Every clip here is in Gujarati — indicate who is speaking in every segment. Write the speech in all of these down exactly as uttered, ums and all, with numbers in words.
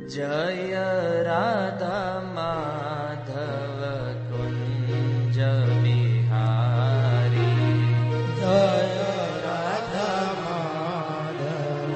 Speaker 1: जय राधा माधव कुंज बिहारी जय राधा माधव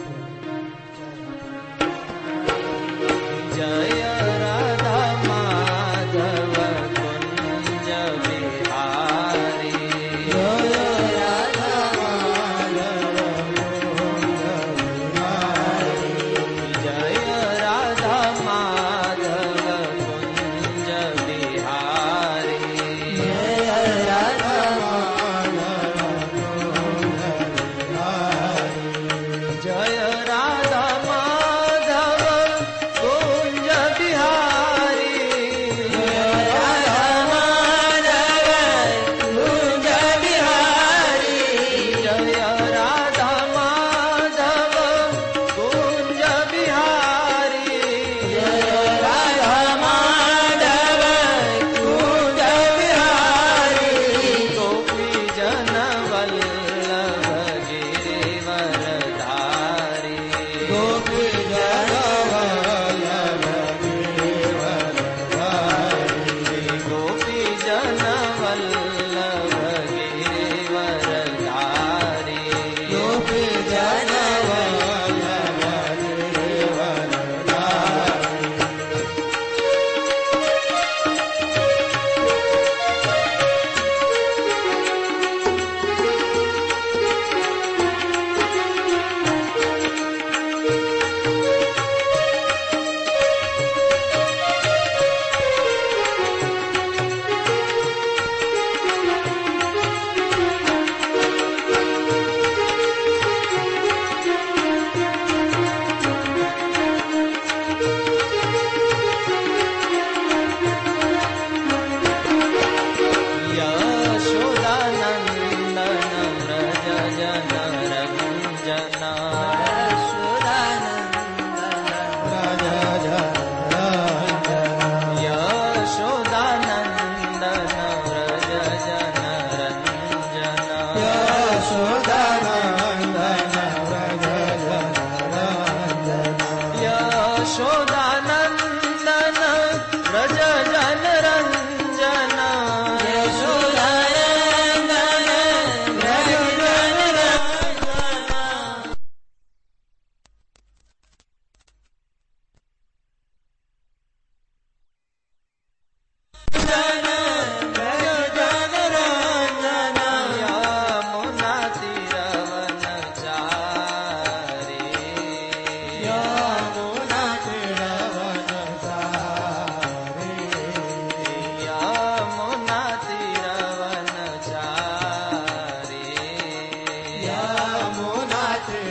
Speaker 1: जय राधा माधव कुंज बिहारी जय राधा माधव कुंज बिहारी जय राधा माधव कुंज बिहारी जय राधा माधव कुंज बिहारी जय राधा माधव कुंज बिहारी जय राधा माधव कुंज बिहारी जय राधा माधव कुंज बिहारी जय राधा माधव कुंज बिहारी गोपी जन वल्लभ गिरिवरधारी गोपी जन वल्लभ गिरिवरधारी गोपी जन वल्लभ गिरिवरधारी गोपी जन वल्लभ गिरिवरधारी यशोदानन्दन व्रज जन रञ्जन यशोदानन्दन व्रज जन रञ्जन यशोदानन्दन व्रज जन रञ्जन यशोदानन्दन व्रज जन रञ्जन यशोदानन्दन व्रज जन रञ्जन जन व्रज जन रञ्जन यमुना तीरवनचारी यमुना तीरवनचारी यमुना तीरवनचारी यमुना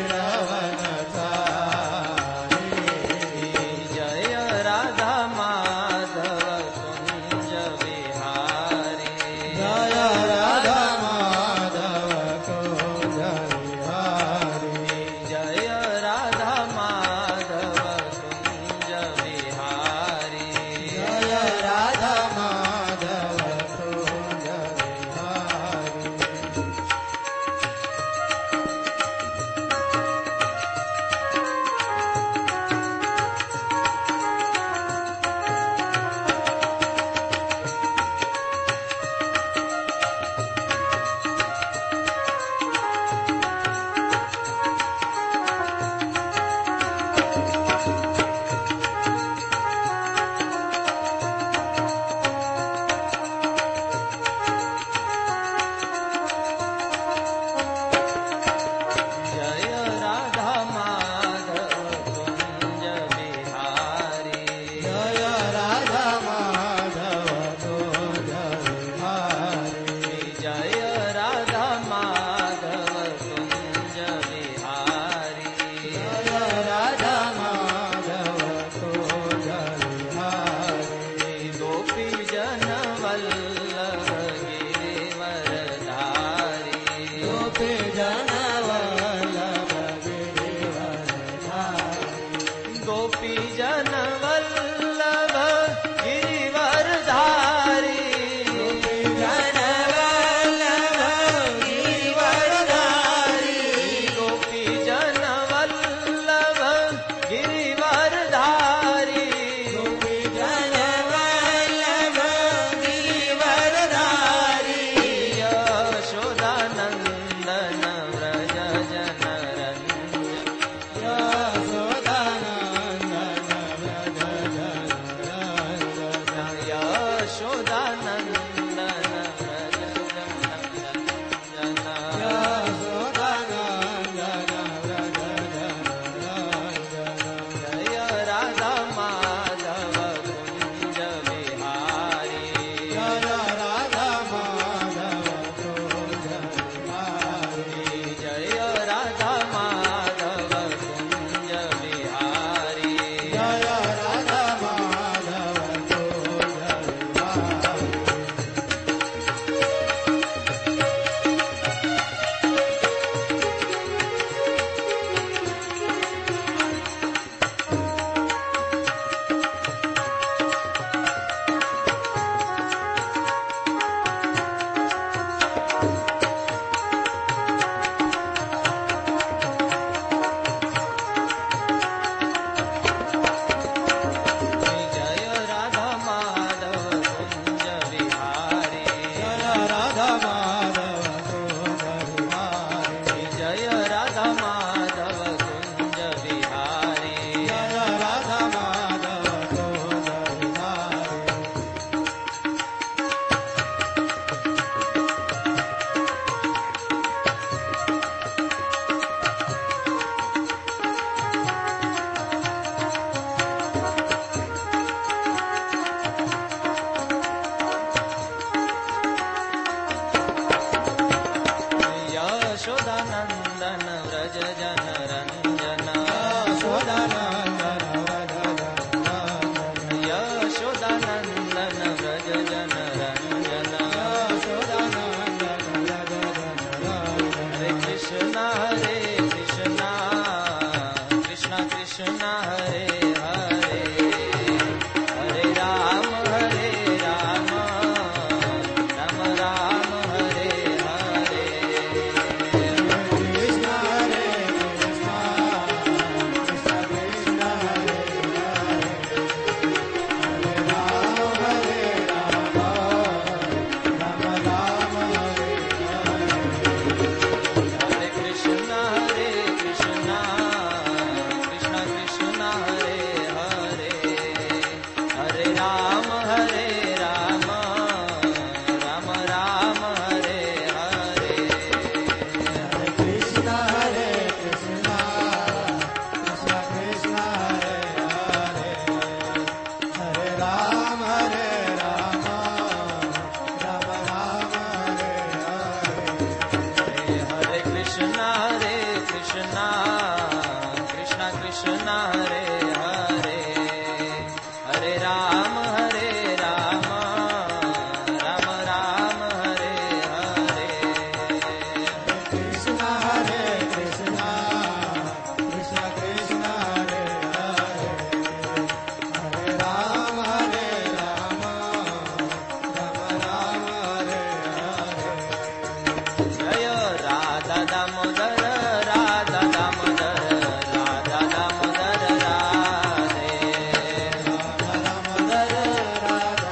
Speaker 1: तीरवनचारी जय राधा माधव कुंज बिहारी जय राधा माधव कुंज बिहारी जय राधा माधव कुंज बिहारी जय राधा माधव कुंज बिहारी जय राधा माधव कुंज बिहारी जय राधा माधव कुंज बिहारी जय राधा माधव कुंज बिहारी जय राधा माधव कुंज बिहारी गोपी जन वल्लभ गिरिवरधारी गोपी जन वल्लभ गिरिवरधारी गोपी जन वल्लभ गिरिवरधारी गोपी जन वल्लभ गिरिवरधारी गोपी जन वल्लभ गिरिवरधारी कृष्ण हरे हरे हरे राम हरे राम राम राम हरे हरे
Speaker 2: कृष्ण हरे कृष्ण कृष्ण कृष्ण हरे हरे हरे राम हरे राम राम राम हरे हरे
Speaker 1: हरे कृष्ण हरे कृष्ण कृष्ण कृष्ण हरे हरे हरे राम हरे राम राम राम हरे हरे
Speaker 2: हरे कृष्ण हरे कृष्ण कृष्ण कृष्ण हरे हरे हरे राम हरे राम राम राम हरे हरे
Speaker 1: हरे कृष्ण हरे कृष्ण कृष्ण कृष्ण हरे हरे हरे राम हरे राम राम राम हरे हरे
Speaker 2: कृष्ण हरे कृष्ण कृष्ण कृष्ण हरे हरे हरे राम हरे राम राम राम हरे हरे
Speaker 1: जय राधा दामोदर राधा दामोदर राधा दामोदर राधे
Speaker 2: राधा दामोदर राधा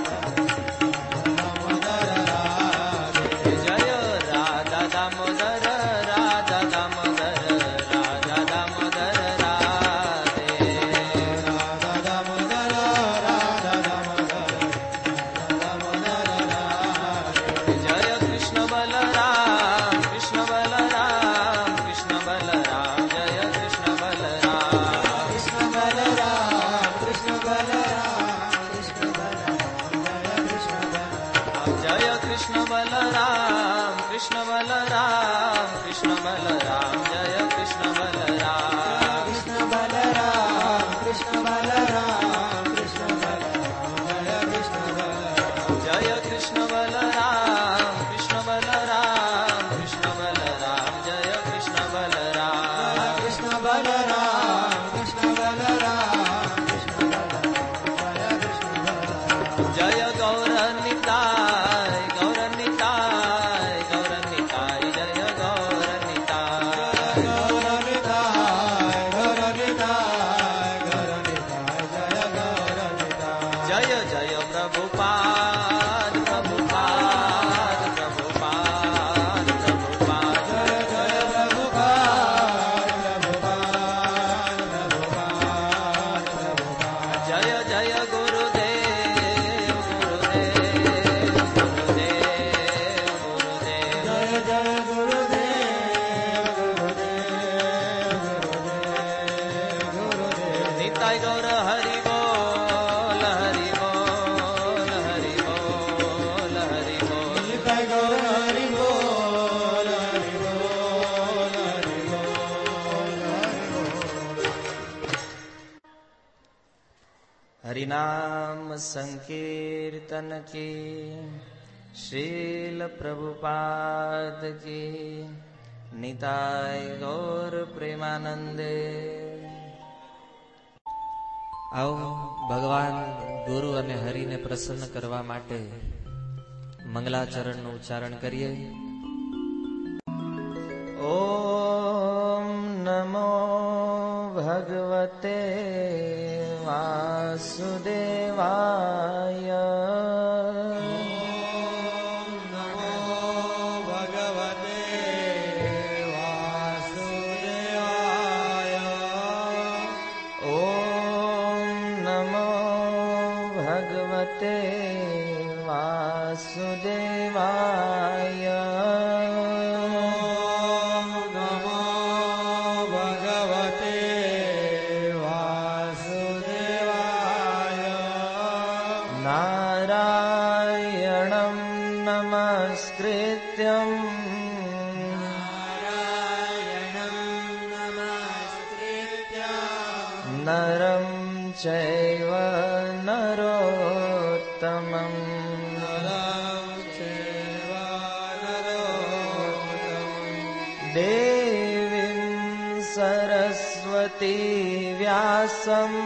Speaker 2: दामोदर राधे
Speaker 1: जय राधा दामोदर राधा दामोदर राधा दामोदर राधे
Speaker 2: राधा दामोदर राधा दामोदर दामोदर राधे
Speaker 1: जय कृष्ण बलराम कृष्ण बलराम कृष्ण बलराम जय कृष्ण बलराम
Speaker 2: कृष्ण बलराम कृष्ण बलराम कृष्ण बलराम जय कृष्ण बलराम
Speaker 1: जय कृष्ण बलराम कृष्ण बलराम कृष्ण बलराम जय कृष्ण बलराम
Speaker 2: कृष्ण बलराम कृष्ण बलराम जय कृष्ण बलराम कृष्ण बलराम कृष्ण बलराम
Speaker 1: जय कृष्ण बलराम कृष्ण बलराम
Speaker 2: कृष्ण बलराम कृष्ण बलराम कृष्ण बलराम जय कृष्ण बलराम
Speaker 1: जय गौर निताय गौर निताय गौर निताय जय गौर निताय
Speaker 2: गौरनिताय गौरनिताय गौरनिताय जय गौरनिताय
Speaker 1: जय जय प्रभुपाद प्रभुपाद प्रभुपाद प्रभुपाद
Speaker 2: जय जय प्रभुपाद प्रभुपाद प्रभुपाद प्रभुपाद
Speaker 1: जय जय गुरुदेव गुरुदेव गुरुदेव गुरुदेव
Speaker 2: जय जय गुरुदेव गुरुदेव गुरुदेव गुरुदेव
Speaker 1: निताय गौर हरि बोल हरि बोल हरि बोल हरि बोल
Speaker 2: निताय गौर हरि बोल हरि बोल हरि बोल हरि बोल
Speaker 1: हरिनाम संकीर्तन की श्रील प्रभुपाद की निताय गौर प्रेमानंदे
Speaker 3: આવો ભગવાન ગુરુ અને હરિને પ્રસન્ન કરવા માટે મંગલાચરણનું ઉચ્ચારણ કરીએ.
Speaker 1: ओम नमो भगवते वासुदेवाय
Speaker 2: नमो भगवते वासुदेवाय
Speaker 1: ओम नमो भगवते वासुदेवाय
Speaker 2: नमो भगवते वासुदेवाय
Speaker 1: नारायणं नमस्कृत्यं
Speaker 2: नारायणं नमस्कृत्यं
Speaker 1: नरं चैव नरोत्तमम्
Speaker 2: नरं चैव नरोत्तमम्
Speaker 1: देवीं सरस्वतीं सरस्वती व्यासम्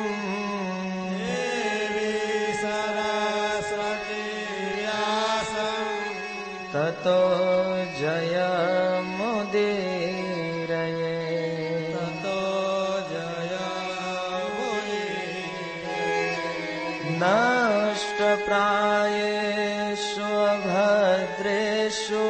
Speaker 2: देवी सरस्वती व्यासम्
Speaker 1: ततो जयमुदीरये
Speaker 2: ततो जयमुदीरये
Speaker 1: नष्टप्रायेषु अभद्रेषु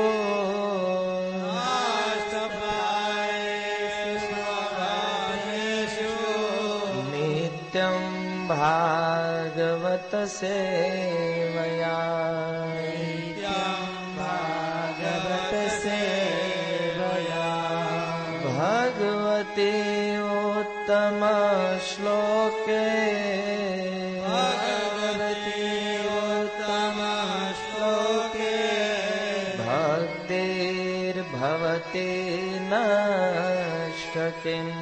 Speaker 1: नित्यं भागवत सेवया
Speaker 2: भागवत सेवया
Speaker 1: भगवती उत्तम श्लोके
Speaker 2: भगवती उत्तम श्लोके
Speaker 1: भक्तिर्भवति नष्टकिम्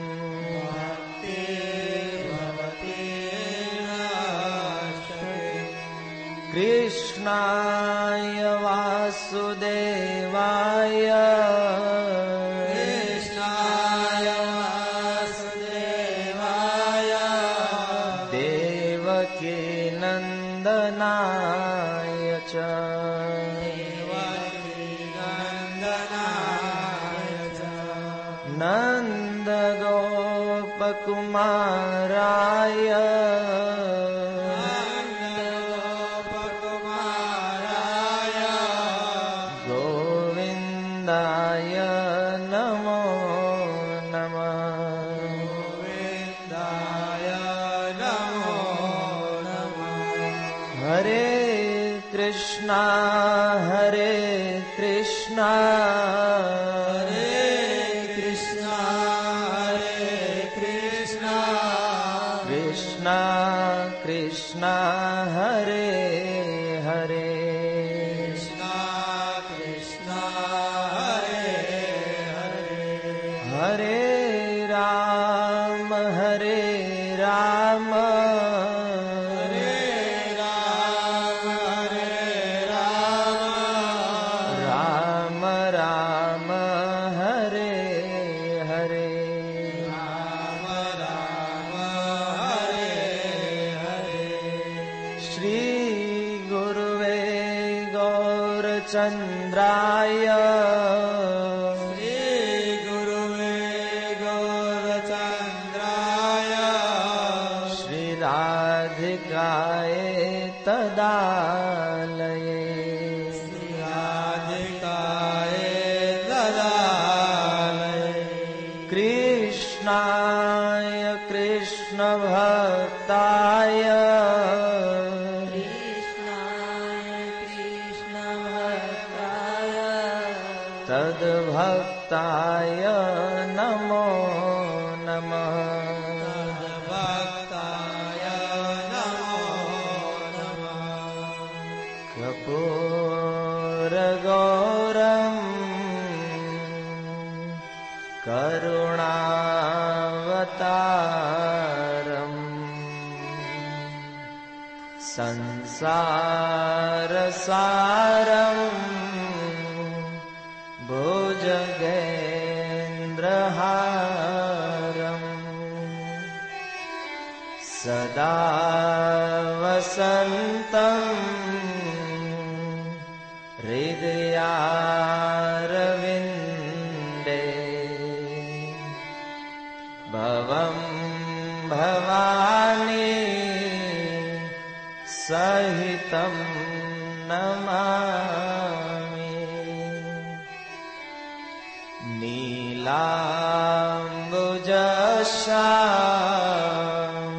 Speaker 1: कृष्णाय वासुदेवाय
Speaker 2: कृष्णाय वासुदेवाय
Speaker 1: देवकी नन्दनाय च
Speaker 2: देवकी नन्दनाय च
Speaker 1: नन्दगोपकुमाराय गोविन्दाय नमो नमः
Speaker 2: गोविन्दाय नमो नमः
Speaker 1: हरे कृष्णा हरे कृष्णा
Speaker 2: हरे कृष्णा हरे कृष्णा
Speaker 1: कृष्णा कृष्णा हरे हरे हरे राम हरे राम
Speaker 2: हरे राम हरे राम
Speaker 1: राम राम हरे हरे
Speaker 2: राम राम हरे हरे
Speaker 1: श्री गुरुवे गौरचन्द्राय राधिकाय तदालये
Speaker 2: राधिकाय तदालये
Speaker 1: कृष्णाय कृष्णभक्ताय
Speaker 2: कृष्णाय कृष्णभक्ताय
Speaker 1: तद्भक्ताय नमो नमः कर्पूरगौरम् करुणावतारम् संसारसारम् भुजगेन्द्रहारम् सदा वसन्तम् हृदयारविन्दे भवं भवानी सहितं नमामि नीलाम्बुजश्याम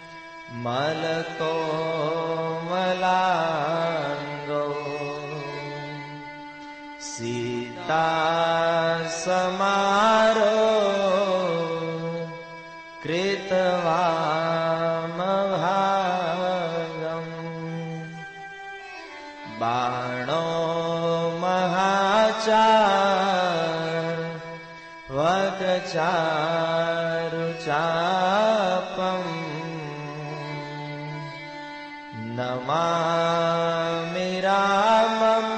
Speaker 1: मलकोमलाङ्गो सीता समारो कृतवामभागम् बाणो महाचार वक्चारुचापम् नमामि रामम्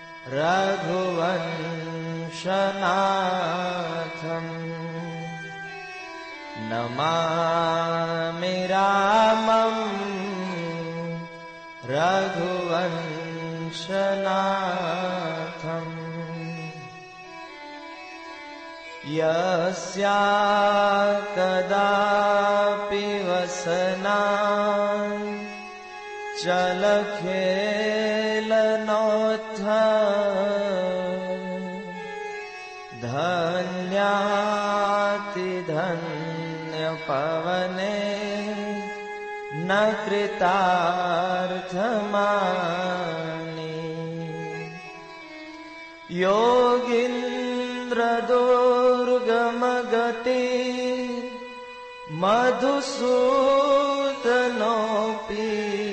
Speaker 1: रघुवंशनाथम् नमामि रामं रघुवंशनाथम् यस्या कदापि वसना चलखेलनोत्थ धन्यातिधन्यपवने न कृतार्थमानि योगीन्द्रदुर्गमगति मधुसूदनोऽपि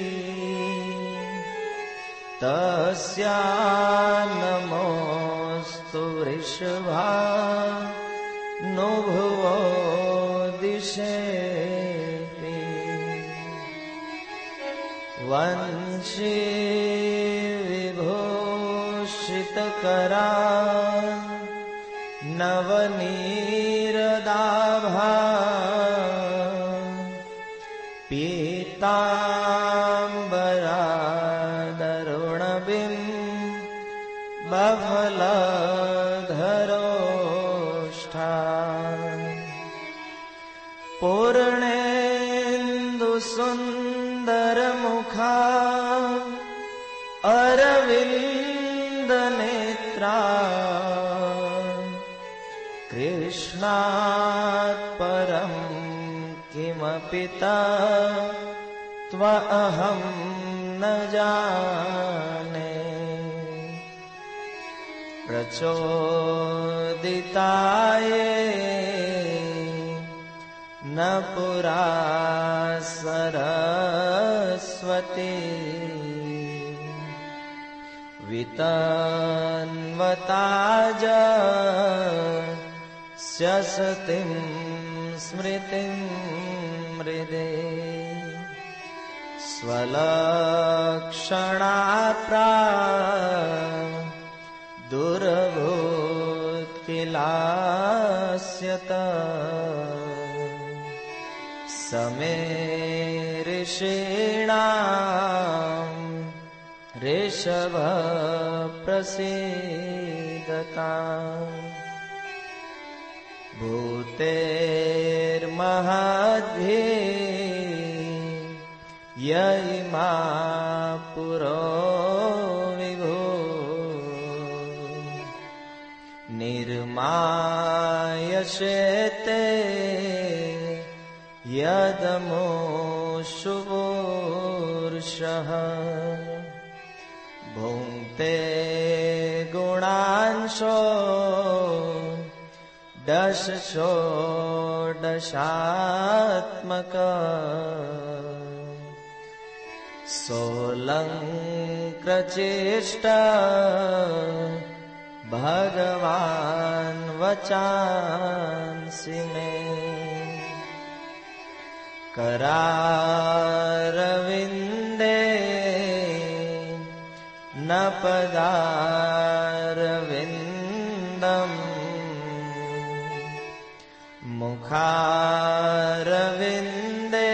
Speaker 1: तस्या नमोऽस्तु वृषभानुभुवो दिशेऽपि वंशी विभूषितकरा नवनीरदाभा पीताम्बरादरुणबिम्बफलधरोष्ठा पूर्णेन्दुसुन्दरमुखा अरविन्दनेत्रा कृष्णात् परं किमपि तत्त्वमहं न जाने प्रचोदिताये न पुरा सरस्वती वितन्वता स्यसतिं स्मृतिं मृदे स्वलक्षणा दुर्भूत्किलास्यत समे ऋषीणां ऋषभ प्रसीदता भूतेर्महद्भिः य इमा पुरो विभो निर्मायशेते यदमुषुपूर्षः भुङ्क्ते गुणांशो दश षोडशात्मक सोऽलङ्कृचेष्ट भगवान् वचांसि मे करारविन्दे न पदारविन्दम् मुखारविन्दे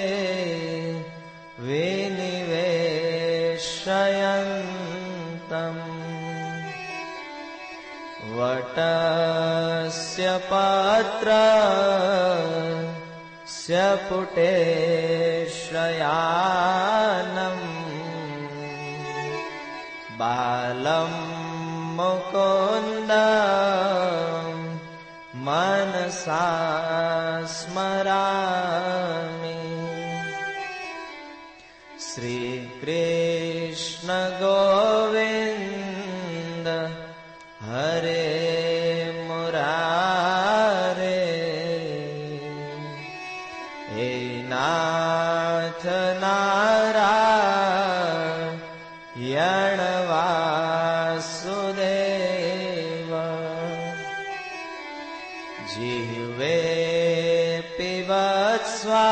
Speaker 1: विनिवेशयन्तम् वटस्य पत्रस्य पुटे शयानम् बालं मुकुन्द मनसा स्मरामि श्रीकृष्ण गोविन्द हरे मुरारे हे नाथ नारायण वासुदेव जिह्वे पिबत्स्वा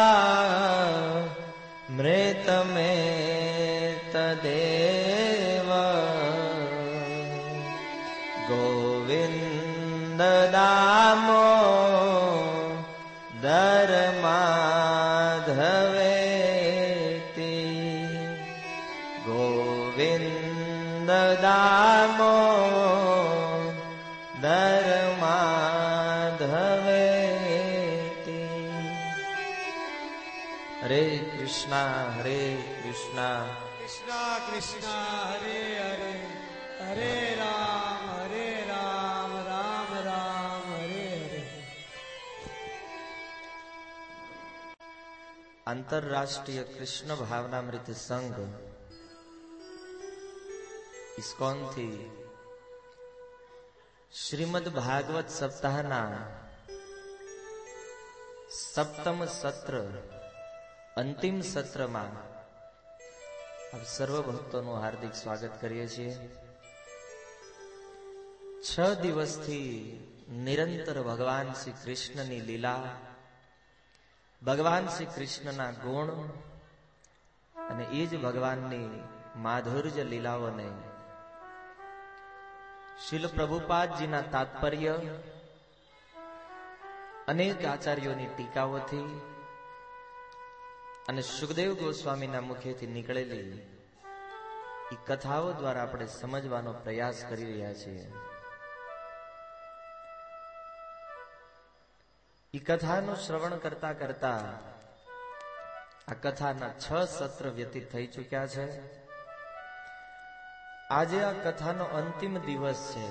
Speaker 1: मृतमेतदेव गोविन्द दामो ધર્માધવેતી ગોવિંદ દામો ધર્માધવેતી. હરે કૃષ્ણ હરે કૃષ્ણ
Speaker 2: કૃષ્ણ કૃષ્ણ હરે હરે હરે રામ હરે રામ રામ રામ હરે હરે.
Speaker 1: આંતરરાષ્ટ્રીય કૃષ્ણ ભાવનામૃત સંઘ ઇસ્કોન થી શ્રીમદ ભાગવત સપ્તાહના સપ્તમ સત્ર અંતિમ સત્રમાં આપ સર્વ ભક્તોનું હાર્દિક સ્વાગત કરીએ છીએ. છ દિવસથી નિરંતર ભગવાન શ્રી કૃષ્ણની લીલા, ભગવાન શ્રી કૃષ્ણના ગુણ અને એ જ ભગવાનની માધુર્ય લીલાઓને શીલ પ્રભુપાદજીના તાત્પર્ય, અનેક આચાર્યોની ટીકાઓથી અને સુખદેવ ગોસ્વામીના મુખેથી નીકળેલી એ કથાઓ દ્વારા આપણે સમજવાનો પ્રયાસ કરી રહ્યા છીએ. એ કથાનું શ્રવણ કરતા કરતા આ કથાના છ સત્ર વ્યતીત થઈ ચૂક્યા છે. આજે આ કથાનો અંતિમ દિવસ છે.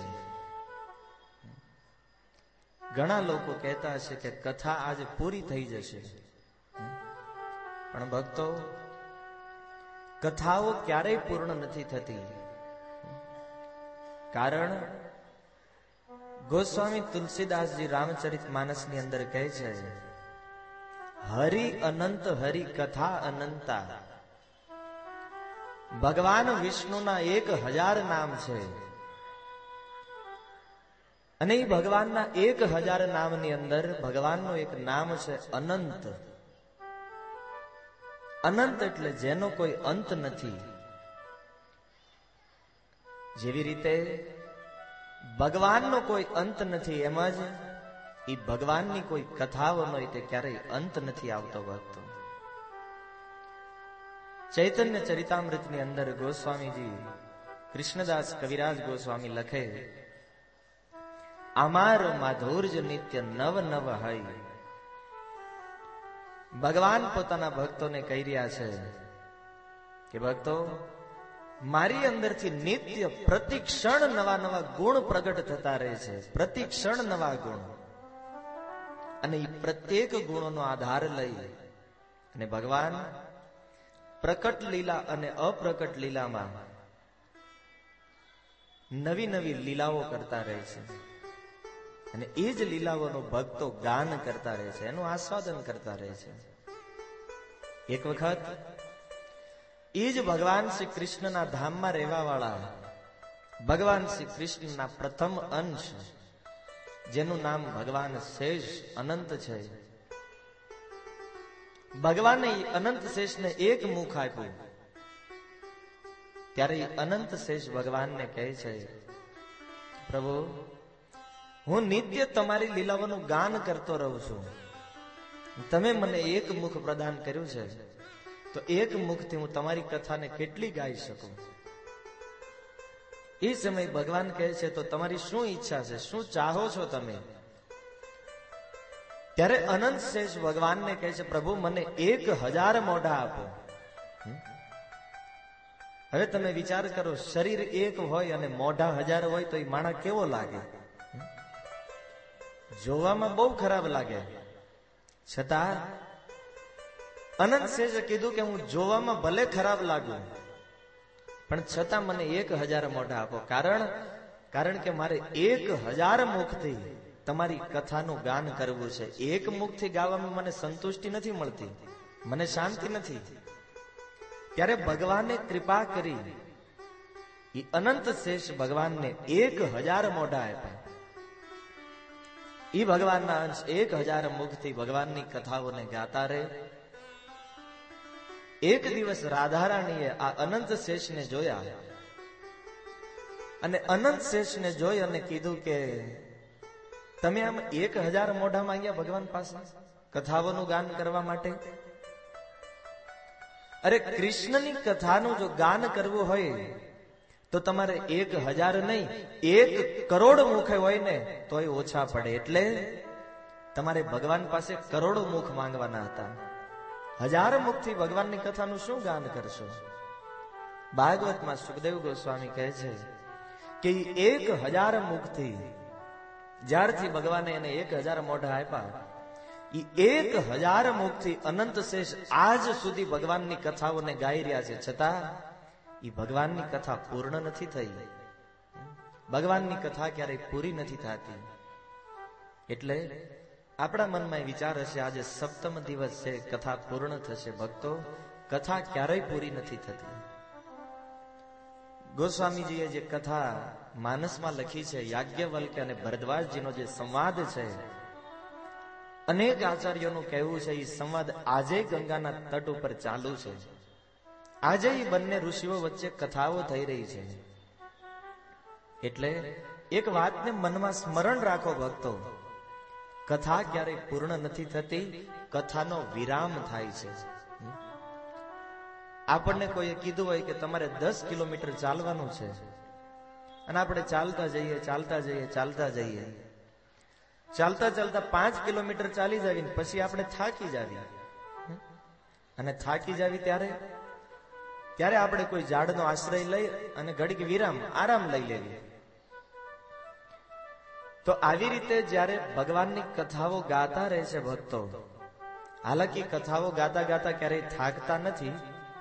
Speaker 1: ઘણા લોકો કહેતા હશે કે કથા આજે પૂરી થઈ જશે, પણ ભક્તો, કથાઓ ક્યારેય પૂર્ણ નથી થતી. કારણ ગોસ્વામી તુલસીદાસજી રામચરિત માનસની અંદર કહે છે, હરિ અનંત હરિ કથા અનંતા. ભગવાન વિષ્ણુના એક હજાર નામ છે અને એ ભગવાનના એક હજાર નામની અંદર ભગવાનનું એક નામ છે અનંત. અનંત એટલે જેનો કોઈ અંત નથી. જેવી રીતે ભગવાનનો કોઈ અંત નથી, એમ જ એ ભગવાનની કોઈ કથાઓનો તે ક્યારેય અંત નથી આવતો. ભક્તો, ચૈતન્ય ચરિતામૃતની અંદર ગોસ્વામીજી કૃષ્ણદાસ કવિરાજ ગોસ્વામી લખે, અમારો માધુર્ય નિત્ય નવ નવ હૈ. ભગવાન પોતાના ભક્તોને કહી રહ્યા છે કે ભક્તો, મારી અંદરથી નિત્ય પ્રતિક્ષણ નવા નવા ગુણ પ્રગટ થતા રહે છે. પ્રતિક્ષણ નવા ગુણ, અને એ પ્રત્યેક ગુણોનો આધાર લઈ અને ભગવાન પ્રકટ લીલા અને અપ્રકટ લીલામાં નવી નવી લીલાઓ કરતા રહે છે. અને એ જ લીલાઓનું ભક્તો ગાન કરતા રહે છે, એનું આસ્વાદન કરતા રહે છે. એક વખત એ જ ભગવાન શ્રી કૃષ્ણના ધામમાં રહેવા વાળા ભગવાન શ્રી કૃષ્ણના પ્રથમ અંશ, જેનું નામ ભગવાન શેષ અનંત છે, ભગવાને અનંત શેષને એક મુખ આપ્યું. ત્યારે અનંત શેષ ભગવાનને કહે છે, પ્રભુ, હું નિત્ય તમારી લીલાઓનું ગાન કરતો રહું છું. તમે મને એક મુખ પ્રદાન કર્યું છે, તો એક મુખથી હું તમારી કથાને કેટલી ગાઈ શકું? એ સમય ભગવાન કહે છે, તો તમારી શું ઈચ્છા છે, શું ચાહો છો તમે? ત્યારે અનંત શેષ ભગવાનને કહે છે, પ્રભુ, મને એક હજાર મોઢા આપો. હવે તમે વિચાર કરો, શરીર એક હોય અને મોઢા હજાર હોય તો એ માણસ કેવો લાગે? જોવામાં બહુ ખરાબ લાગે. છતાં અનંત શેષે કીધું કે હું જોવામાં ભલે ખરાબ લાગુ, પણ છતાં મને એક હજાર મોઢા આપો. કારણ કારણ કે મારે એક હજાર મુખથી તમારી કથાનું ગાન કરવું છે. એક મુખથી ગાવામાં મને સંતુષ્ટિ નથી મળતી, મને શાંતિ નથી. ત્યારે ભગવાને કૃપા કરી એ અનંત શેષ ભગવાનને એક હજાર મોઢા આપ્યા. એ ભગવાનના અંશ એક હજાર મુખથી ભગવાનની કથાઓને ગાતા રહે. એક દિવસ રાધારાણીએ આ અનંત શેષને જોયા અને અનંત શેષને જોઈ અને કીધું કે તમે આમ એક હજાર મોઢા માંગ્યા ભગવાન પાસે, કથાઓનું ગાન કરવા માટે? અરે કૃષ્ણની કથાનું જો ગાન કરવું હોય તો તમારે એક હજાર નહીં, એક કરોડ મુખે હોય ને તોય ઓછા પડે. એટલે તમારે ભગવાન પાસે કરોડો મુખ માંગવાના હતા. હજાર મુખથી ભગવાનની કથાનું શું ગાન કરશો? ભાગવતમાં સુખદેવ ગોસ્વામી કહે છે કે એક હજાર મુખથી, જ્યારથી ભગવાને એને એક હજાર મોઢા આપ્યા, એ એક હજાર મુખથી અનંત શેષ આજ સુધી ભગવાનની કથાઓને ગાઈ રહ્યા છે, છતાં એ ભગવાનની કથા પૂર્ણ નથી થઈ. ભગવાનની કથા ક્યારેય પૂરી નથી થતી. એટલે આપણા મનમાં વિચાર હશે, આજે સપ્તમ દિવસ છે, કથા પૂર્ણ થશે. ભક્તો, કથા ક્યારેય પૂરી નથી થતી. ગોસ્વામીજીએ જે કથા માનસમાં લખી છે, યાજ્ઞવલ્ક્ય અને ભરદ્વાજજીનો જે સંવાદ છે, અનેક આચાર્યોનું કહેવું છે એ સંવાદ આજે ગંગાના તટ ઉપર ચાલુ છે. આજે એ બંને ઋષિઓ વચ્ચે કથાઓ થઈ રહી છે. એટલે એક વાતને મનમાં સ્મરણ રાખો ભક્તો, કથા ક્યારેય પૂર્ણ નથી થતી, કથાનો વિરામ થાય છે. આપણને કોઈએ કીધું હોય કે તમારે દસ કિલોમીટર ચાલવાનું છે, અને આપણે ચાલતા જઈએ ચાલતા જઈએ ચાલતા જઈએ ચાલતા ચાલતા પાંચ કિલોમીટર ચાલી જાવી, પછી આપણે થાકી જાવી. અને થાકી જાવી ત્યારે ત્યારે આપણે કોઈ ઝાડનો આશ્રય લઈ અને ઘડીક વિરામ આરામ લઈ લેવી. તો આવી રીતે જ્યારે ભગવાનની કથાઓ ગાતા રહે છે ભક્તો, હાલાકી કથાઓ ગાતા ગાતા ક્યારેય થાકતા નથી,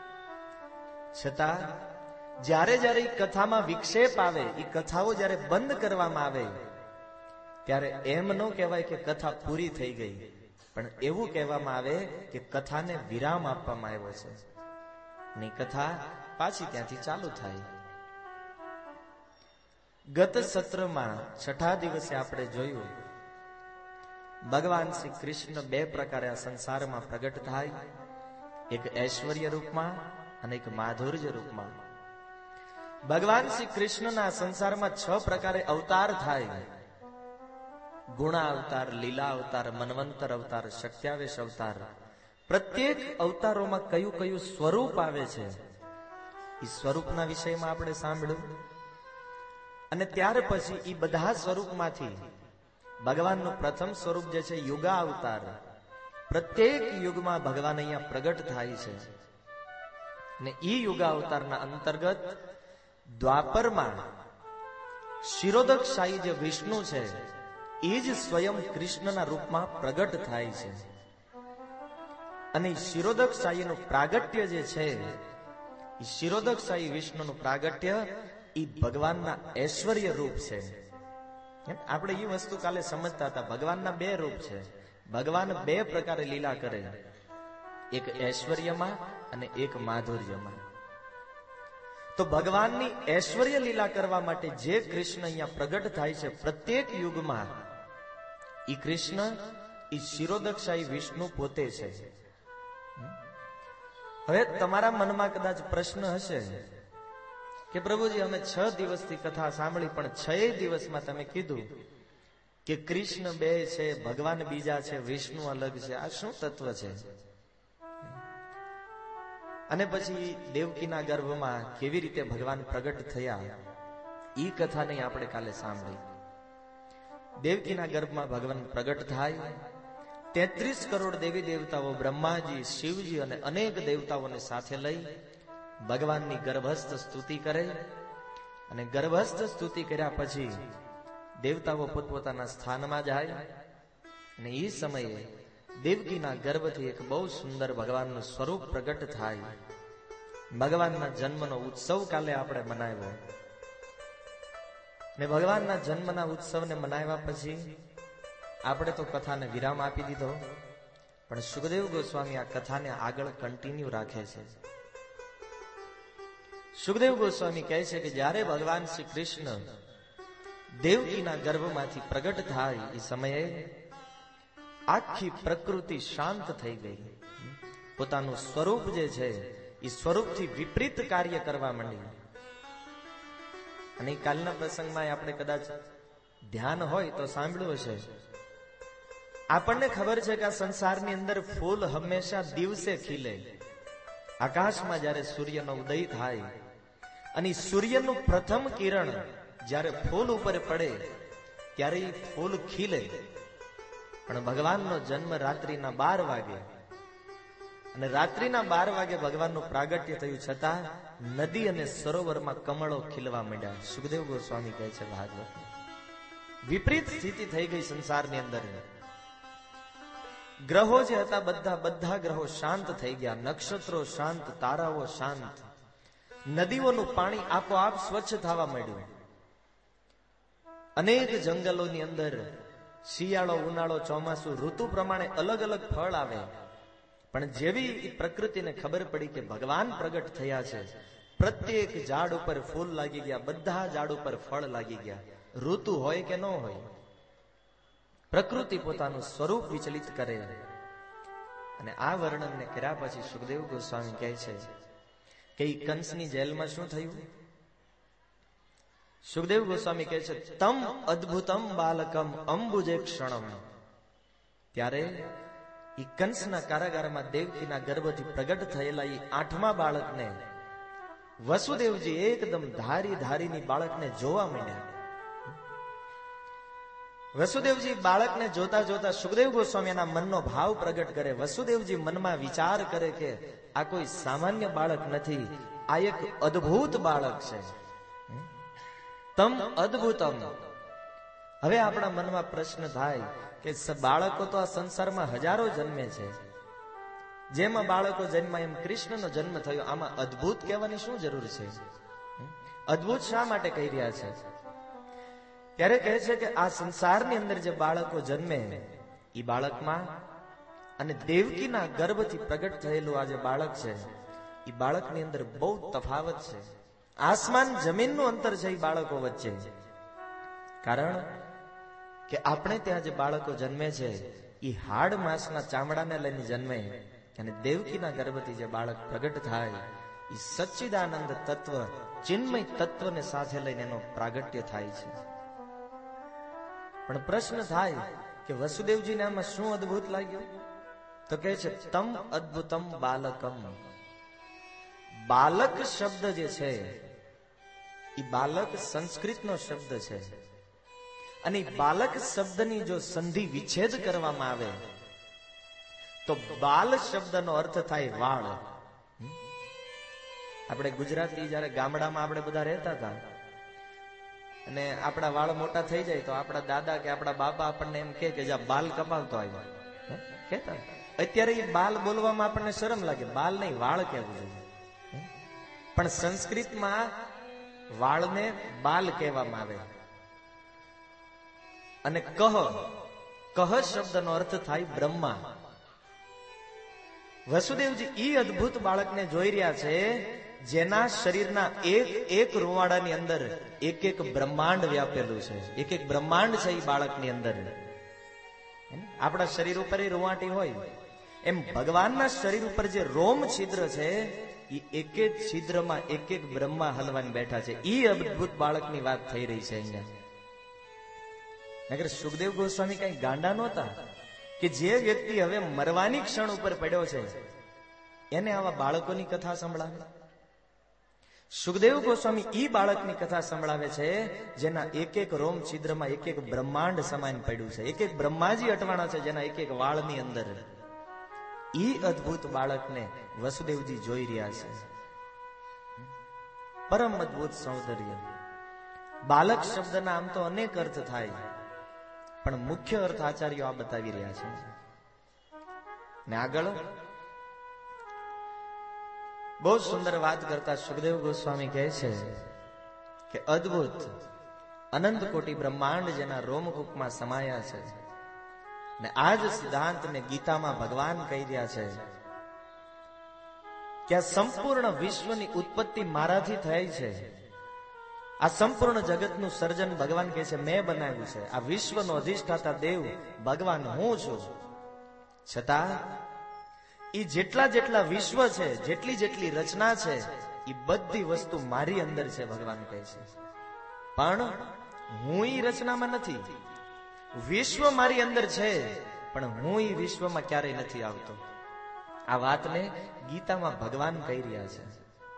Speaker 1: છતાં જ્યારે જ્યારે કથામાં વિક્ષેપ આવે, એ કથાઓ જ્યારે બંધ કરવામાં આવે, ત્યારે એમ ન કહેવાય કે કથા પૂરી થઈ ગઈ, પણ એવું કહેવામાં આવે કે કથાને વિરામ આપવામાં આવ્યો છે, ને કથા પાછી ત્યાંથી ચાલુ થાય. ગત સત્રમાં છઠ્ઠા દિવસે આપણે જોયું, ભગવાન શ્રી કૃષ્ણ બે પ્રકારે આ સંસારમાં પ્રગટ થાય, એક ઐશ્વર્ય રૂપમાં અને એક માધુર્ય રૂપમાં. ભગવાન શ્રી કૃષ્ણના સંસારમાં છ પ્રકારે અવતાર થાય: ગુણા અવતાર, લીલા અવતાર, મન્વંતર અવતાર, શક્ત્યાવેશ અવતાર. પ્રત્યેક અવતારોમાં કયું કયું સ્વરૂપ આવે છે, એ સ્વરૂપના વિષયમાં આપણે સાંભળ્યું. અને ત્યાર પછી એ બધા સ્વરૂપમાંથી ભગવાનનું પ્રથમ સ્વરૂપ જે છે યુગા અવતાર, પ્રત્યેક યુગમાં ભગવાન અહીંયા પ્રગટ થાય છે. ને ઈ યુગા અવતારના અંતર્ગત દ્વાપરમાં શિરોદક શાહી જે વિષ્ણુ છે, એ જ સ્વયં કૃષ્ણના રૂપમાં પ્રગટ થાય છે. અને શિરોદક શાહીનું પ્રાગટ્ય જે છે, એ શિરોદક શાહી વિષ્ણુનું પ્રાગટ્ય એ ભગવાનના ઐશ્વર્ય રૂપ છે. આપણે એ વસ્તુ કાલે સમજતા હતા, ભગવાનના બે રૂપ છે. ભગવાન બે પ્રકારે લીલા કરે, એક ઐશ્વર્યમાં અને એક માધુર્યમાં. તો ભગવાનની ઐશ્વર્ય લીલા કરવા માટે જે કૃષ્ણ અહીંયા પ્રગટ થાય છે પ્રત્યેક યુગમાં, ઈ કૃષ્ણ ઈ શિરોદક્ષાઈ વિષ્ણુ પોતે છે. હવે તમારા મનમાં કદાચ પ્રશ્ન હશે કે પ્રભુજી, અમે છ દિવસથી કથા સાંભળી, પણ છ દિવસમાં તમે કીધું કે કૃષ્ણ બે છે, ભગવાન બીજા છે, વિષ્ણુ અલગ છે, આ શું તત્વ છે? અને પછી દેવકીના ગર્ભમાં કેવી રીતે ભગવાન પ્રગટ થયા, ઈ કથા નહીં આપણે કાલે સાંભળી. દેવકીના ગર્ભમાં ભગવાન પ્રગટ થાય, તેત્રીસ કરોડ દેવી દેવતાઓ, બ્રહ્માજી, શિવજી અને અનેક દેવતાઓને સાથે લઈ ભગવાનની ગર્ભસ્થ સ્તુતિ કરે. અને ગર્ભસ્થ સ્તુતિ કર્યા પછી દેવતાઓ પોતપોતાના સ્થાનમાં જાય. અને એ સમયે દેવકીના ગર્ભથી એક બહુ સુંદર ભગવાનનું સ્વરૂપ પ્રગટ થાય. ભગવાનના જન્મનો ઉત્સવ કાલે આપણે મનાવ્યો. ને ભગવાનના જન્મના ઉત્સવને મનાવ્યા પછી આપણે તો કથાને વિરામ આપી દીધો, પણ સુખદેવ ગોસ્વામી આ કથાને આગળ કન્ટિન્યુ રાખે છે. સુખદેવ ગોસ્વામી કહે છે કે જ્યારે ભગવાન શ્રી કૃષ્ણ દેવકીના ગર્ભમાંથી પ્રગટ થાય, એ સમયે આખી પ્રકૃતિ શાંત થઈ ગઈ. પોતાનું સ્વરૂપ જે છે એ સ્વરૂપથી વિપરીત કાર્ય કરવા માંડી. અને કાલના પ્રસંગમાં આપણે કદાચ ધ્યાન હોય તો સાંભળ્યું હશે, આપણને ખબર છે કે આ સંસારની અંદર ફૂલ હંમેશા દિવસે ખીલે. આકાશમાં જયારે સૂર્યનો ઉદય થાય અને સૂર્યનું પ્રથમ કિરણ જયારે ફૂલ ઉપર પડે ત્યારે એ ફૂલ ખીલે. પણ ભગવાનનો જન્મ રાત્રિના બાર વાગે, અને રાત્રિના બાર વાગે ભગવાનનું પ્રાગટ્ય થયું છતાં નદી અને સરોવરમાં કમળો ખીલવા માંડ્યા. સુખદેવ ગોસ્વામી કહે છે ભાગવત વિપરીત સ્થિતિ થઈ ગઈ સંસારની અંદર. ગ્રહો જે હતા બધા બધા ગ્રહો શાંત થઈ ગયા, નક્ષત્રો શાંત, તારાઓ શાંત, નદીઓનું પાણી આપોઆપ સ્વચ્છ થવા માંડ્યું. અનેક જંગલોની અંદર શિયાળો, ઉનાળો, ચોમાસું ઋતુ પ્રમાણે અલગ અલગ ફળ આવે. પણ જેવી પ્રકૃતિને ખબર પડી કે ભગવાન પ્રગટ થયા છે, પ્રત્યેક ઝાડ ઉપર ફૂલ લાગી ગયા, બધા ઝાડ ઉપર ફળ લાગી ગયા. ઋતુ હોય કે ન હોય, પ્રકૃતિ પોતાનું સ્વરૂપ વિચલિત કરે. અને આ વર્ણનને કર્યા પછી સુખદેવ ગોસ્વામી કહે છે કે ઈ કંસની જેલમાં શું થયું? સુખદેવ ગોસ્વામી કહે છે તમ અદ્ભુતમ બાલકમ અંબુજે ક્ષણમ. ત્યારે ઈ કંસના કારાગારમાં દેવકીના ગર્ભથી પ્રગટ થયેલા ઈ આઠમા બાળકને વસુદેવજી એકદમ ધારી ધારીની બાળકને જોવા માંડ્યા. વસુદેવજી બાળકને જોતા જોતા સુખદેવ ગોસ્વામી એના મનનો ભાવ પ્રગટ કરે. વસુદેવજી મનમાં વિચાર કરે કે આ કોઈ સામાન્ય બાળક નથી, આ એક અદ્ભુત બાળક છે. તમ અદ્ભુતમ. હવે આપણા મનમાં પ્રશ્ન થાય કે બાળકો તો આ સંસારમાં હજારો જન્મે છે, જેમાં બાળકો જન્મ્યા એમ કૃષ્ણનો જન્મ થયો, આમાં અદ્ભુત કહેવાની શું જરૂર છે? અદ્ભુત શા માટે કહી રહ્યા છે? ત્યારે કહે છે કે આ સંસારની અંદર જે બાળકો જન્મે એ બાળકમાં અને દેવકીના ગર્ભથી પ્રગટ થયેલું આ જે બાળક છે એ બાળકની અંદર બહુ તફાવત છે. આસમાન જમીનનું અંતર છે એ બાળકો વચ્ચે. કારણ કે આપણે ત્યાં જે બાળકો જન્મે છે એ હાડ માંસના ચામડાને લઈને જન્મે, અને દેવકીના ગર્ભથી જે બાળક પ્રગટ થાય એ સચ્ચિદાનંદ તત્વ, ચિન્મય તત્વને સાથે લઈને એનો પ્રાગટ્ય થાય છે. પણ પ્રશ્ન થાય કે વસુદેવજીને આમાં શું અદ્ભુત લાગ્યું? તો કહે છે તમ અદ્ભુતમ બાલકમ. બાલક શબ્દ જે છે એ બાલક સંસ્કૃતનો શબ્દ છે, અને બાલક શબ્દની જો સંધિ વિચ્છેદ કરવામાં આવે તો બાલ શબ્દનો અર્થ થાય વાળ. આપણે ગુજરાતી જયારે ગામડામાં આપણે બધા રહેતા હતા અને આપણા વાળ મોટા થઈ જાય તો આપણા દાદા કે આપણા બાપા આપણને એમ કે જા બાલ કપાવતો આવ્યો કેતા. અત્યારે એ બાલ બોલવામાં આપણને શરમ લાગે, બાલ નહીં વાળ કહેવું જોઈએ. પણ સંસ્કૃતમાં વાળને બાલ કહેવામાં આવે. અને કહ, કહ શબ્દનો અર્થ થાય બ્રહ્મા. વસુદેવજી ઈ અદ્ભુત બાળકને જોઈ રહ્યા છે જેના શરીરના એક એક રૂવાડાની અંદર એક એક બ્રહ્માંડ વ્યાપેલું છે, એક એક બ્રહ્માંડ છે એ બાળકની અંદર. આપણા શરીર ઉપર એ રૂવાટી હોય એમ ભગવાનના શરીર ઉપર જે રોમ છિદ્ર છે એ એક એક છિદ્રમાં એક એક બ્રહ્મા હલવાન બેઠા છે. ઈ અદ્ભુત બાળકની વાત થઈ રહી છે અહીંયા. નગર સુખદેવ ગોસ્વામી કઈ ગાંડા નહોતા કે જે વ્યક્તિ હવે મરવાની ક્ષણ ઉપર પડ્યો છે એને આવા બાળકોની કથા સંભળાવે. સુખદેવ ગોસ્વામી ઈ બાળકની કથા સંભળાવે છે જેના એક એક રોમ છિદ્રમાં એક એક બ્રહ્માંડ સમાન પડ્યું છે, એક એક બ્રહ્માજી અટવાણા છે જેના એક એક વાળની અંદર. ઈ અદ્ભુત બાળકને વસુદેવજી જોઈ રહ્યા છે. પરમ અદ્ભુત સૌંદર્ય. બાલક શબ્દના આમ તો અનેક અર્થ થાય, પણ મુખ્ય અર્થ આચાર્યો આ બતાવી રહ્યા છે. ને આગળ બહુ સુંદર વાત કરતા સુખદેવ ગોસ્વામી કહે છે કે અદ્ભુત અનંત કોટી બ્રહ્માંડ જેના રોમકૂપમાં સમાયા છે. ને આ જ સિદ્ધાંતને ગીતામાં ભગવાન કહી રહ્યા છે કે આ સંપૂર્ણ વિશ્વની ઉત્પત્તિ મારાથી થઈ છે. આ સંપૂર્ણ જગતનું સર્જન ભગવાન કહે છે મેં બનાવ્યું છે. આ વિશ્વનો અધિષ્ઠાતા દેવ ભગવાન હું છું. છતાં એ જેટલા જેટલા વિશ્વ છે, જેટલી જેટલી રચના છે એ બધી વસ્તુ મારી અંદર છે ભગવાન કહે છે. પણ હું એ રચનામાં નથી. વિશ્વ મારી અંદર છે પણ હું એ વિશ્વમાં ક્યારેય નથી આવતો. આ વાતને ગીતામાં ભગવાન કહી રહ્યા છે.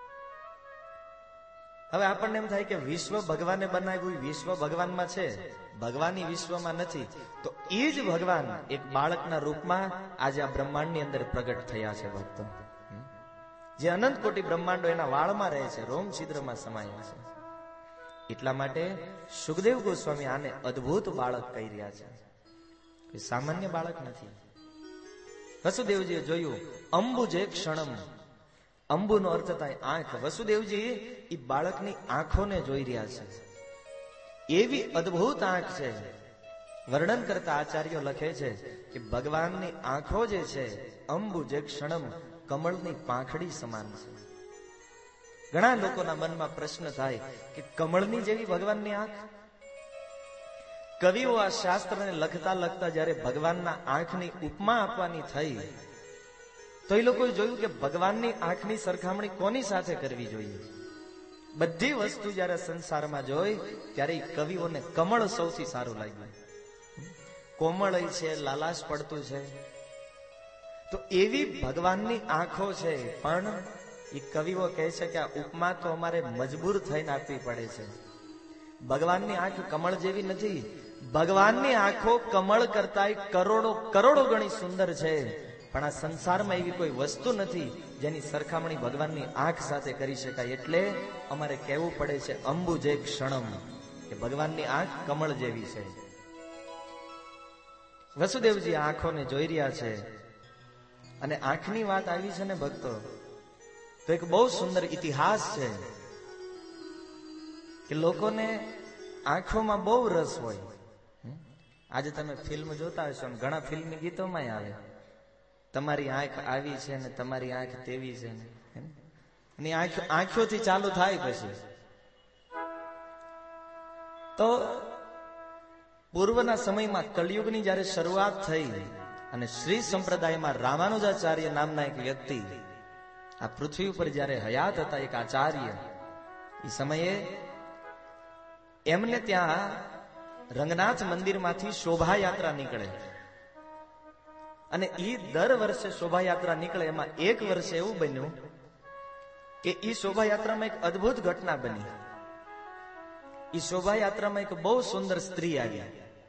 Speaker 1: હવે આપણને એમ થાય કે વિશ્વ ભગવાને બનાવ્યું, વિશ્વ ભગવાનમાં છે, ભગવાન વિશ્વમાં નથી. તો એ જ ભગવાન એક બાળકના રૂપમાં આજે આ બ્રહ્માંડની અંદર પ્રગટ થયા છે ભક્તો. જે અનંત કોટી બ્રહ્માંડો એના વાળમાં રહે છે, રોમ છિદ્રમાં સમાયા છે. એટલા માટે સુખદેવ ગોસ્વામી આને અદ્ભુત બાળક કહી રહ્યા છે. કોઈ સામાન્ય બાળક નથી. વસુદેવજીએ જોયું અંબુજે ક્ષણમ. અંબુનો અર્થ થાય આંખ. વસુદેવજી એ બાળકની આંખોને જોઈ રહ્યા છે. એવી અદ્ભુત આંખ છે. વર્ણન કરતા આચાર્યો લખે છે કે ભગવાનની આંખો જે છે અંબુજે ક્ષણમ, કમળની પાંખડી સમાન છે. ઘણા લોકોના મનમાં પ્રશ્ન થાય કે કમળની જેવી ભગવાનની આંખ. કવિઓ આ શાસ્ત્રને લખતા લખતા જયારે ભગવાનના આંખની ઉપમા આપવાની થઈ તો એ લોકોએ જોયું કે ભગવાનની આંખની સરખામણી કોની સાથે કરવી જોઈએ. બધી વસ્તુ જયારે સંસારમાં જોઈ ત્યારે કવિઓને કમળ સૌથી સારું લાગ્યું. કોમળ છે, લાલાશ પડતું છે. તો એવી ભગવાનની આંખો છે, પણ એ કવિઓ કહે છે કે આ ઉપમા તો અમારે મજબૂર થઈને આપવી પડે છે. ભગવાનની આંખ કમળ જેવી નથી. ભગવાનની આંખો કમળ કરતા કરોડો કરોડો ગણી સુંદર છે. પણ આ સંસારમાં એવી કોઈ વસ્તુ નથી જેની સરખામણી ભગવાનની આંખ સાથે કરી શકાય. એટલે અમારે કહેવું પડે છે અંબુજે ક્ષણમ, કે ભગવાનની આંખ કમળ જેવી છે. વસુદેવજી આંખોને જોઈ રહ્યા છે. અને આંખની વાત આવી છે ને ભક્તો, તો એક બહુ સુંદર ઇતિહાસ છે કે લોકોને આંખોમાં બહુ રસ હોય. આજે તમે ફિલ્મ જોતા હશો, ઘણા ફિલ્મી ગીતોમાં આવે તમારી આંખ આવી છે ને તમારી આંખ તેવી છે ને આંખ આંખોથી ચાલુ થાય. પછી તો પૂર્વના સમયમાં કળિયુગની જયારે શરૂઆત થઈ અને શ્રી સંપ્રદાયમાં રામાનુજાચાર્ય નામના એક વ્યક્તિ આ પૃથ્વી ઉપર જયારે હયાત હતા, એક આચાર્ય, એ સમયે એમને ત્યાં રંગનાથ મંદિરમાંથી શોભાયાત્રા નીકળે અને એ દર વર્ષે શોભાયાત્રા નીકળે. એમાં એક વર્ષે એવું બન્યું કે એ શોભાયાત્રામાં એક અદ્ભુત ઘટના બની. એ શોભાયાત્રામાં એક બહુ સુંદર સ્ત્રી આવી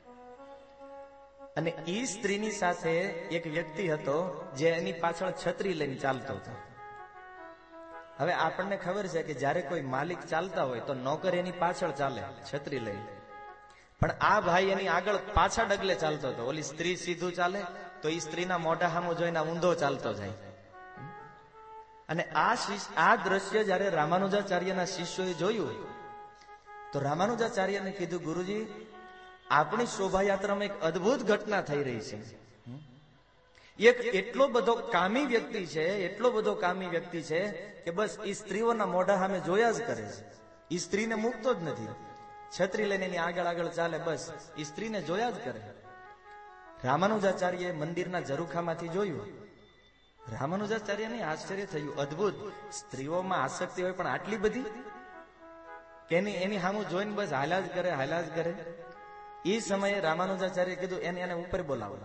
Speaker 1: અને એ સ્ત્રીની સાથે એક વ્યક્તિ હતો જે એની પાછળ છત્રી લઈને ચાલતો હતો. હવે આપણને ખબર છે કે જયારે કોઈ માલિક ચાલતા હોય તો નોકર એની પાછળ ચાલે છત્રી લઈને, પણ આ ભાઈ એની આગળ પાછા ડગલે ચાલતો હતો. ઓલી સ્ત્રી સીધું ચાલે તો એ સ્ત્રીના મોઢા સામો જોઈને ઊંધો ચાલતો જાય. અને આ આ દ્રશ્ય જયારે રામાનુજાચાર્યના શિષ્યોએ જોયું તો રામાનુજાચાર્યને કીધું, ગુરુજી, આપણી શોભાયાત્રામાં એક અદ્ભુત ઘટના થઈ રહી છે. એક એટલો બધો કામી વ્યક્તિ છે, એટલો બધો કામી વ્યક્તિ છે કે બસ એ સ્ત્રીઓના મોઢા સામે જોયા જ કરે છે. એ સ્ત્રીને મૂકતો જ નથી. છત્રી લઈને એની આગળ આગળ ચાલે, બસ એ સ્ત્રીને જોયા જ કરે. રામાનુજાચાર્ય મંદિરના ઝરૂખામાંથી જોયું. રામાનુજાચાર્યને આશ્ચર્ય થયું, અદ્ભુત, સ્ત્રીઓમાં આસક્તિ હોય પણ આટલી બધી કે એની એની સામું જોઈને બસ હાલા જ કરે હાલા જ કરે. એ સમયે રામાનુજાચાર્ય કીધું એને એને ઉપર બોલાવો.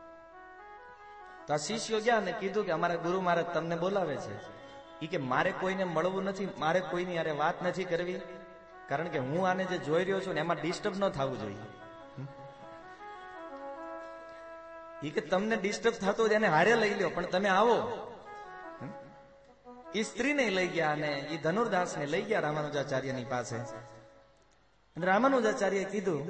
Speaker 1: તો આ શિષ્યો ગયા અને કીધું કે અમારા ગુરુ મહારાજ તમને બોલાવે છે. એ કે મારે કોઈને મળવું નથી, મારે કોઈની યારે વાત નથી કરવી, કારણ કે હું આને જે જોઈ રહ્યો છું ને એમાં ડિસ્ટર્બ ન થવું જોઈએ. એ કે તમને ડિસ્ટર્બ થતો હોય એને હારે લઈ લ્યો, પણ તમે આવો. એ સ્ત્રીને લઈ ગયા અને એ ધનુર્દાસને લઈ ગયા રામાનુજાચાર્યની પાસે. રામાનુજાચાર્યએ કીધું,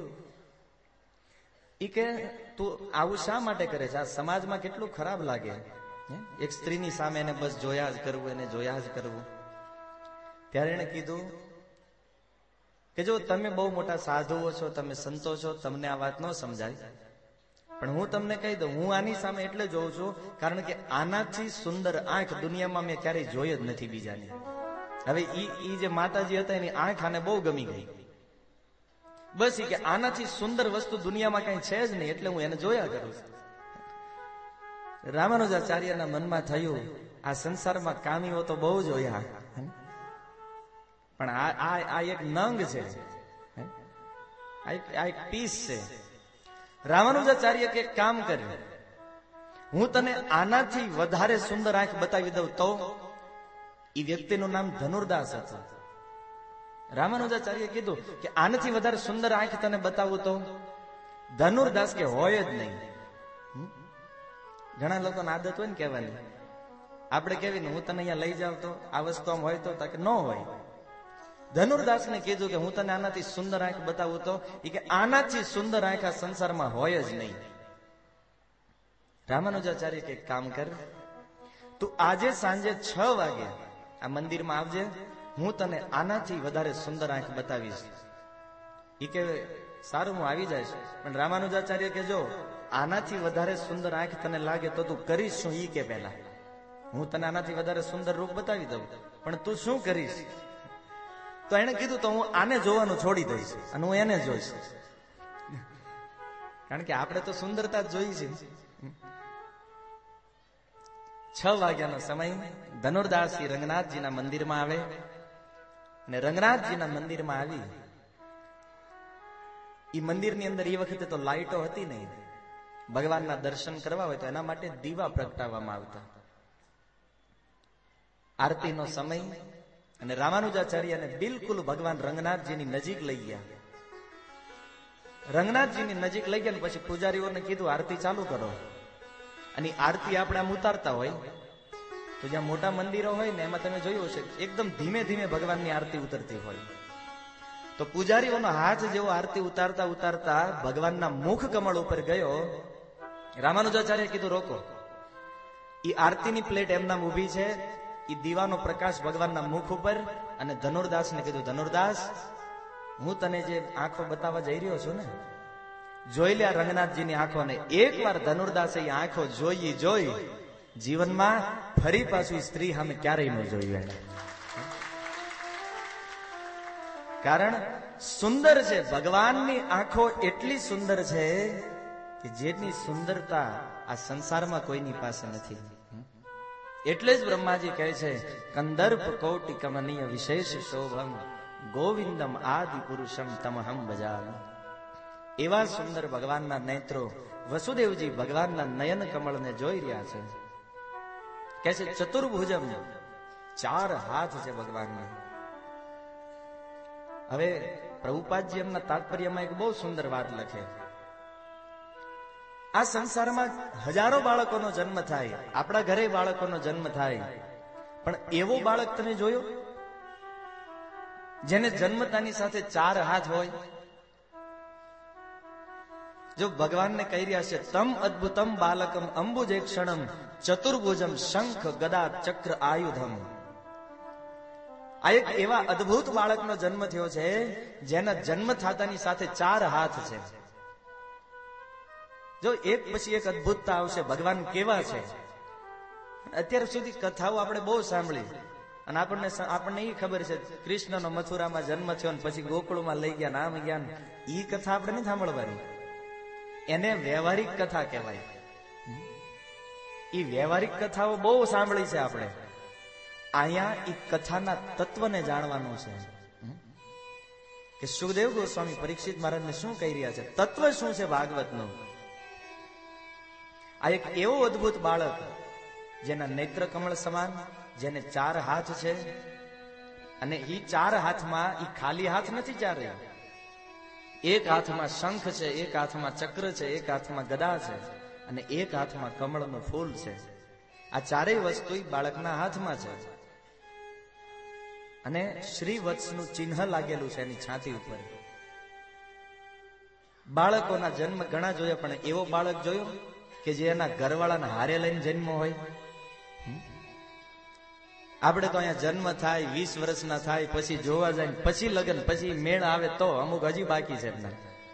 Speaker 1: ઈ કે તું આવું શા માટે કરે છે? આ સમાજમાં કેટલું ખરાબ લાગે, એક સ્ત્રીની સામે એને બસ જોયા જ કરવું, એને જોયા જ કરવું. ત્યારે એને કીધું કે જો તમે બહુ મોટા સાધુઓ છો, તમે સંતો છો, તમને આ વાત ન સમજાય, પણ હું તમને કહી દઉં, હું આની સામે એટલે જોઉં છું કારણ કે આનાથી સુંદર આંખ દુનિયામાં મેં ક્યારેય જોઈ જ નથી બીજાની. હવે ઈ ઈ જે માતાજી હતા એની આંખ આને બહુ ગમી ગઈ. બસ ઈ કે આનાથી સુંદર વસ્તુ દુનિયામાં કઈ છે જ નહીં, એટલે હું એને જોયા કરું છું. રામાનુજાચાર્યના મનમાં થયું, આ સંસારમાં કામીઓ તો બહુ જોયા, પણ આ આ એક નંગ છે, આ એક પીસ છે. રામાનુજાચાર્ય કે કામ કર્યું, હું તને આનાથી વધારે સુંદર આંખ બતાવી દઉં તો એ વ્યક્તિનું નામ ધનુર્દાસ હતું. રામાનુજાચાર્ય કીધું કે આનાથી વધારે સુંદર આંખ તને બતાવું તો ધનુર્દાસ કે હોય જ નહીં. ઘણા લોકોની આદત હોય ને કહેવાની, આપણે કેવી ને હું તને અહીંયા લઈ જાવ તો આ વસ્તુ આમ હોય તો કે ન હોય. ધનુર્દાસ ને કીધું કે હું તને આનાથી સુંદર આંખ બતાવું તો એ કે આનાથી સુંદર આંખ આ સંસારમાં હોય જ નહીં. રામાનુજાચાર્ય કે કામ કર, તું આજે સાંજે છ વાગે આ મંદિરમાં આવજે, હું તને આનાથી વધારે સુંદર આંખ બતાવીશ. એ કે સારું હું આવી જઈશ. પણ રામાનુજાચાર્ય કે જો આનાથી વધારે સુંદર આંખ તને લાગે તો તું કરીશ શું? ઈ કે પહેલા હું તને આનાથી વધારે સુંદર રૂપ બતાવી દઉં, પણ તું શું કરીશ? તો એને કીધું તો હું આને જોવાનું છોડી દઈશ અને હું એને જોઈશ. કારણ કે આપણે તો સુંદરતા જ જોઈ છે. છ વાગ્યાનો સમય, ધનુર્દાસ રંગનાથજીના મંદિરમાં આવે અને રંગનાથજીના મંદિરમાં આવી એ મંદિરની અંદર એ વખતે તો લાઈટો હતી નહીં. ભગવાનના દર્શન કરવા હોય તો એના માટે દીવા પ્રગટાવવામાં આવતા. આરતીનો સમય અને રામાનુજાચાર્યને બિલકુલ ભગવાન રંગનાથજીની નજીક લઈ ગયા. રંગનાથજીની નજીક લઈ ગયા પછી પૂજારીઓને કીધું આરતી ચાલુ કરો. અને આરતી આપણે આમ ઉતારતા હોય તો જ્યાં મોટા મંદિરો હોય ને એમાં તમે જોયું હશે એકદમ ધીમે ધીમે ભગવાનની આરતી ઉતરતી હોય. તો પૂજારીઓનો હાથ જેવો આરતી ઉતારતા ઉતારતા ભગવાનના મુખ કમળ ઉપર ગયો. રામાનુજાચાર્ય કીધું રોકો. એ આરતીની પ્લેટ એમનામ ઊભી છે, એ દીવાનો પ્રકાશ ભગવાનના મુખ ઉપર. અને ધનુર્દાસને કીધું ધનુર્દાસ, હું તને જે આંખો બતાવવા જઈ રહ્યો છું ને, જોઈ લે રંગનાથજીની આંખો. ને એક વાર ધનુર્દાસે એ આંખો જોઈ જોઈ જીવનમાં ફરી પાછું સ્ત્રી સામે ક્યારેય ન જોયું. કારણ સુંદર છે, ભગવાનની આંખો એટલી સુંદર છે કે જેની સુંદરતા આ સંસારમાં કોઈની પાસે નથી. એટલે જ બ્રહ્માજી કહે છે કંદર્પ કોટિ કમનીય વિશેષ શોભમ ગોવિંદમ આદિ પુરુષમ તમહમ ભજામિ. એવા સુંદર ભગવાનના નેત્રો વસુદેવજી ભગવાનના નયન કમળને જોઈ રહ્યા છે. કે છે ચતુર્ભુજમ, ચાર હાથ છે ભગવાનના. હવે પ્રભુપાદજી એમના તાત્પર્યમાં એક બહુ સુંદર વાત લખે. આ સંસારમાં હજારો બાળકોનો જન્મ થાય, આપણા ઘરે બાળકોનો જન્મ થાય, પણ એવો બાળક તમે જોયો જેને જન્મતાની સાથે ચાર હાથ હોય? જો ભગવાનને કહી રહ્યા છે તમ અદ્ભુતમ બાલકમ અંબુજેક્ષણમ ચતુર્ભુજમ શંખ ગદા ચક્ર આયુધમ. આ એક એવા અદ્ભુત બાળકનો જન્મ થયો છે જેના જન્મ થતાની સાથે ચાર હાથ છે. જો એક પછી એક અદ્ભુતતા આવશે. ભગવાન કેવા છે? અત્યાર સુધી કથાઓ આપણે બહુ સાંભળી અને આપણને આપણને એ ખબર છે કૃષ્ણનો મથુરામાં જન્મ થયો ને પછી ગોકુળમાં લઈ ગયા, નામ જ્ઞાન, એ કથા આપણે નહીં સાંભળવાની. એને વ્યવહારિક કથા કહેવાય. એ વ્યવહારિક કથાઓ બહુ સાંભળી છે આપણે. અહીંયા એ કથાના તત્વને જાણવાનું છે કે સુખદેવ ગોસ્વામી પરીક્ષિત મહારાજને શું કહી રહ્યા છે, તત્વ શું છે ભાગવતનું. આ એક એવો અદ્ભુત બાળક જેના નેત્ર કમળ સમાન, જેને ચાર હાથ છે. અને એ ચાર હાથમાં એ ખાલી હાથ નથી ચારે. એક હાથમાં શંખ છે, એક હાથમાં ચક્ર છે, એક હાથમાં ગદા છે અને એક હાથમાં કમળનું ફૂલ છે. આ ચારેય વસ્તુ બાળકના હાથમાં છે. અને શ્રીવત્સનું ચિહ્ન લાગેલું છે એની છાતી ઉપર. બાળકોના જન્મ ઘણા જોયા, પણ એવો બાળક જોયો કે જે એના ઘરવાળાના હારે લઈને જન્મ હોય? આપણે તો અહીંયા જન્મ થાય, વીસ વર્ષના થાય, પછી જોવા જાય, પછી લગ્ન, પછી મેળ આવે તો અમુક હજી બાકી છે એમના.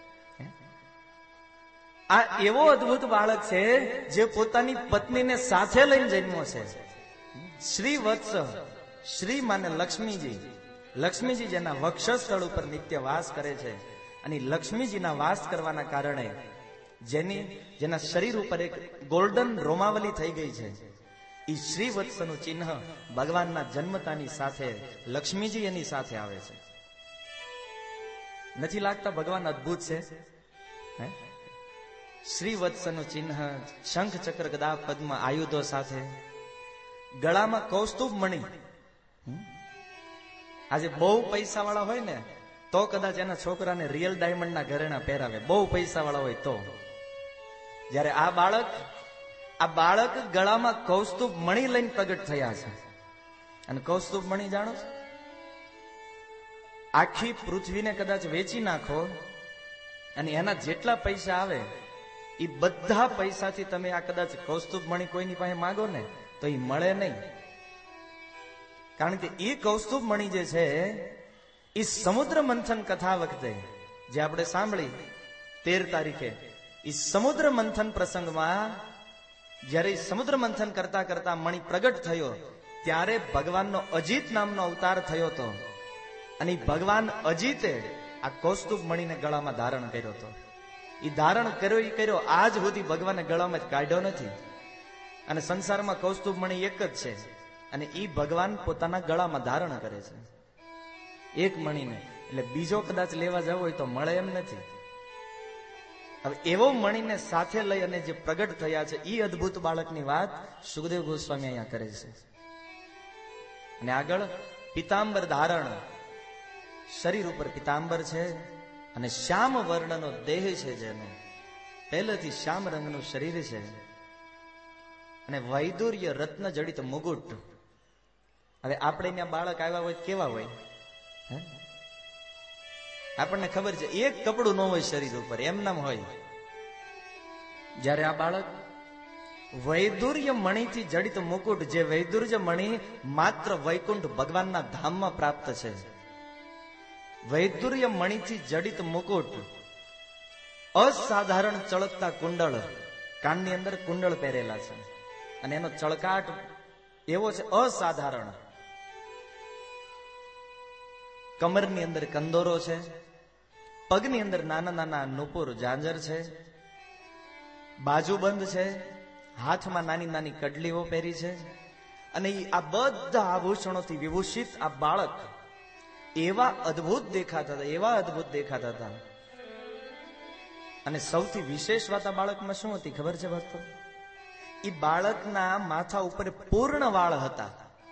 Speaker 1: આ એવો અદ્ભુત બાળક છે જે પોતાની પત્નીને સાથે લઈને જન્મો છે. શ્રી વત્સ, શ્રી માને લક્ષ્મીજી, લક્ષ્મીજી જેના વક્ષસ્થળ ઉપર નિત્ય વાસ કરે છે. અને લક્ષ્મીજીના વાસ કરવાના કારણે જેની જેના શરીર ઉપર એક ગોલ્ડન રોમાવલી થઈ ગઈ છે, એ શ્રી વત્સનું ચિહ્ન ભગવાનના જન્મતાની સાથે લક્ષ્મીજી એની સાથે આવે છે. નથી લાગતા ભગવાન અદ્ભુત છે? શ્રીવત્સનું ચિહ્ન, શંખ ચક્ર ગદા પદ્મ આયુધો સાથે, ગળામાં કૌસ્તુભ મણિ. આજે બહુ પૈસા વાળા હોય ને તો કદાચ એના છોકરાને રિયલ ડાયમંડ ના ઘરેણા પહેરાવે, બહુ પૈસા વાળા હોય તો. જયારે આ બાળક આ બાળક ગળામાં કૌસ્તુભ મણિ લઈને પ્રગટ થયા છે. અને કૌસ્તુભ મણિ જાણો છો? આખી પૃથ્વીને કદાચ વેચી નાખો અને એના જેટલા પૈસા આવે એ બધા પૈસાથી તમે આ કદાચ કૌસ્તુભ મણિ કોઈની પાસે માગો ને તો એ મળે નહીં. કારણ કે એ કૌસ્તુભ મણિ જે છે એ સમુદ્ર મંથન કથા વખતે જે આપણે સાંભળી તેર તારીખે, એ સમુદ્ર મંથન પ્રસંગમાં જયારે સમુદ્ર મંથન કરતા કરતા મણિ પ્રગટ થયો ત્યારે ભગવાનનો અજીત નામનો અવતાર થયો હતો. અને ભગવાન અજીતે આ કૌસ્તુભ મણિને ગળામાં ધારણ કર્યો હતો. એ ધારણ કર્યો એ કર્યો આજ સુધી ભગવાને ગળામાં જ કાઢ્યો નથી. અને સંસારમાં કૌસ્તુભ મણિ એક જ છે અને એ ભગવાન પોતાના ગળામાં ધારણ કરે છે એક મણિને. એટલે બીજો કદાચ લેવા જવો હોય તો મળે એમ નથી. હવે એવો મણિને સાથે લઈ અને જે પ્રગટ થયા છે એ અદભુત બાળકની વાત સુખદેવ ગોસ્વામી અહીંયા કરે છે. અને આગળ પિતાંબર ધારણ, શરીર ઉપર પિતાંબર છે અને શ્યામ વર્ણનો દેહ છે, જેનો પહેલેથી શ્યામ રંગનું શરીર છે. અને વૈદુર્ય રત્ન જડિત મુગુટ. હવે આપણે ત્યાં બાળક આવ્યા હોય કેવા હોય? આપણને ખબર છે એક કપડું ન હોય શરીર ઉપર, એમ નામ હોય. જ્યારે આ બાળક વૈદુર્ય મણિથી જડિત મુકુટ, જે વૈદુર્ય મણિ માત્ર વૈકુંઠ ભગવાનના ધામમાં પ્રાપ્ત છે. વૈદુર્ય મણિથી જડિત મુકુટ, અસાધારણ ચળકતા કુંડળ, કાનની અંદર કુંડળ પહેરેલા છે અને એનો ચળકાટ એવો છે અસાધારણ. કમરની અંદર કંદોરો છે, પગની અંદર નાના નાના નુપુર ઝાંઝર છે, બાજુબંધ છે, હાથમાં નાની નાની કડલીઓ પહેરી છે. અને આ બધા આભૂષણોથી વિભૂષિત આ બાળક એવા અદ્ભુત દેખાતા હતા, એવા અદ્ભુત દેખાતા હતા. અને સૌથી વિશેષ વાત આ બાળકમાં શું હતી ખબર છે ભક્તો? એ બાળકના માથા ઉપર પૂર્ણ વાળ હતા.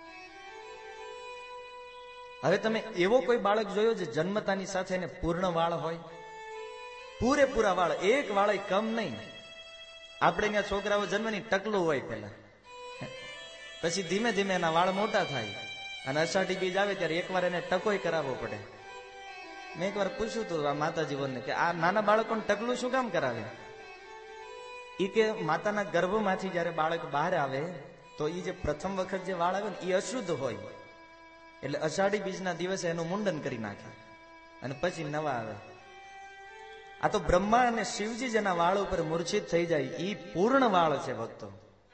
Speaker 1: હવે તમે એવો કોઈ બાળક જોયો જે જન્મતાની સાથે એને પૂર્ણ વાળ હોય? પૂરેપૂરા વાળ, એક વાળ કમ નહીં. આપણે અહીંયા છોકરાઓ જન્મની ટકલું હોય પેલા, પછી ધીમે ધીમે એના વાળ મોટા થાય અને અષાઢી બીજ આવે ત્યારે એકવાર એને ટકોય કરાવવો પડે. મેં એકવાર પૂછ્યું હતું આ માતાજીઓને કે આ નાના બાળકોને ટકલું શું કામ કરાવે? એ કે માતાના ગર્ભમાંથી જયારે બાળક બહાર આવે તો એ જે પ્રથમ વખત જે વાળ આવે ને એ અશુદ્ધ હોય, એટલે અષાઢી બીજના દિવસે એનું મુંડન કરી નાખે અને પછી નવા આવે. આ તો બ્રહ્મા અને શિવજી જેના વાળ ઉપર મૂર્છિત થઈ જાય એ પૂર્ણ વાળ છે ભક્તો.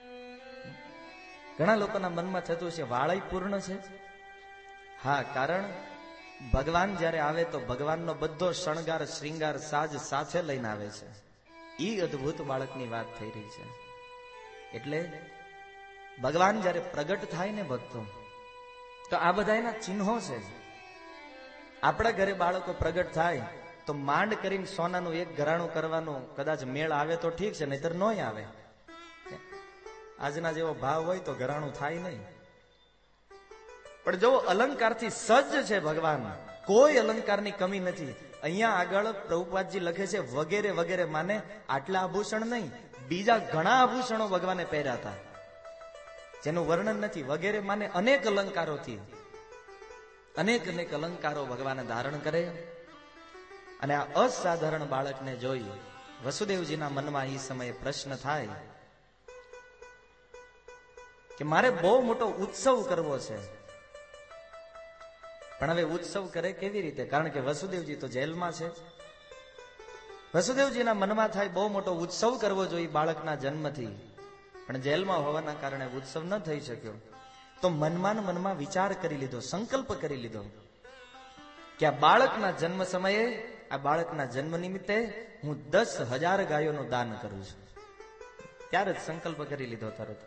Speaker 1: ઘણા લોકોના મનમાં થતું છે વાળ પૂર્ણ છે. હા, કારણ ભગવાન જયારે આવે તો ભગવાનનો બધો શણગાર શ્રીંગાર સાજ સાથે લઈને આવે છે. ઈ અદ્ભુત બાળકની વાત થઈ રહી છે. એટલે ભગવાન જયારે પ્રગટ થાય ને ભક્તો, તો આ બધા એના ચિહ્નો છે. આપણા ઘરે બાળકો પ્રગટ થાય તો માંડ કરીને સોનાનું એક ઘરાણું કરવાનું કદાચ મેળ આવે તો ઠીક છે, નહીતર નોય આવે. આજના જેવો ભાવ હોય તો ઘરાણું થાય નહીં. પણ જો અલંકારથી સજ્જ છે ભગવાન, કોઈ અલંકારની કમી નથી. અહીંયા આગળ પ્રભુપાદજી લખે છે વગેરે વગેરે, માને આટલા આભૂષણ નહીં, બીજા ઘણા આભૂષણો ભગવાને પહેર્યા હતા જેનું વર્ણન નથી. વગેરે માને અનેક અલંકારોથી, અનેક અનેક અલંકારો ભગવાને ધારણ કરે. અને આ અસાધારણ બાળકને જોઈ વસુદેવજીના મનમાં એ સમયે પ્રશ્ન થાય કે મારે બહુ મોટો ઉત્સવ કરવો છે. પણ હવે ઉત્સવ કરે કેવી રીતે? કારણ કે વસુદેવજી તો જેલમાં છે. વસુદેવજીના મનમાં થાય બહુ મોટો ઉત્સવ કરવો જોઈએ બાળકના જન્મથી, પણ જેલમાં હોવાના કારણે ઉત્સવ ન થઈ શક્યો. તો મનમાં મનમાં વિચાર કરી લીધો, સંકલ્પ કરી લીધો કે આ બાળકના જન્મ સમયે, આ બાળકના જન્મ નિમિત્તે હું દસ હજાર ગાયોનું દાન કરું છું. ત્યારે જ સંકલ્પ કરી લીધો તરત.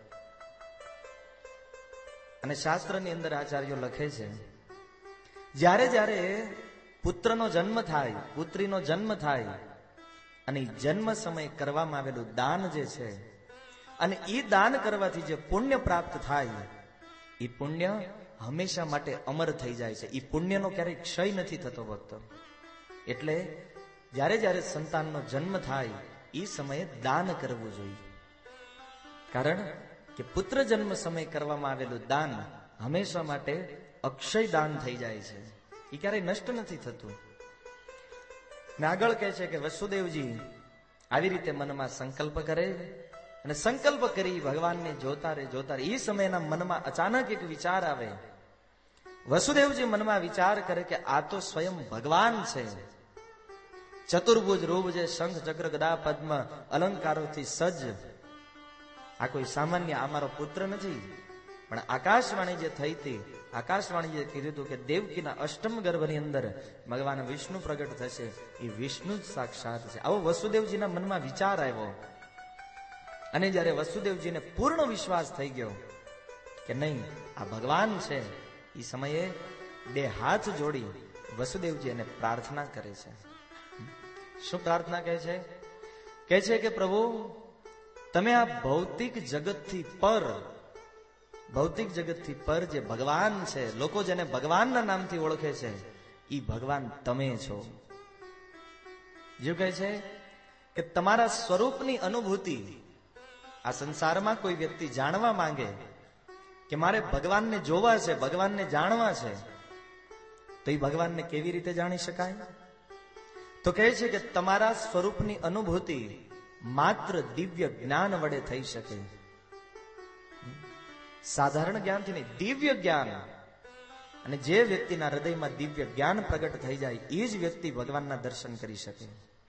Speaker 1: અને શાસ્ત્રની અંદર આચાર્યો લખે છે જ્યારે જ્યારે પુત્રનો જન્મ થાય, પુત્રીનો જન્મ થાય, અને જન્મ સમયે કરવામાં આવેલું દાન જે છે, અને એ દાન કરવાથી જે પુણ્ય પ્રાપ્ત થાય, એ પુણ્ય હંમેશા માટે અમર થઈ જાય છે. એ પુણ્યનો ક્યારેય ક્ષય નથી થતો ભક્તો. એટલે જ્યારે જ્યારે સંતાનનો જન્મ થાય એ સમયે દાન કરવું જોઈએ. કારણ કે પુત્ર જન્મ સમયે કરવામાં આવેલું દાન હંમેશા માટે અક્ષય દાન થઈ જાય છે. એ ક્યારેય નષ્ટ નથી થતું. ને આગળ કહે છે કે વસુદેવજી આવી રીતે મનમાં સંકલ્પ કરે, અને સંકલ્પ કરી ભગવાનને જોતા રે જોતા રે. એ સમયના મનમાં અચાનક એક વિચાર આવે. વસુદેવજી મનમાં વિચાર કરે કે આ તો સ્વયં ભગવાન છે. ચતુર્ભુજ રૂપ જે શંખ ચક્ર ગદા પદ્મ અલંકારોથી સજ્જ, આ કોઈ સામાન્ય આ મારો પુત્ર નથી. પણ આકાશવાણી જે થઈ હતી, આકાશવાણી જે કીધું હતું કે દેવકીના અષ્ટમ ગર્ભની અંદર ભગવાન વિષ્ણુ પ્રગટ થશે, એ વિષ્ણુ જ સાક્ષાત છે. આવો વસુદેવજીના મનમાં વિચાર આવ્યો. અને જયારે વસુદેવજીને પૂર્ણ વિશ્વાસ થઈ ગયો કે નહીં આ ભગવાન છે, એ સમયે બે હાથ જોડી વસુદેવજી એને પ્રાર્થના કરે છે. શું પ્રાર્થના કહે છે? કહે છે કે પ્રભુ, તમે આ ભૌતિક જગતથી પર, ભૌતિક જગતથી પર જે ભગવાન છે, લોકો જેને ભગવાનના નામથી ઓળખે છે, એ ભગવાન તમે છો. જે કહે છે કે તમારા સ્વરૂપની અનુભૂતિ આ સંસારમાં કોઈ વ્યક્તિ જાણવા માંગે કે મારે ભગવાનને જોવા છે, ભગવાનને જાણવા છે, તો એ ભગવાનને કેવી રીતે જાણી શકાય? તો કહે છે કે તમારા સ્વરૂપની અનુભૂતિ માત્ર દિવ્ય જ્ઞાન વડે થઈ શકે. સાધારણ જ્ઞાનથી નહીં, દિવ્ય જ્ઞાન. અને જે વ્યક્તિના હૃદયમાં દિવ્ય જ્ઞાન પ્રગટ થઈ જાય એ જ વ્યક્તિ ભગવાનના દર્શન કરી શકે.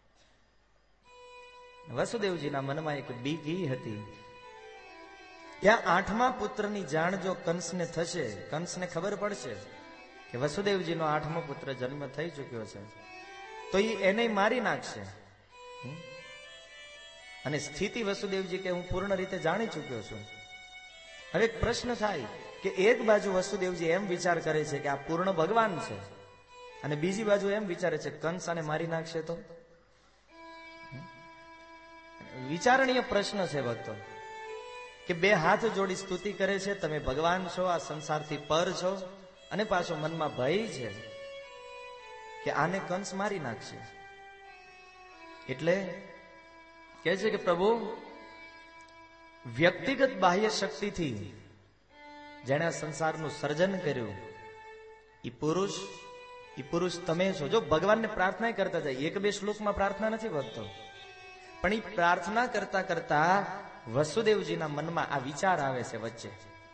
Speaker 1: વસુદેવજીના મનમાં એક બીક એ હતી કે આઠમા પુત્રની જાણ જો કંસને થશે, કંસને ખબર પડશે કે વસુદેવજીનો આઠમો પુત્ર જન્મ થઈ ચુક્યો છે, તો એ એને મારી નાખશે. અને સ્થિતિ વસુદેવજી કે હું પૂર્ણ રીતે જાણી ચુક્યો છું. હવે એક પ્રશ્ન થાય કે એક બાજુ વસુદેવજી એમ વિચાર કરે છે કે આ પૂર્ણ ભગવાન છે, અને બીજી બાજુ એમ વિચારે છે કંસ આને મારી નાખશે તો. વિચારણીય પ્રશ્ન છે ભક્તો, કે બે હાથ જોડી સ્તુતિ કરે છે, તમે ભગવાન છો, આ સંસારથી પર છો, અને પાછો મનમાં ભય છે કે આને કંસ મારી નાખશે. એટલે કહે છે કે પ્રભુ, વ્યક્તિગત બાહ્ય શક્તિથી જેણે આ સંસારનું સર્જન કર્યું, એ પુરુષ એ પુરુષ તમે છો. જો ભગવાનને પ્રાર્થના કરતા જાય, એક બે શ્લોકમાં પ્રાર્થના નથી ભક્તો, પણ એ પ્રાર્થના કરતા કરતા વસુદેવજીના મનમાં આ વિચાર આવે છે વચ્ચે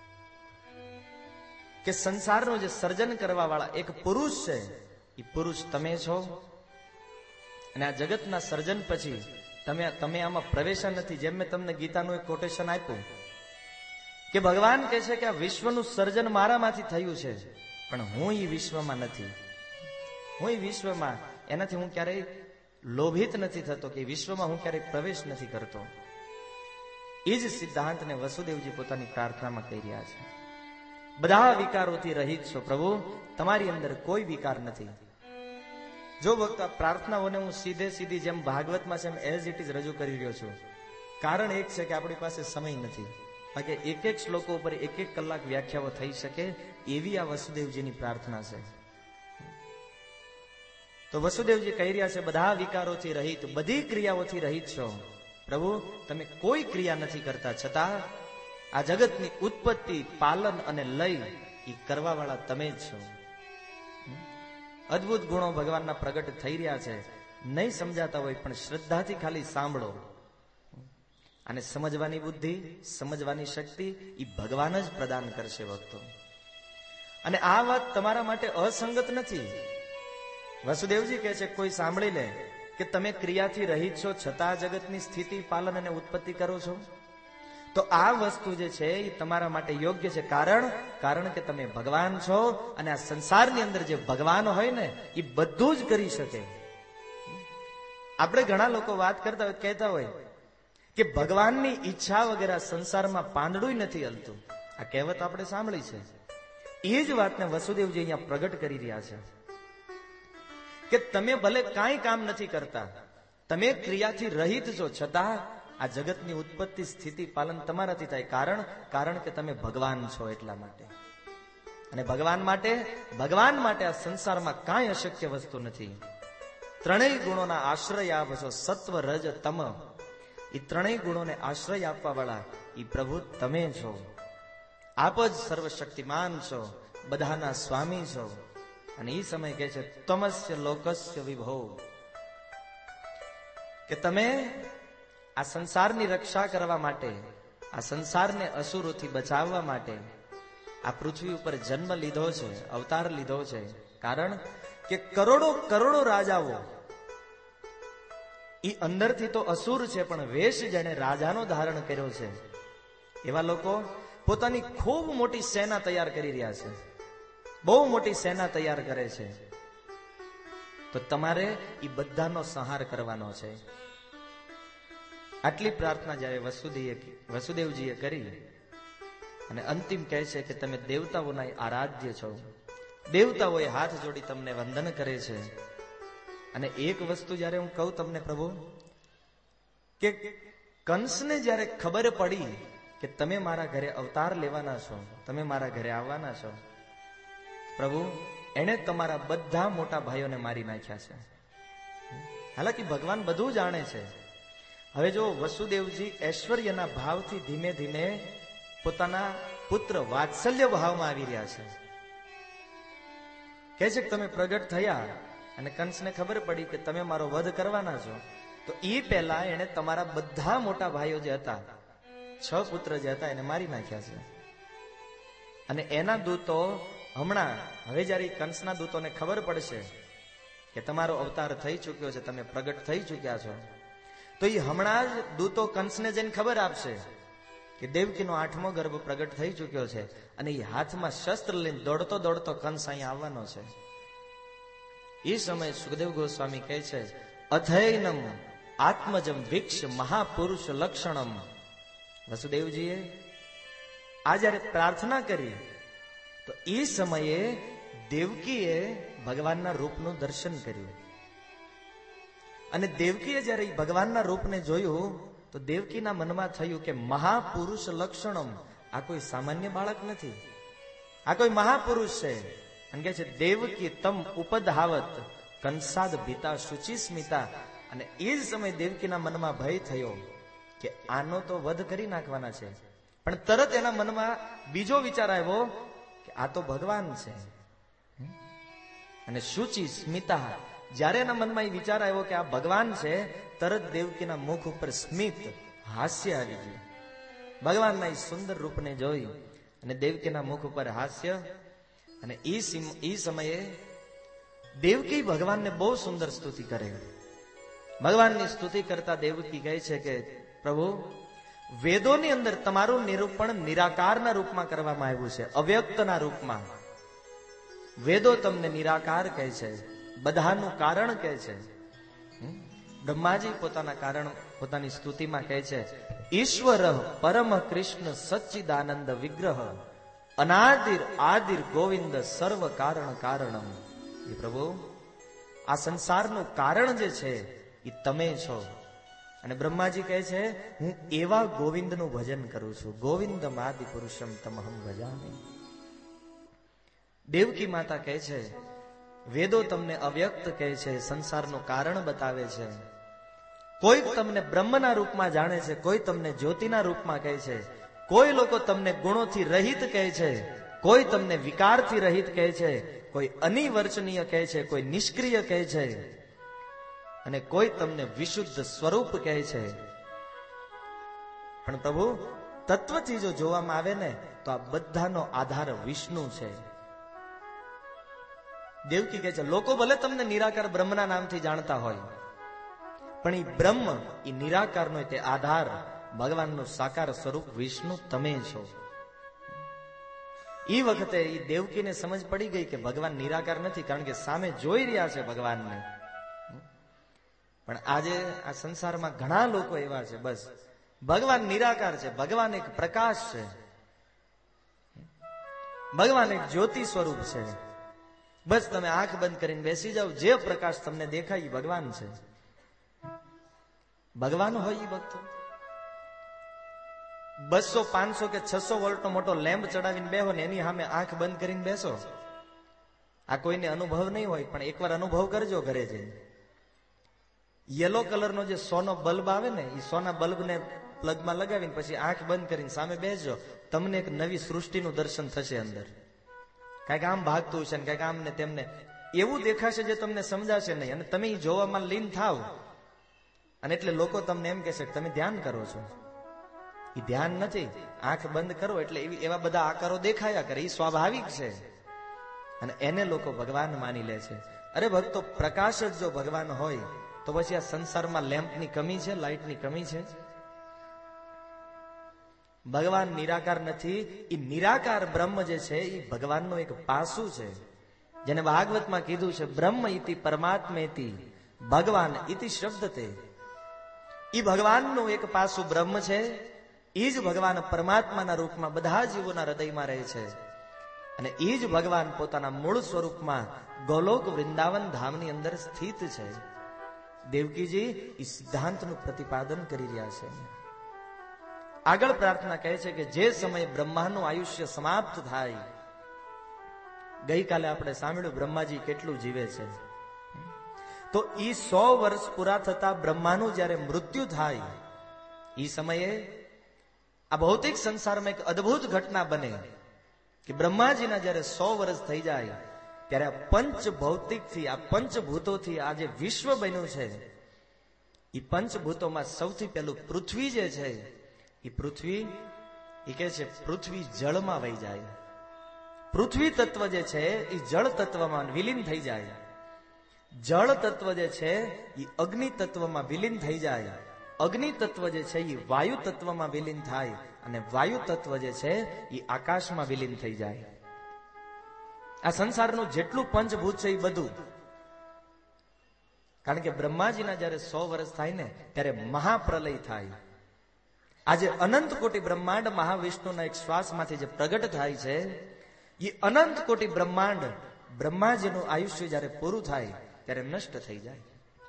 Speaker 1: કે સંસારનું જે સર્જન કરવા વાળા એક પુરુષ છે, એ પુરુષ તમે છો. અને આ જગતના સર્જન પછી તમે તમે આમાં પ્રવેશા નથી. જેમ મેં તમને ગીતાનું એક કોટેશન આપ્યું કે ભગવાન કહે છે કે આ વિશ્વનું સર્જન મારામાંથી થયું છે, પણ હું એ વિશ્વમાં નથી. હું એ વિશ્વમાં એનાથી હું ક્યારેય લોભિત નથી થતો, કે વિશ્વમાં હું ક્યારેય પ્રવેશ નથી કરતો. એ જ સિદ્ધાંતને વસુદેવજી પોતાની પ્રાર્થનામાં કહી રહ્યા છે. બધા વિકારોથી રહિત છો પ્રભુ, તમારી અંદર કોઈ વિકાર નથી. જો ભક્તો આ પ્રાર્થનાઓને હું સીધે સીધી જેમ ભાગવતમાં છે એમ એઝ ઇટ ઇઝ રજૂ કરી રહ્યો છું. કારણ એક છે કે આપણી પાસે સમય નથી, બાકી એક એક શ્લોકો ઉપર એક એક કલાક વ્યાખ્યાઓ થઈ શકે એવી આ વસુદેવજીની પ્રાર્થના છે. તો વસુદેવજી કહી રહ્યા છે બધા વિકારોથી રહિત, બધી ક્રિયાઓથી રહિત છો પ્રભુ. તમે કોઈ ક્રિયા નથી કરતા, છતાં આ જગતની ઉત્પત્તિ, પાલન અને લય એ કરવા વાળા તમે જ છો. અદ્ભુત ગુણો ભગવાનના પ્રગટ થઈ રહ્યા છે. નહીં સમજાતા હોય પણ શ્રદ્ધાથી ખાલી સાંભળો, અને સમજવાની બુદ્ધિ, સમજવાની શક્તિ એ ભગવાન જ પ્રદાન કરશે ભક્તો. અને આ વાત તમારા માટે અસંગત નથી. વસુદેવજી કહે છે કોઈ સાંભળી લે કે તમે ક્રિયાથી રહિત છો, છતાં જગતની સ્થિતિ, પાલન અને ઉત્પત્તિ કરો છો, તો આ વસ્તુ જે છે એ તમારા માટે યોગ્ય છે. કારણ કારણ કે તમે ભગવાન છો, અને આ સંસારની અંદર જે ભગવાન હોય ને એ બધું જ કરી શકે. આપણે ઘણા લોકો વાત કરતા હોય, કહેતા હોય કે ભગવાનની ઈચ્છા વગેરે સંસારમાં પાંદડું નથી હલતું. આ કહેવત આપણે સાંભળી છે. એ જ વાતને વસુદેવજી અહીંયા પ્રગટ કરી રહ્યા છે કે તમે ભલે કાંઈ કામ નથી કરતા, તમે ક્રિયાથી રહિત છો, છતાં આ જગતની ઉત્પત્તિ સ્થિતિ પાલન તમારાથી થાય. કારણ કારણ કે તમે ભગવાન છો એટલા માટે. અને ભગવાન માટે ભગવાન માટે આ સંસારમાં કાંઈ અશક્ય વસ્તુ નથી. ત્રણેય ગુણોના આશ્રય આપો છો, સત્વ રજ તમ. એ ત્રણેય ગુણોને આશ્રય આપવા વાળા એ પ્રભુ તમે છો. આપ જ સર્વશક્તિમાન છો, બધાના સ્વામી છો. અને એ સમય કહે છે તમસ્ય લોકસ્ય વિભો, કે તમે આ સંસારની રક્ષા કરવા માટે, આ સંસારને અસુરોથી બચાવવા માટે આ પૃથ્વી ઉપર જન્મ લીધો છે, અવતાર લીધો છે. કારણ કે કરોડો કરોડો રાજાઓ એ અંદરથી તો અસુર છે, પણ વેશ જેને રાજાનો ધારણ કર્યો છે એવા લોકો પોતાની ખૂબ મોટી સેના તૈયાર કરી રહ્યા છે, બહુ મોટી સેના તૈયાર કરે છે. તો તમારે એ બધાનો સંહાર કરવાનો છે. આટલી પ્રાર્થના જયારે વસુદેવ વસુદેવજીએ કરી અને અંતિમ કહે છે કે તમે દેવતાઓના આરાધ્ય છો, દેવતાઓએ હાથ જોડી તમને વંદન કરે છે. અને એક વસ્તુ જયારે હું કહું તમને પ્રભુ, કે કંસને જયારે ખબર પડી કે તમે મારા ઘરે અવતાર લેવાના છો, તમે મારા ઘરે આવવાના છો, પ્રભુ એને તમારા બધા મોટા ભાઈઓને મારી નાખ્યા છે. હાલાકી ભગવાન બધું જાણે છે. હવે જો વસુદેવજી ઐશ્વર્યના ભાવથી ધીમે ધીમે પોતાના પુત્ર વાત્સલ્ય ભાવમાં આવી રહ્યા છે. કહે છે કે તમે પ્રગટ થયા અને કંસને ખબર પડી કે તમે મારો વધ કરવાના છો, તો એ પહેલા એને તમારા બધા મોટા ભાઈઓ જે હતા, છ પુત્ર જે હતા, એને મારી નાખ્યા છે. અને એના દૂતો હમણાં હવે જયારે કંસના દૂતોને ખબર પડશે કે તમારો અવતાર થઈ ચુક્યો છે, તમે પ્રગટ થઈ ચુક્યા છો, તો એ હમણાં જ દૂતો કંસને જઈને ખબર આપશે કે દેવકીનો આઠમો ગર્ભ પ્રગટ થઈ ચુક્યો છે. અને એ હાથમાં શસ્ત્ર લઈને દોડતો દોડતો કંસ અહીંયા આવવાનો છે. એ સમયે સુખદેવ ગોસ્વામી કહે છે અથૈનમ આત્મજમ વિક્ષ મહાપુરુષ લક્ષણમ. વસુદેવજીએ આ જયારે પ્રાર્થના કરી તો એ સમયે દેવકીએ ભગવાનના રૂપનું દર્શન કર્યું. અને દેવકીએ જયારે ભગવાનના રૂપને જોયું તો દેવકીના મનમાં થયું કે મહાપુરુષ લક્ષણમ, આ કોઈ સામાન્ય બાળક નથી, આ કોઈ મહાપુરુષ છે. અને કહે છે દેવકી તમ ઉપધાવત કંસાદ ભીતા શુચિ સ્મિતા. અને એ જ સમય દેવકીના મનમાં ભય થયો કે આનો તો વધ કરી નાખવાના છે. પણ તરત એના મનમાં બીજો વિચાર આવ્યો કે આ તો ભગવાન છે. અને શુચિ સ્મિતા, જ્યારે એના મનમાં એ વિચાર આવ્યો કે આ ભગવાન છે, તરત દેવકીના મુખ ઉપર સ્મિત હાસ્ય આવી ગયું. ભગવાનના એ સુંદર રૂપને જોઈ અને દેવકીના મુખ ઉપર હાસ્ય. અને એ સમયે દેવકી ભગવાનને બહુ સુંદર સ્તુતિ કરે. ભગવાનની સ્તુતિ કરતા દેવકી કહે છે કે પ્રભુ, વેદોની અંદર તમારું નિરૂપણ નિરાકારના રૂપમાં કરવામાં આવ્યું છે, અવ્યક્તના રૂપમાં. વેદો તમને નિરાકાર કહે છે, બધાનું કારણ કહે છે. બ્રહ્માજી પોતાના કારણ પોતાની સ્તુતિમાં કહે છે ઈશ્વર પરમ કૃષ્ણ સચ્ચિદાનંદ વિગ્રહ અનાદિર આદિર ગોવિંદ સર્વ કારણ કારણમ. એ પ્રભુ, આ સંસારનું કારણ જે છે એ તમે છો. અને બ્રહ્માજી કહે છે હું એવા ગોવિંદનું ભજન કરું છું. ગોવિંદ આદિ પુરુષમ તમહમ ભજામિ. દેવકી માતા કહે છે વેદો તમને અવ્યક્ત કહે છે, સંસારનું કારણ બતાવે છે. કોઈ તમને બ્રહ્મના રૂપમાં જાણે છે, કોઈ તમને જ્યોતિના રૂપમાં કહે છે, કોઈ લોકો તમને ગુણોથી રહિત કહે છે, કોઈ તમને વિકારથી રહિત કહે છે, કોઈ અનિવર્ચનીય કહે છે, કોઈ નિષ્ક્રિય કહે છે, અને કોઈ તમને વિશુદ્ધ સ્વરૂપ કહે છે. પણ પ્રભુ, તત્વથી જો જોવામાં આવે ને તો આ બધાનો આધાર વિષ્ણુ છે. દેવકી કહે છે લોકો ભલે તમને નિરાકાર બ્રહ્મના નામથી જાણતા હોય, પણ એ બ્રહ્મ, એ નિરાકારનો તે આધાર ભગવાનનું સાકાર સ્વરૂપ વિષ્ણુ તમે છો. એ વખતે એ દેવકીને સમજ પડી ગઈ કે ભગવાન નિરાકાર નથી, કારણ કે સામે જોઈ રહ્યા છે ભગવાનને. પણ આજે આ સંસારમાં ઘણા લોકો એવા છે, બસ ભગવાન નિરાકાર છે, ભગવાન એક પ્રકાશ છે, ભગવાન એક જ્યોતિ સ્વરૂપ છે. બસ તમે આંખ બંધ કરીને બેસી જાઓ, જે પ્રકાશ તમને દેખાય ભગવાન છે. ભગવાન હોય એ ભક્તો બસો પાંચસો કે છસો વોલ્ટનો મોટો લેમ્પ ચડાવીને બેહો ને એની સામે આંખ બંધ કરીને બેસો. આ કોઈને અનુભવ નહીં હોય, પણ એકવાર અનુભવ કરજો ઘરે જઈને. યલો કલરનો જે સોનો બલ્બ આવે ને, એ સોના બલ્બને પ્લગમાં લગાવીને પછી આંખ બંધ કરીને સામે બેસજો. તમને એક નવી સૃષ્ટિનું દર્શન થશે અંદર. કાંઈક આમ ભાગતું છે ને કાંઈક આમ ને તેમને એવું દેખાશે જે તમને સમજાશે નહીં, અને તમે જોવામાં લીન થાવ. અને એટલે લોકો તમને એમ કહેશે કે તમે ધ્યાન કરો છો. એ ધ્યાન નથી. આંખ બંધ કરો એટલે એવી એવા બધા આકારો દેખાયા કરે, એ સ્વાભાવિક છે. અને એને લોકો ભગવાન માની લે છે. અરે ભક્તો, પ્રકાશ જ જો ભગવાન હોય તો પછી આ સંસારમાં લેમ્પની કમી છે, લાઇટની કમી છે? ભગવાન નિરાકાર નથી. એ નિરાકાર બ્રહ્મ જે છે એ ભગવાનનું એક પાસું છે, જેને ભાગવતમાં કીધું છે બ્રહ્મ ઇતિ પરમાત્મેતિ ભગવાન ઇતિ શબ્દતે. એ ભગવાનનું એક પાસું બ્રહ્મ છે. એ જ ભગવાન પરમાત્માના રૂપમાં બધા જીવોના હૃદયમાં રહે છે. અને એ જ ભગવાન પોતાના મૂળ સ્વરૂપમાં ગોલોક વૃંદાવન ધામની અંદર સ્થિત છે. દેવકીજી એ સિદ્ધાંતનું પ્રતિપાદન કરી રહ્યા છે. આગળ પ્રાર્થના કહે છે કે જે સમયે બ્રહ્માનું આયુષ્ય સમાપ્ત થાય, ગઈકાલે આપણે સાંભળ્યું બ્રહ્માજી કેટલું જીવે છે, તો ઈ સો વર્ષ પૂરા થતા બ્રહ્માનું જયારે મૃત્યુ થાય, ઈ સમયે આ ભૌતિક સંસારમાં એક અદ્ભુત ઘટના બને કે બ્રહ્માજીના જયારે સો વર્ષ થઈ જાય ત્યારે આ પંચ ભૌતિકથી, આ પંચભૂતોથી આ જે વિશ્વ બન્યું છે, એ પંચભૂતોમાં સૌથી પહેલું પૃથ્વી જે છે, એ પૃથ્વી એ કે છે પૃથ્વી જળમાં વહી જાય. પૃથ્વી તત્વ જે છે એ જળ તત્વમાં વિલીન થઈ જાય. જળ તત્વ જે છે એ અગ્નિ તત્વમાં વિલીન થઈ જાય. અગ્નિ તત્વ જે છે એ વાયુ તત્વમાં વિલીન થાય, અને વાયુ તત્વ જે છે એ આકાશમાં વિલીન થઈ જાય. આ સંસારનું જેટલું પંચભૂત છે એ બધું, કારણ કે બ્રહ્માજીના જયારે સો વર્ષ થાય ને ત્યારે મહાપ્રલય થાય. આજે અનંત કોટી બ્રહ્માંડ મહાવિષ્ણુના એક શ્વાસમાંથી જે પ્રગટ થાય છે, એ અનંત કોટી બ્રહ્માંડ બ્રહ્માજીનું આયુષ્ય જયારે પૂરું થાય ત્યારે નષ્ટ થઈ જાય.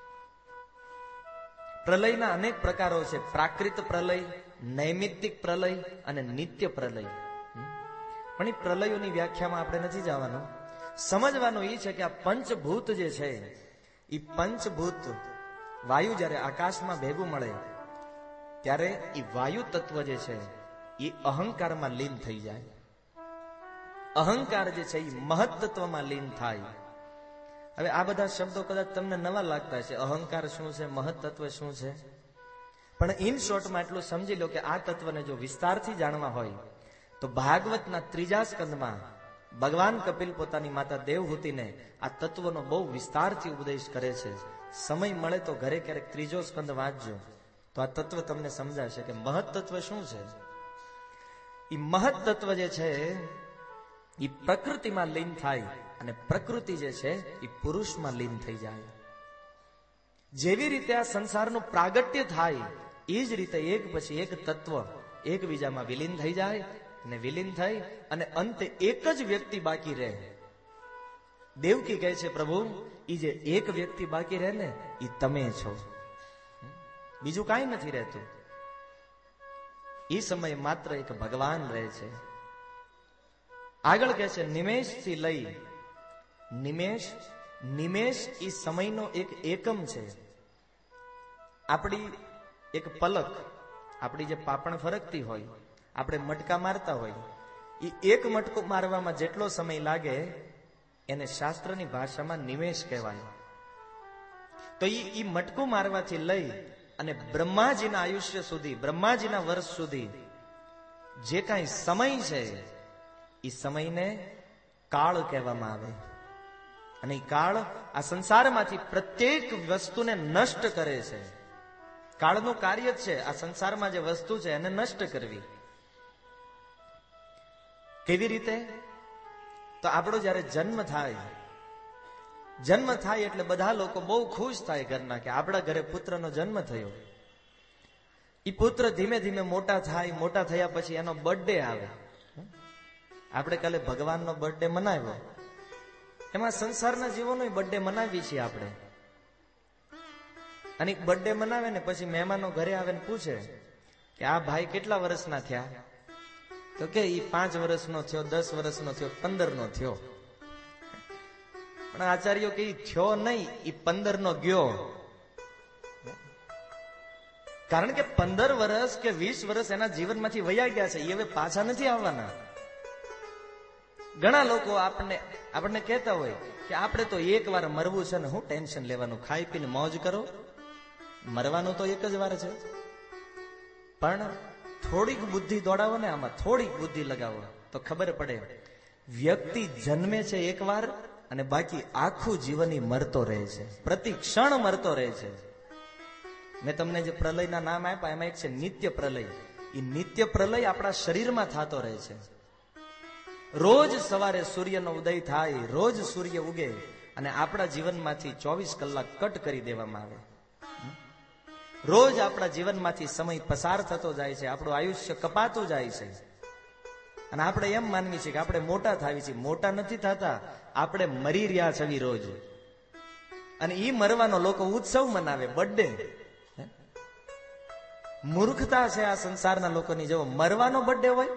Speaker 1: પ્રલયના અનેક પ્રકારો છે. પ્રાકૃત પ્રલય, નૈમિત્તિક પ્રલય અને નિત્ય પ્રલય. પણ એ પ્રલયોની વ્યાખ્યામાં આપણે નથી જવાનું. સમજવાનું એ છે કે આ પંચભૂત જે છે, એ પંચભૂત વાયુ જયારે આકાશમાં ભેગું મળે ત્યારે એ વાયુ તત્વ જે છે એ અહંકારમાં લીન થઈ જાય. અહંકાર જે છે એ મહત તત્વમાં લીન થાય. હવે આ બધા શબ્દો કદાચ તમને નવા લાગતા છે. અહંકાર શું છે, મહત તત્વ શું છે? પણ ઇન શોર્ટમાં એટલું સમજી લો કે આ તત્વને જો વિસ્તારથી જાણવા હોય તો ભાગવતના ત્રીજા સ્કંદમાં ભગવાન કપિલ પોતાની માતા દેવહૂતિને આ તત્વનો બહુ વિસ્તારથી ઉપદેશ કરે છે. સમય મળે તો ઘરે ક્યારેક ત્રીજો સ્કંદ વાંચજો તો આ તત્વ તમને સમજાશે કે મહત તત્વ શું છે. એ મહત તત્વ જે છે એ પ્રકૃતિમાં લીન થાય, અને પ્રકૃતિ જે છે એ પુરુષમાં લીન થઈ જાય. જેવી રીતે આ સંસારનું પ્રાગટ્ય થાય, એ જ રીતે એક પછી એક તત્વ એકબીજામાં વિલીન થઈ જાય, અને વિલીન થઈ અને અંતે એક જ વ્યક્તિ બાકી રહે. દેવકી કહે છે પ્રભુ, એ જે એક વ્યક્તિ બાકી રહે ને એ તમે છો, બીજું કાંઈ નથી રહેતું. એ સમયે માત્ર એક ભગવાન રહે છે. આગળ કહે છે નિમેષથી લઈ, નિમેષ નિમેષ એ સમયનો એક એકમ છે. આપણી એક પલક, આપણી જે પાપણ ફરકતી હોય, આપણે મટકા મારતા હોય, એ એક મટકો મારવામાં જેટલો સમય લાગે એને શાસ્ત્રની ભાષામાં નિમેષ કહેવાય. તો એ મટકું મારવાથી લઈ અને બ્રહ્માજીના આયુષ્ય સુધી, બ્રહ્માજીના વર્ષ સુધી જે કાંઈ સમય છે એ સમયને કાળ કહેવામાં આવે. અને એ કાળ આ સંસારમાંથી પ્રત્યેક વસ્તુને નષ્ટ કરે છે. કાળનું કાર્ય જ છે આ સંસારમાં જે વસ્તુ છે એને નષ્ટ કરવી. કેવી રીતે? તો આપણો જયારે જન્મ થાય, જન્મ થાય એટલે બધા લોકો બહુ ખુશ થાય ઘરના કે આપણા ઘરે પુત્રનો જન્મ થયો. એ પુત્ર ધીમે ધીમે મોટા થાય, મોટા થયા પછી એનો બર્થડે આવે. આપણે કાલે ભગવાનનો બર્થડે મનાવ્યો, એમાં સંસારના જીવોનો બર્થડે મનાવીએ છીએ આપણે. અને બર્થડે મનાવે ને પછી મહેમાનો ઘરે આવે ને પૂછે કે આ ભાઈ કેટલા વર્ષના થયા, તો કે ઈ પાંચ વર્ષનો થયો, દસ વર્ષનો થયો, પંદર નો થયો. પણ આચાર્યો કે ઈ થયો નહીં, ઈ પંદર નો ગયો. કારણ કે પંદર વર્ષ કે વીસ વર્ષ એના જીવનમાંથી વયા ગયા છે, એ હવે પાછા નથી આવવાના. ઘણા લોકો આપણને આપણને કહેતા હોય કે આપણે તો એક વાર મરવું છે ને હું ટેન્શન લેવાનું, ખાઈ પીને મોજ કરો, મરવાનું તો એક જ વાર છે. પણ થોડીક બુદ્ધિ દોડાવો ને આમાં, થોડીક બુદ્ધિ લગાવો તો ખબર પડે વ્યક્તિ જન્મે છે એક વાર અને બાકી આખું જીવન મરતો રહે છે, પ્રતિ ક્ષણ મરતો રહે છે. મેં તમને જે પ્રલયના નામ આપ્યા એમાં એક છે નિત્ય પ્રલય. એ નિત્ય પ્રલય આપણા શરીરમાં થતો રહે છે. રોજ સવારે સૂર્યનો ઉદય થાય, રોજ સૂર્ય ઉગે અને આપણા જીવનમાંથી ચોવીસ કલાક કટ કરી દેવામાં આવે. રોજ આપણા જીવનમાંથી સમય પસાર થતો જાય છે, આપણું આયુષ્ય કપાતું જાય છે. અને આપણે એમ માનવી છે કે આપણે મોટા થાવી છીએ. મોટા નથી થતા, આપણે મરી રહ્યા છે રોજ. અને ઈ મરવાનો લોકો ઉત્સવ મનાવે, બર્થડે. મૂર્ખતા છે આ સંસારના લોકોની. જો મરવાનો બર્થડે હોય,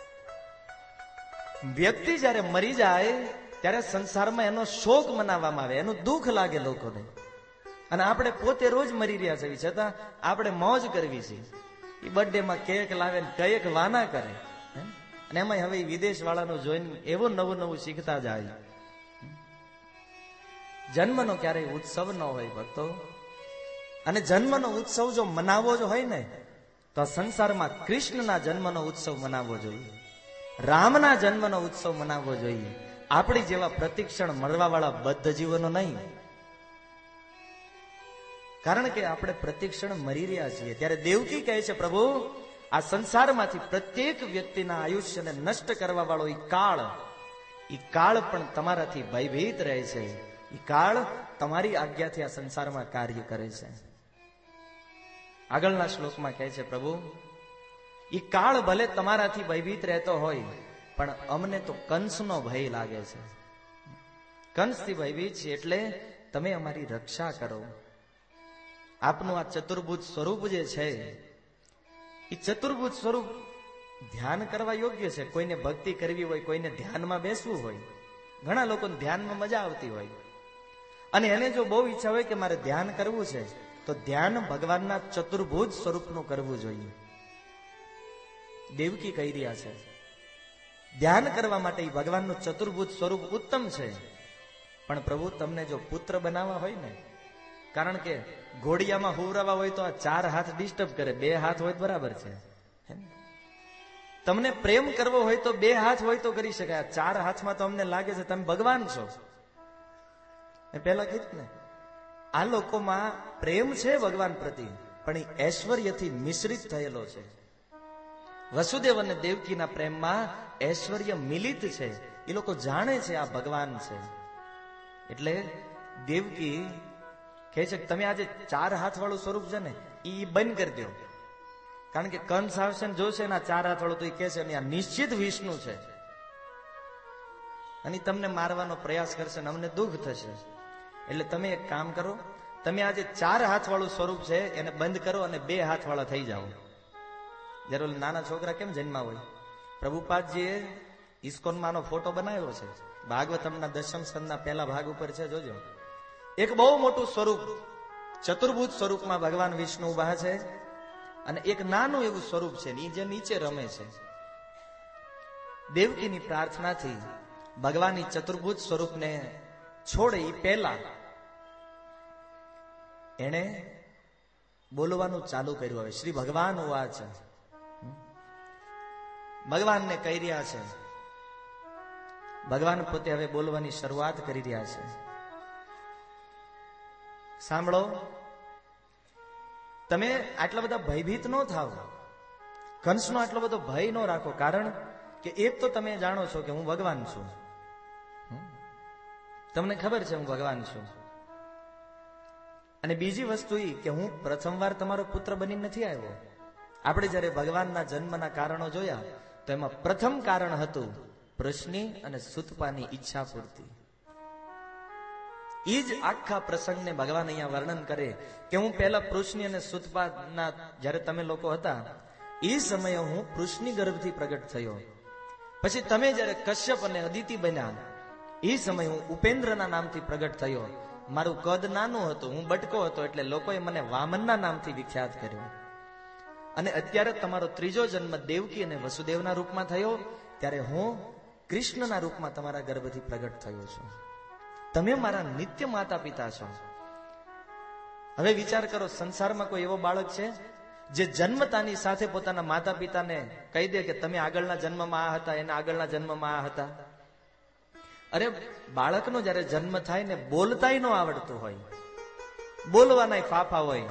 Speaker 1: વ્યક્તિ જયારે મરી જાય ત્યારે સંસારમાં એનો શોક મનાવવામાં આવે, એનું દુઃખ લાગે લોકોને. અને આપણે પોતે રોજ મરી રહ્યા છીએ, છતાં આપણે મોજ કરવી છે. એ બર્થડે માં કેક લાવે ને કઈક વાના કરે. અને એમાં હવે વિદેશ વાળાનું જોઈને એવું નવું નવું શીખતા જાય. જન્મનો ક્યારેય ઉત્સવ ન હોય ભક્તો. અને જન્મનો ઉત્સવ જો મનાવવો જ હોય ને તો સંસારમાં કૃષ્ણના જન્મનો ઉત્સવ મનાવવો જોઈએ, રામના જન્મનો ઉત્સવ મનાવવો જોઈએ. આપણી જેવા પ્રતિક્ષણ મળવા વાળા બદ્ધ જીવનો નહીં. કારણ કે આપણે પ્રતિક્ષણ મરી રહ્યા છીએ. ત્યારે દેવકી કહે છે, પ્રભુ આ સંસારમાંથી પ્રત્યેક વ્યક્તિના આયુષ્યને નષ્ટ કરવા વાળો ઈ કાળ, ઈ કાળ પણ તમારાથી ભયભીત રહે છે. ઈ કાળ તમારી આજ્ઞાથી આ સંસારમાં કાર્ય કરે છે. આગળના શ્લોકમાં કહે છે, પ્રભુ ઈ કાળ ભલે તમારાથી ભયભીત રહેતો હોય પણ અમને તો કંસનો ભય લાગે છે. કંસથી ભયભીત છે એટલે તમે અમારી રક્ષા કરો. આપનું આ ચતુર્ભુજ સ્વરૂપ જે છે એ ચતુર્ભુજ સ્વરૂપ ધ્યાન કરવા યોગ્ય છે. કોઈને ભક્તિ કરવી હોય, કોઈને ધ્યાનમાં બેસવું હોય, ઘણા લોકોને ધ્યાનમાં મજા આવતી હોય અને એને જો બહુ ઈચ્છા હોય કે મારે ધ્યાન કરવું છે તો ધ્યાન ભગવાનના ચતુર્ભુજ સ્વરૂપનું કરવું જોઈએ. દેવકી કહી રહ્યા છે ધ્યાન કરવા માટે ભગવાનનું ચતુર્ભુજ સ્વરૂપ ઉત્તમ છે. પણ પ્રભુ તમને જો પુત્ર બનાવવા હોય ને, કારણ કે ઘોડિયામાં હુવરાવા હોય તો આ ચાર હાથ ડિસ્ટર્બ કરે, બે હાથ હોય બરાબર છે. તમને પ્રેમ કરવો હોય તો બે હાથ હોય તો કરી શકાય. ચાર હાથમાં તો અમને લાગે છે તમે ભગવાન છો. મેં પહેલા કીધું ને, આ લોકોમાં પ્રેમ છે ભગવાન પ્રતિ, પણ એ ઐશ્વર્યથી મિશ્રિત થયેલો છે. વસુદેવ અને દેવકીના પ્રેમમાં ઐશ્વર્ય મિલિત છે. એ લોકો જાણે છે આ ભગવાન છે. એટલે દેવકી કહે છે કે તમે આજે ચાર હાથ વાળું સ્વરૂપ છે ને એ બંધ કરી દો. કારણ કે કંસ આવશે ને જોશે ને ચાર હાથ વાળું તો એ કહે છે આ નિશ્ચિત વિષ્ણુ છે અને તમને મારવાનો પ્રયાસ કરશે ને અમને દુઃખ થશે. એટલે તમે એક કામ કરો, તમે આજે ચાર હાથ વાળું સ્વરૂપ છે એને બંધ કરો અને બે હાથ વાળા થઈ જાઓ. જયારે નાના છોકરા કેમ જન્મા હોય, પ્રભુપાદજીએ ઇસ્કોનમાં આનો ફોટો બનાવ્યો છે. ભાગવતમના દશમ સ્કંદના પહેલા ભાગ ઉપર છે, જોજો. એક બહુ મોટું સ્વરૂપ ચતુર્ભુજ સ્વરૂપમાં ભગવાન વિષ્ણુ ઉભા છે અને એક નાનું એવું સ્વરૂપ છે જે નીચે રમે છે. દેવકીની પ્રાર્થનાથી ભગવાનની ચતુર્ભુજ સ્વરૂપને છોડે એ પહેલા એને બોલવાનું ચાલુ કર્યું. હવે શ્રી ભગવાન વાત છે, ભગવાનને કહી રહ્યા છે. ભગવાન પોતે હવે બોલવાની શરૂઆત કરી રહ્યા છે. સાંભળો, તમે આટલા બધા ભયભીત ન થાવ, કંસનો આટલો બધો ભય ન રાખો. કારણ કે એક તો તમે જાણો છો કે હું ભગવાન છું, તમને ખબર છે હું ભગવાન છું. અને બીજી વસ્તુ એ કે હું પ્રથમવાર તમારો પુત્ર બની નથી આવ્યો. આપણે જયારે ભગવાનના જન્મના કારણો જોયા તો એમાં પ્રથમ કારણ હતું પ્રશ્ની અને સુતપાની ઈચ્છા પૂર્તિ. એ જ આખા પ્રસંગને ભગવાન અહીંયા વર્ણન કરે કે હું પહેલા પૃષ્ણિ અને સુતપાના જયારે તમે લોકો હતા એ સમયે હું પૃષ્ણિ ગર્ભથી પ્રગટ થયો. પછી તમે જયારે કશ્યપ અને અદિતિ બન્યા એ સમયે હું ઉપેન્દ્રના નામથી પ્રગટ થયો. મારું કદ નાનું હતું, હું બટકો હતો, એટલે લોકોએ મને વામનના નામથી વિખ્યાત કર્યો. અને અત્યારે તમારો ત્રીજો જન્મ દેવકી અને વસુદેવના રૂપમાં થયો, ત્યારે હું કૃષ્ણના રૂપમાં તમારા ગર્ભથી પ્રગટ થયો છું. તમે મારા નિત્ય માતા પિતા છો. હવે વિચાર કરો, સંસારમાં કોઈ એવો બાળક છે જે જન્મતાની સાથે પોતાના માતા પિતાને કહી દે કે તમે આગળના જન્મમાં આ હતા, એના આગળના જન્મમાં આ હતા? અરે બાળકનો જયારે જન્મ થાય ને બોલતાય ન આવડતું હોય, બોલવાના ફાફા હોય,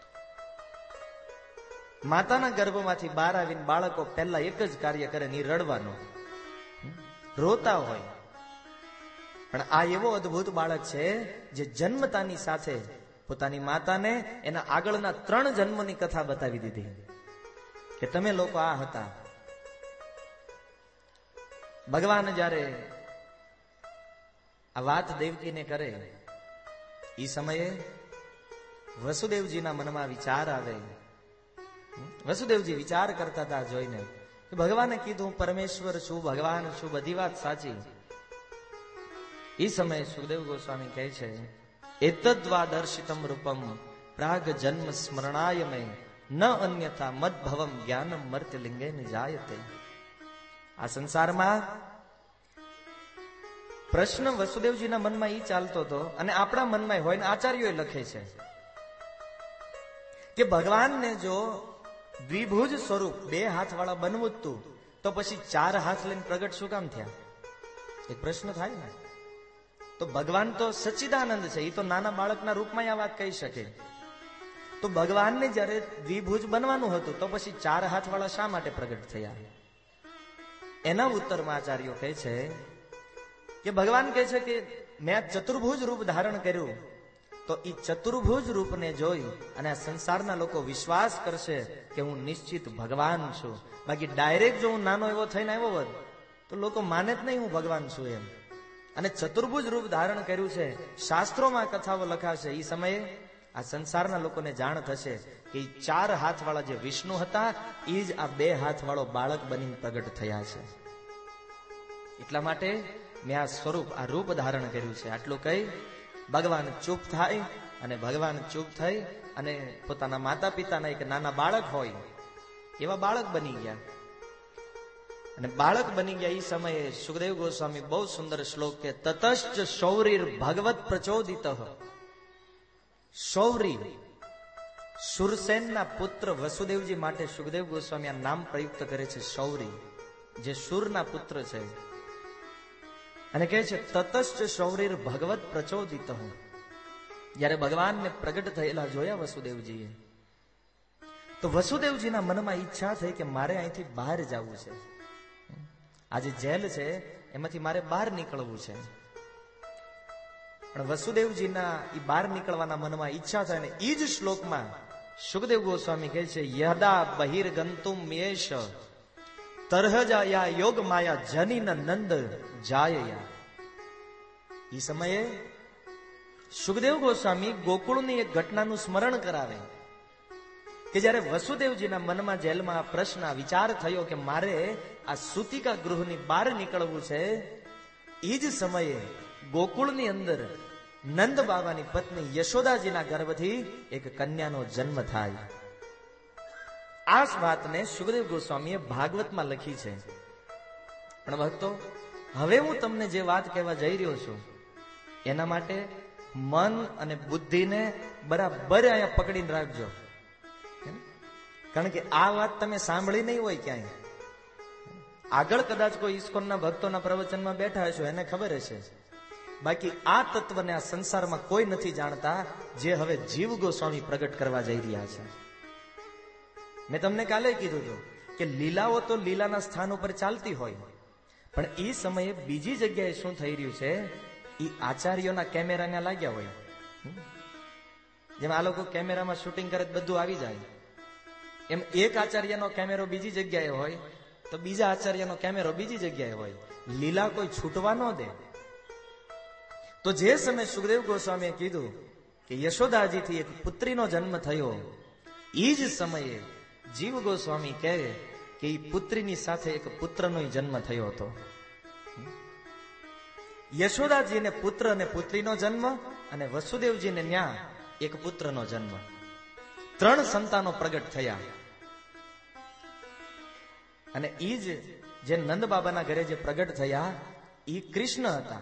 Speaker 1: માતાના ગર્ભમાંથી બહાર આવીને બાળકો પહેલા એક જ કાર્ય કરે ને રડવાનું, રોતા હોય. પણ આ એવો અદ્ભુત બાળક છે જે જન્મતાની સાથે પોતાની માતાને એના આગળના ત્રણ જન્મની કથા બતાવી દીધી કે તમે લોકો આ હતા. ભગવાન જયારે આ વાત દેવકીને કરે એ સમયે વસુદેવજીના મનમાં વિચાર આવે. વસુદેવજી વિચાર કરતા હતા જોઈને કે ભગવાને કીધું હું પરમેશ્વર છું, ભગવાન છું, બધી વાત સાચી. એ સમયે સુખદેવ ગોસ્વામી કહે છે એતદ્વા દર્શિતમ રૂપમ પ્રાગ જન્મ સ્મરણાય મે ન અન્યથા મદભવમ જ્ઞાનમ મર્ત્યલિંગે નિજાયતે. આ સંસારમાં પ્રશ્ન વસુદેવજીના મનમાં ઈ ચાલતો હતો અને આપણા મનમાં હોય ને આચાર્યોએ લખે છે કે ભગવાનને જો દ્વિભુજ સ્વરૂપ બે હાથ વાળા બનવું હતું તો પછી ચાર હાથ લઈને પ્રગટ શું કામ થયા? એક પ્રશ્ન થાય ને. તો ભગવાન તો સચ્ચિદાનંદ છે, એ તો નાના બાળકના રૂપમાં આ વાત કહી શકે. તો ભગવાનને જયારે દ્વિભુજ બનવાનું હતું તો પછી ચાર હાથ વાળા શા માટે પ્રગટ થયા? એના ઉત્તરમાં આચાર્યો કહે છે કે ભગવાન કહે છે કે મેં આ ચતુર્ભુજ રૂપ ધારણ કર્યું તો એ ચતુર્ભુજ રૂપને જોઈ અને આ સંસારના લોકો વિશ્વાસ કરશે કે હું નિશ્ચિત ભગવાન છું. બાકી ડાયરેક્ટ જો હું નાનો એવો થઈને આવ્યો હોત તો લોકો માને જ નહીં હું ભગવાન છું એમ. અને ચતુર્ભુજ રૂપ ધારણ કર્યું છે, શાસ્ત્રોમાં કથાઓ લખાશે. એ સમયે આ સંસારના લોકોને જાણ થશે કે ચાર હાથ વાળા જે વિષ્ણુ હતા એ જ આ બે હાથ વાળો બાળક બની પ્રગટ થયા છે. એટલા માટે મેં આ સ્વરૂપ, આ રૂપ ધારણ કર્યું છે. આટલું કહી ભગવાન ચૂપ થાય અને ભગવાન ચૂપ થઈ અને પોતાના માતા પિતાના એક નાના બાળક હોય એવા બાળક બની ગયા. અને બાળક બની ગયા એ સમયે સુખદેવ ગોસ્વામી બહુ સુંદર શ્લોક કે તતશ્ચ શૌરીર ભગવત પ્રચોદિત. શૌરી સુરસેનના પુત્ર વસુદેવજી માટે સુખદેવ ગોસ્વામી આ નામ પ્રયુક્ત કરે છે, શૌરી, જે સુરના પુત્ર છે. અને કહે છે તતશ્ચ શૌરીર ભગવત પ્રચોદિત. જયારે ભગવાનને પ્રગટ થયેલા જોયા વસુદેવજીએ તો વસુદેવજીના મનમાં ઈચ્છા થઈ કે મારે અહીંથી બહાર જવું છે. આ જે જેલ છે એમાંથી મારે બહાર નીકળવું છે. પણ વસુદેવજીના ઈ બહાર નીકળવાના મનમાં ઈચ્છા થાય ને ઈ જ શ્લોકમાં સુખદેવ ગોસ્વામી કહે છે યદા બહિર્ગંતુમ યેશ તરહજાયા યોગ માયા જનીન નંદ જાયયા. ઈ સમયે સુખદેવ ગોસ્વામી ગોકુળની એક ઘટનાનું સ્મરણ કરાવે કે જયારે વસુદેવજીના મનમાં જેલમાં આ પ્રશ્ન, આ વિચાર થયો કે મારે આ સૂતિકા ગૃહની બહાર નીકળવું છે, એ જ સમયે ગોકુળની અંદર નંદ બાબાની પત્ની યશોદાજીના ગર્ભથી એક કન્યાનો જન્મ થાય. આ વાતને સુખદેવ ગોસ્વામીએ ભાગવતમાં લખી છે. પણ ભક્તો, હવે હું તમને જે વાત કહેવા જઈ રહ્યો છું એના માટે મન અને બુદ્ધિને બરાબર અહીંયા પકડીને રાખજો. કારણ કે આ વાત તમે સાંભળી નહીં હોય ક્યાંય. આગળ કદાચ કોઈ ઇસ્કોનના ભક્તોના પ્રવચનમાં બેઠા હશો એને ખબર હશે. બાકી આ તત્વને આ સંસારમાં કોઈ નથી જાણતા જે હવે જીવ ગોસ્વામી પ્રગટ કરવા જઈ રહ્યા છે. મેં તમને કાલે કીધું હતું કે લીલાઓ તો લીલાના સ્થાન ઉપર ચાલતી હોય, પણ એ સમયે બીજી જગ્યાએ શું થઈ રહ્યું છે એ આચાર્યોના કેમેરાને લાગ્યા હોય. જેમ આ લોકો કેમેરામાં શૂટિંગ કરે બધું આવી જાય, એમ એક આચાર્યનો કેમેરો બીજી જગ્યાએ હોય તો બીજા આચાર્યનો કેમેરો બીજી જગ્યાએ હોય. લીલા કોઈ છૂટવા ન દે. તો જે સમયે સુખદેવ ગોસ્વામીએ કીધું કે યશોદાજીથી એક પુત્રીનો જન્મ થયો, એ જ સમયે જીવ ગોસ્વામી કહે કે એ પુત્રીની સાથે એક પુત્રનો જન્મ થયો હતો. યશોદાજીને પુત્ર અને પુત્રીનો જન્મ, અને વસુદેવજીને ન્યા એક પુત્રનો જન્મ. ત્રણ સંતાનો પ્રગટ થયા. અને ઈ જ જે નંદ બાબાના ઘરે જે પ્રગટ થયા ઈ કૃષ્ણ હતા.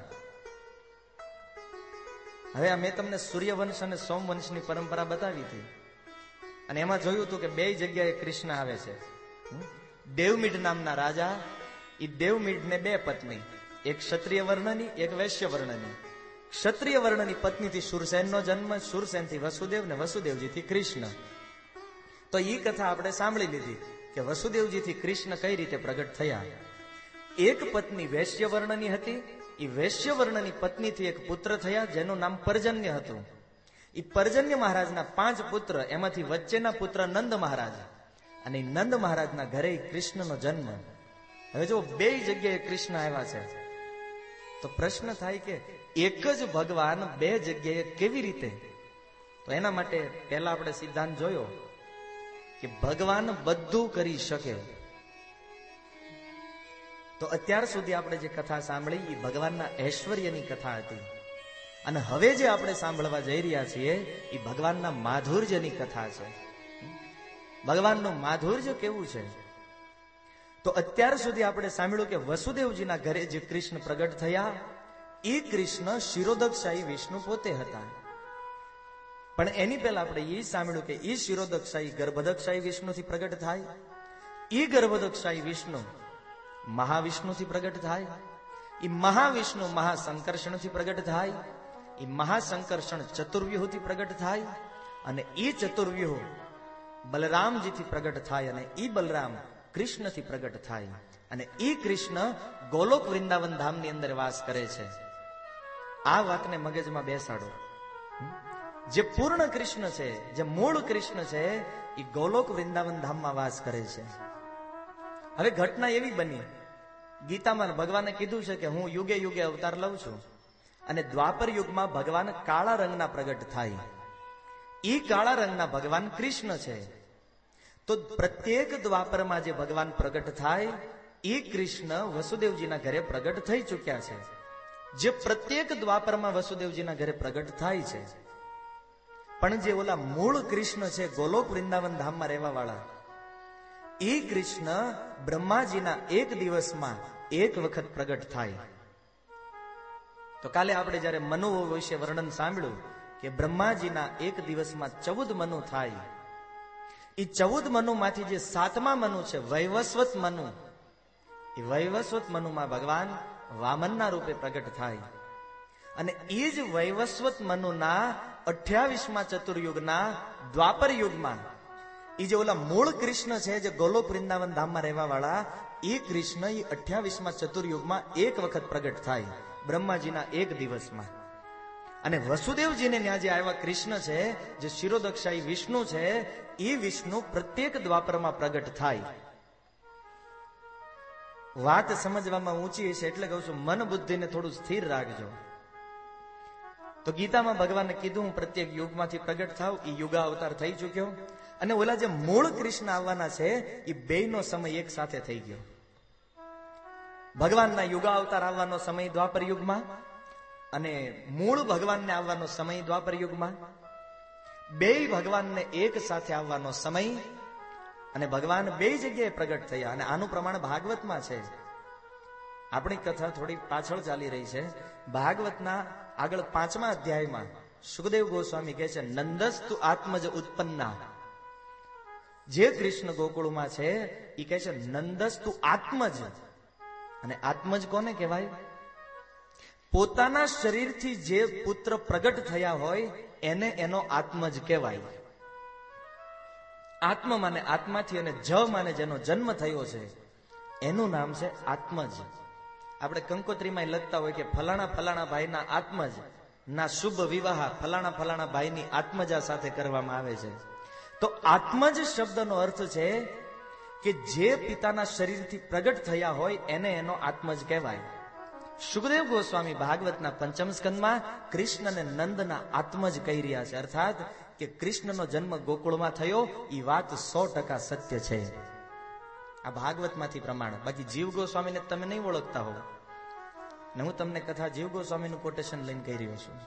Speaker 1: હવે મેં તમને સૂર્યવંશ અને સોમવંશની પરંપરા બતાવી હતી, અને એમાં જોયું હતું કે બે જગ્યાએ કૃષ્ણ આવે છે. દેવમીઢ નામના રાજા, ઈ દેવમીઢને બે પત્ની, એક ક્ષત્રિય વર્ણની, એક વૈશ્ય વર્ણની. ક્ષત્રિય વર્ણની પત્નીથી શૂરસેનનો જન્મ, શૂરસેનથી વસુદેવ, ને વસુદેવજીથી કૃષ્ણ. તો ઈ કથા આપણે સાંભળી લીધી કે વસુદેવજીથી કૃષ્ણ કઈ રીતે પ્રગટ થયા. એક પત્ની વૈશ્ય વર્ણની હતી, એ વૈશ્ય વર્ણની પત્નીથી એક પુત્ર થયા જેનું નામ પર્જન્ય હતું. એ પર્જન્ય મહારાજના પાંચ પુત્ર, એમાંથી વચ્ચેના પુત્ર નંદ મહારાજ, અને નંદ મહારાજના ઘરે કૃષ્ણનો જન્મ. હવે જો બે જગ્યાએ કૃષ્ણ આવ્યા છે, તો પ્રશ્ન થાય કે એક જ ભગવાન બે જગ્યાએ કેવી રીતે? તો એના માટે પહેલા આપણે સિદ્ધાંત જોયો કે ભગવાન બધું કરી શકે. તો અત્યાર સુધી આપણે જે કથા સાંભળી એ ભગવાનના ઐશ્વર્યની કથા હતી, અને હવે જે આપણે સાંભળવા જઈ રહ્યા છીએ એ ભગવાનના માધુર્યની કથા છે. ભગવાનનું માધુર્ય કેવું છે? તો અત્યાર સુધી આપણે સાંભળ્યું કે વસુદેવજીના ઘરે જે કૃષ્ણ પ્રગટ થયા એ કૃષ્ણ શિરોદકશાહી વિષ્ણુ પોતે હતા. પણ એની પહેલા આપણે એ સાંભળ્યું કે એ શિરોદકશાહી ગર્ભદકશાહી વિષ્ણુથી પ્રગટ થાય, એ ગર્ભદકશાહી વિષ્ણુ મહાવિષ્ણુથી પ્રગટ થાય, એ મહાવિષ્ણુ મહાસંકર્ષણથી પ્રગટ થાય, એ મહાસંકર્ષણ ચતુર્વ્યુહથી પ્રગટ થાય, અને એ ચતુર્વ્યુહ બલરામજીથી પ્રગટ થાય, અને એ બલરામ કૃષ્ણથી પ્રગટ થાય, અને એ કૃષ્ણ ગોલોક વૃંદાવન ધામની અંદર વાસ કરે છે. આ વાતને મગજમાં બેસાડો. જે પૂર્ણ કૃષ્ણ છે, જે મૂળ કૃષ્ણ છે, એ ગોલોક વૃંદાવન ધામમાં વાસ કરે છે. હવે ઘટના એવી બની, ગીતામાં ભગવાને કીધું છે કે હું યુગે યુગે અવતાર લઉં છું, અને દ્વાપર યુગમાં ભગવાન કાળા રંગના પ્રગટ થાય. ઈ કાળા રંગના ભગવાન કૃષ્ણ છે. તો પ્રત્યેક દ્વાપરમાં જે ભગવાન પ્રગટ થાય એ કૃષ્ણ વસુદેવજીના ઘરે પ્રગટ થઈ ચુક્યા છે. જે પ્રત્યેક દ્વાપરમાં વસુદેવજીના ઘરે પ્રગટ થાય છે. પણ જે ઓલા મૂળ કૃષ્ણ છે, ગોલોક વૃંદાવન ધામમાં રહેવા વાળા, એ કૃષ્ણ બ્રહ્માજીના એક દિવસમાં એક વખત પ્રગટ થાય. તો કાલે આપણે જયારે મનુ વિશે વર્ણન સાંભળ્યું કે બ્રહ્માજીના એક દિવસમાં ચૌદ મનુ થાય, એ ચૌદ મનુ માંથી જે સાતમા મનુ છે વૈવસ્વત મનુ, એ વૈવસ્વત મનુમાં ભગવાન વામનના રૂપે પ્રગટ થાય. અને એ જ વૈવસ્વત મનુના અઠ્યાવીસમાં ચતુર્યુગના દ્વાપર યુગમાં એ જે ઓલા મૂળ કૃષ્ણ છે, જે ગોલોક વૃંદાવન ધામમાં રહેવા વાળા, એ કૃષ્ણ એ અઠ્યાવીસમાં ચતુર્યુગમાં એક વખત પ્રગટ થાય, બ્રહ્માજીના એક દિવસમાં. અને વસુદેવજીને ત્યાં જે આવ્યા કૃષ્ણ છે, જે શિરોદક્ષાઈ વિષ્ણુ છે, એ વિષ્ણુ પ્રત્યેક દ્વાપરમાં પ્રગટ થાય. વાત સમજવામાં ઊંચી છે એટલે કહું છું, મન બુદ્ધિને થોડું સ્થિર રાખજો. તો ગીતામાં ભગવાને કીધું હું પ્રત્યેક યુગમાંથી પ્રગટ થાવ, એ યુગા અવતાર થઈ ચુક્યો. અને ઓલા જે મૂળ કૃષ્ણ આવવાના છે એ બેયનો સમય એક સાથે થઈ ગયો. ભગવાનના યુગા અવતાર આવવાનો સમય દ્વાપર યુગમાં, અને મૂળ ભગવાનને આવવાનો સમય દ્વાપર યુગમાં. બેય ભગવાનને એક સાથે આવવાનો સમય, અને ભગવાન બે જગ્યાએ પ્રગટ થયા. અને આનું પ્રમાણ ભાગવતમાં છે. આપણી કથા થોડી પાછળ ચાલી રહી છે. ભાગવતના આગળ પાંચમા અધ્યાયમાં સુખદેવ ગોસ્વામી કહે છે, નંદસ્તુ આત્મજ ઉત્પન્ના. જે કૃષ્ણ ગોકુળમાં છે એ કહે છે નંદસ્તુ આત્મજ. અને આત્મજ કોને કહેવાય? પોતાના શરીરથી જે પુત્ર પ્રગટ થયા હોય એને એનો આત્મજ કહેવાય. આત્મ માને આત્માથી, અને જ માને જેનો જન્મ થયો છે એનું નામ છે આત્મજ. આપણે કંકોત્રીમાં લખતા હોય કે ફલાણા ફલાણા ભાઈના આત્મજ ના શુભ વિવાહ ફલાણા ફલાણા ભાઈની આત્મજા સાથે કરવામાં આવે છે. તો આત્મજ શબ્દનો અર્થ છે કે જે પિતાના શરીરથી પ્રગટ થયા હોય એને એનો આત્મજ કહેવાય. સુખદેવ ગોસ્વામી ભાગવતના પંચમ સ્કંદમાં કૃષ્ણને નંદના આત્મજ કહી રહ્યા છે. અર્થાત કે કૃષ્ણનો જન્મ ગોકુળમાં થયો એ વાત સો ટકા સત્ય છે. આ ભાગવતમાંથી પ્રમાણ. બાકી જીવ ગોસ્વામીને તમે નહીં ઓળખતા હો ને હું તમને કથા જીવ ગોસ્વામીનું કોટેશન લઈને કહી રહ્યો છું.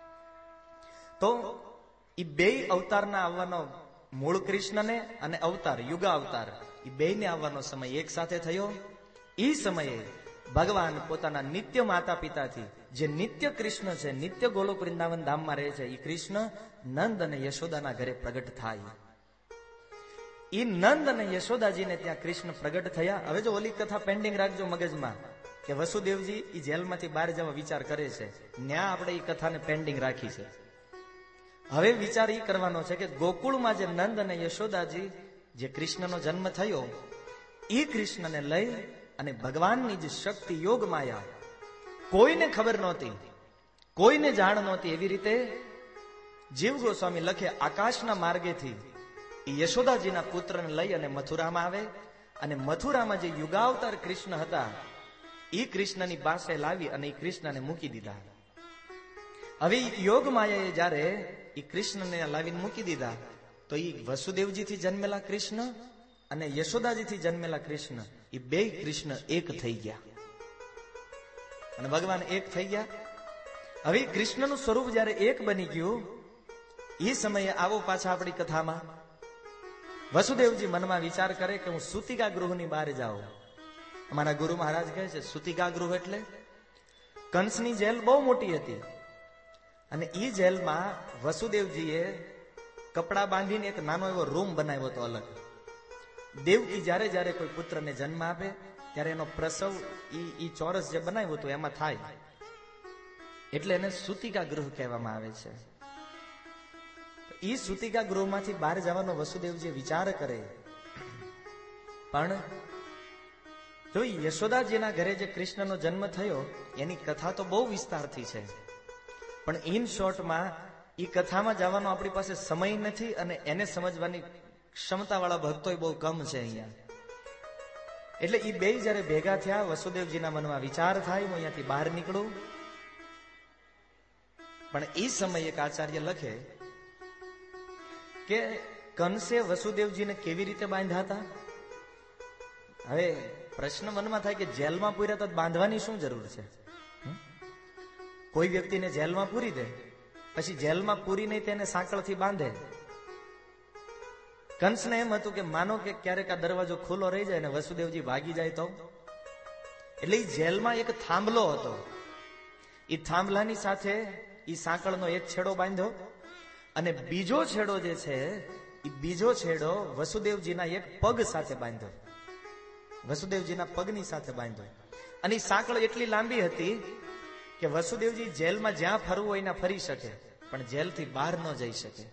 Speaker 1: તો એ બે અવતારના આવવાનો મૂળ કૃષ્ણને અને અવતાર યુગા અવતાર એ બે ને આવવાનો સમય એક સાથે થયો. એ સમયે ભગવાન પોતાના નિત્ય માતા પિતાથી જે નિત્ય કૃષ્ણ છે, નિત્ય ગોલોક વૃંદાવન ધામમાં રહે છે, એ કૃષ્ણ નંદ અને યશોદાના ઘરે પ્રગટ થાય. એ નંદ અને યશોદાજીને ત્યાં કૃષ્ણ પ્રગટ થયા. હવે જો ઓલી કથા પેન્ડિંગ રાખજો મગજમાં કે વસુદેવજી એ જેલમાંથી બહાર જવા વિચાર કરે છે, ન્યા આપણે એ કથાને પેન્ડિંગ રાખી છે. હવે વિચાર એ કરવાનો છે કે ગોકુળમાં જે નંદ અને યશોદાજી જે કૃષ્ણનો જન્મ થયો, એ કૃષ્ણને લઈ અને ભગવાનની જે શક્તિ યોગ માયા કોઈને ખબર નહોતી, કોઈને જાણ નહોતી, એવી રીતે જીવ ગોસ્વામી લખે આકાશના માર્ગેથી એ યશોદાજીના પુત્રને લઈ અને મથુરામાં આવે અને મથુરામાં જે યુગાવતાર કૃષ્ણ હતા એ કૃષ્ણની પાસે લાવી અને એ કૃષ્ણને મૂકી દીધા. હવે યોગ માયાએ જયારે એ કૃષ્ણને લાવીને મૂકી દીધા તો એ વસુદેવજીથી જન્મેલા કૃષ્ણ અને યશોદાજીથી જન્મેલા કૃષ્ણ એ બે કૃષ્ણ એક થઈ ગયા અને ભગવાન એક થઈ ગયા. હવે કૃષ્ણનું સ્વરૂપ જયારે એક બની ગયું એ સમયે આવો પાછા આપણી કથામાં વસુદેવજી મનમાં વિચાર કરે કે હું સૂતિકા ગૃહની બહાર જાઉં. અમારા ગુરુ મહારાજ કહે છે સૂતિકા ગૃહ એટલે કંસની જેલ બહુ મોટી હતી અને એ જેલમાં વસુદેવજીએ કપડા બાંધીને એક નાનો એવો રૂમ બનાવ્યો હતો અલગ. દેવકી જ્યારે જ્યારે કોઈ પુત્રને જન્મ આપે ત્યારે એનો પ્રસવ ઈ ચોરસ જે બનાવ્યો હતો એમાં થાય, એટલે એને સૂતિકા ગૃહ કહેવામાં આવે છે. ઈ સૂતિકા ગૃહમાંથી બહાર જવાનો વસુદેવજી વિચાર કરે, પણ જો યશોદાજીના ઘરે જે કૃષ્ણનો જન્મ થયો એની કથા તો બહુ વિસ્તારથી છે, પણ ઇન શોર્ટમાં ઈ કથામાં જવાનો આપણી પાસે સમય નથી અને એને સમજવાની ક્ષમતા વાળા ભક્તો બહુ કમ છે અહીંયા. એટલે ઈ બે જયારે ભેગા થયા વસુદેવજીના મનમાં વિચાર થાય હું અહીંયાથી બહાર નીકળું. પણ એ સમયે એક આચાર્ય લખે કે કંસે વસુદેવજીને કેવી રીતે બાંધ્યા હતા. હવે પ્રશ્ન મનમાં થાય કે જેલમાં પૂર્યા તો બાંધવાની શું જરૂર છે? કોઈ વ્યક્તિને જેલમાં પૂરી દે પછી જેલમાં પૂરી નહીં તેને સાંકળથી બાંધે. કંસને એમ હતું કે માનો કે ક્યારેક આ દરવાજો ખુલ્લો રહી જાય ને વસુદેવજી ભાગી જાય તો, એટલે એ જેલમાં એક થાંભલો હતો. એ થાંભલાની સાથે એ સાંકળનો એક છેડો બાંધ્યો અને બીજો છેડો જે છે એ બીજો છેડો વસુદેવજીના એક પગ સાથે બાંધ્યો, વસુદેવજીના પગની સાથે બાંધ્યો. અને એ સાંકળ એટલી લાંબી હતી કે વસુદેવજી જેલમાં જ્યાં ફરવું હોય ત્યાં ફરી શકે પણ જેલથી બહાર ન જઈ શકે.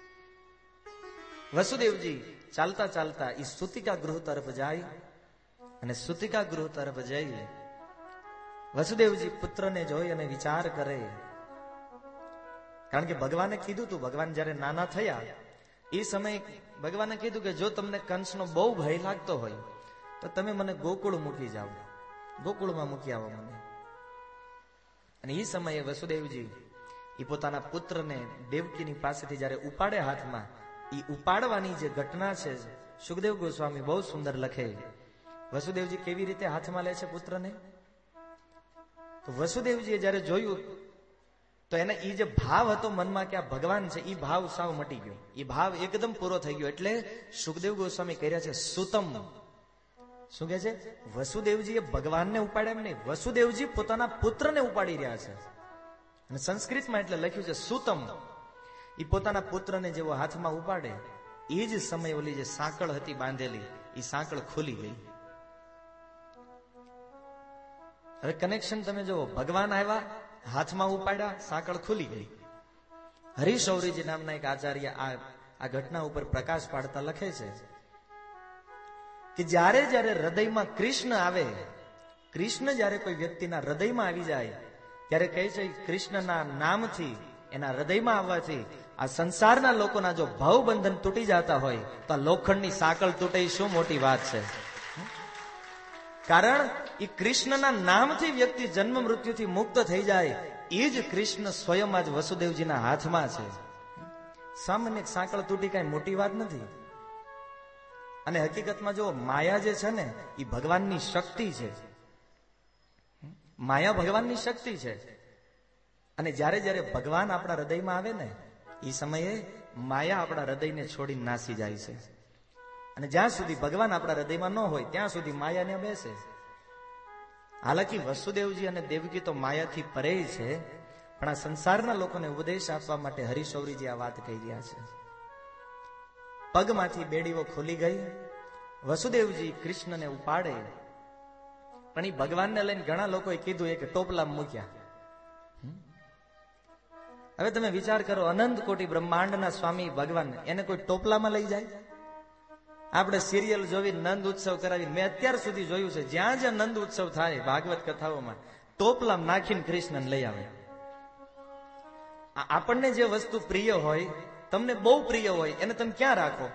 Speaker 1: વસુદેવજી ચાલતા ચાલતા એ સૂતિકા ગૃહ તરફ જાય અને સૂતિકા ગૃહ તરફ જઈ વસુદેવજી પુત્રને જોઈ અને વિચાર કરે, કારણ કે ભગવાને કીધું તું, ભગવાન જયારે નાના થયા એ સમયે ભગવાને કીધું કે જો તમને કંસનો બહુ ભય લાગતો હોય તો તમે મને ગોકુળ મૂકી જાઓ, ગોકુળમાં મૂકી આવો મને. અને એ સમયે વસુદેવજી એ પોતાના પુત્રને દેવકીની પાસેથી જયારે ઉપાડે હાથમાં, એ ઉપાડવાની જે ઘટના છે સુખદેવ ગોસ્વામી બહુ સુંદર લખે. વસુદેવજી કેવી રીતે હાથમાં લે છે પુત્રને, તો વસુદેવજીએ જયારે જોયું તો એને એ જે ભાવ હતો મનમાં કે આ ભગવાન છે એ ભાવ સાવ મટી ગયો, એ ભાવ એકદમ પૂરો થઈ ગયો. એટલે સુખદેવ ગોસ્વામી કહી રહ્યા છે સુતમ, શું કે છે વસુદેવજી એ ભગવાનને ઉપાડ્યા એમ નહીં, વસુદેવજી પોતાના પુત્રને ઉપાડી રહ્યા છે. અને સંસ્કૃતમાં એટલે લખ્યું છે સુતમ. એ પોતાના પુત્રને જેવો હાથમાં ઉપાડે એ જ સમય ઓલી જે સાંકળ હતી બાંધેલી એ સાંકળ ખુલી ગઈ. હવે કનેક્શન તમે જુઓ, ભગવાન આવ્યા, હાથમાં ઉપાડ્યા, સાંકળ ખુલી ગઈ. હરિશૌરીજી નામના એક આચાર્ય આ આ ઘટના ઉપર પ્રકાશ પાડતા લખે છે કે જ્યારે જ્યારે હૃદયમાં કૃષ્ણ આવે, કૃષ્ણ જ્યારે કોઈ વ્યક્તિના હૃદયમાં આવી જાય ત્યારે કહે છે કૃષ્ણના નામથી એના હૃદયમાં આવવાથી આ સંસારના લોકોના જો ભાવબંધન તૂટી જતા હોય તો આ લોખંડની સાંકળ તૂટે શું મોટી વાત છે. કારણ એ કૃષ્ણના નામથી વ્યક્તિ જન્મ મૃત્યુથી મુક્ત થઈ જાય, એ જ કૃષ્ણ સ્વયં જ વસુદેવજીના હાથમાં છે. સામાન્ય સાંકળ તૂટી કઈ મોટી વાત નથી. અને હકીકતમાં જો માયા જે છે ને એ ભગવાનની શક્તિ છે. માયા ભગવાનની શક્તિ છે. અને જ્યારે જ્યારે ભગવાન આપણા હૃદયમાં આવે ને એ સમયે માયા આપણા હૃદયને છોડીને નાસી જાય છે. અને જ્યાં સુધી ભગવાન આપણા હૃદયમાં ન હોય ત્યાં સુધી માયાને બેસે. હાલાકી વસુદેવજી અને દેવકી તો માયાથી પરે છે, પણ આ સંસારના લોકોને ઉપદેશ આપવા માટે હરિશૌરીજી આ વાત કહી રહ્યા છે. પગમાંથી બેડીઓ ખોલી ગઈ, વસુદેવજી કૃષ્ણને ઉપાડે, પણ એ ભગવાનને લઈને ઘણા લોકોએ કીધું એ કે ટોપલામાં મૂક્યા. હવે તમે વિચાર કરો, અનંત કોટી બ્રહ્માંડના સ્વામી ભગવાન એને કોઈ ટોપલામાં લઈ જાય? આપણે સિરિયલ જોવી, નંદ ઉત્સવ કરાવી, મેં અત્યાર સુધી જોયું છે જ્યાં જ્યાં નંદ ઉત્સવ થાય ભાગવત કથાઓમાં ટોપલામાં નાખીને કૃષ્ણને લઈ આવે. આપણને જે વસ્તુ પ્રિય હોય, તમને બહુ પ્રિય હોય, એને તમે ક્યાં રાખો?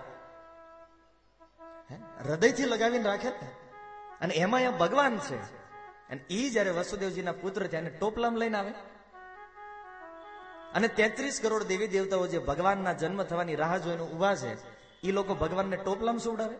Speaker 1: હૃદયથી લગાવીને રાખે ને. અને એમાં અહીંયા ભગવાન છે, અને ઈ જયારે વસુદેવજીના પુત્ર છે એને ટોપલામાં લઈને આવે. અને તેત્રીસ કરોડ દેવી દેવતાઓ જે ભગવાનના જન્મ થવાની રાહ જોઈને ઉભા છે, એ લોકો ભગવાનને ટોપલામાં સુવડાવે.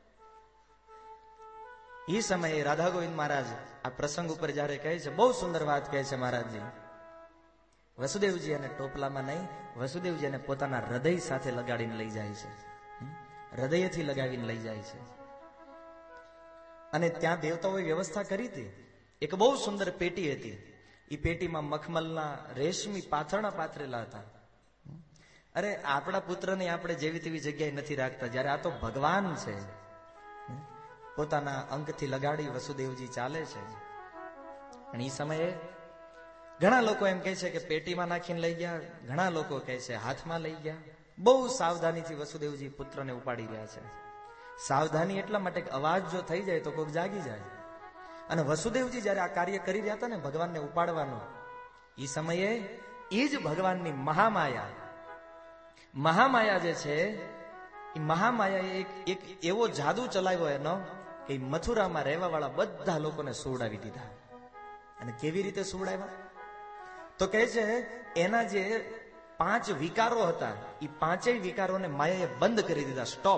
Speaker 1: એ સમયે રાધા ગોવિંદ મહારાજ આ પ્રસંગ ઉપર જયારે કહે છે, બહુ સુંદર વાત કહે છે મહારાજજી. વસુદેવજી એને ટોપલામાં નહીં, વસુદેવજી એને પોતાના હૃદય સાથે લગાડીને લઈ જાય છે. હૃદયથી લગાવીને લઈ જાય છે. અને ત્યાં દેવતાઓએ વ્યવસ્થા કરી હતી. એક બહુ સુંદર પેટી હતી. એ પેટીમાં મખમલના રેશમી પાથરણા પાથરેલા હતા. અરે આપણા પુત્રને આપણે જેવી તેવી જગ્યાએ નથી રાખતા, જયારે આ તો ભગવાન છે. પોતાના અંકથી લગાડી વસુદેવજી ચાલે છે. અને એ સમયે ઘણા લોકો એમ કહે છે કે પેટીમાં નાખીને લઈ ગયા, ઘણા લોકો કહે છે હાથમાં લઈ ગયા. બહુ સાવધાનીથી વસુદેવજી પુત્રને ઉપાડી રહ્યા છે. સાવધાની એટલા માટે અવાજ જો થઈ જાય તો કોઈક જાગી જાય. અને વસુદેવજી જયારે આ કાર્ય કરી રહ્યા હતા ને ભગવાનને ઉપાડવાનું, એ સમયે એ જ ભગવાનની મહામાયા મહામાયા જે છે એ મહામાયાએ એક એક એવો જાદુ ચલાવ્યો એનો કે મથુરામાં રહેવા વાળા બધા લોકોને સુવડાવી દીધા. અને કેવી રીતે સુવડાવ્યા? તો કહે છે એના જે પાંચ વિકારો હતા એ પાંચેય વિકારોને માયાએ બંધ કરી દીધા. સ્ટોપ.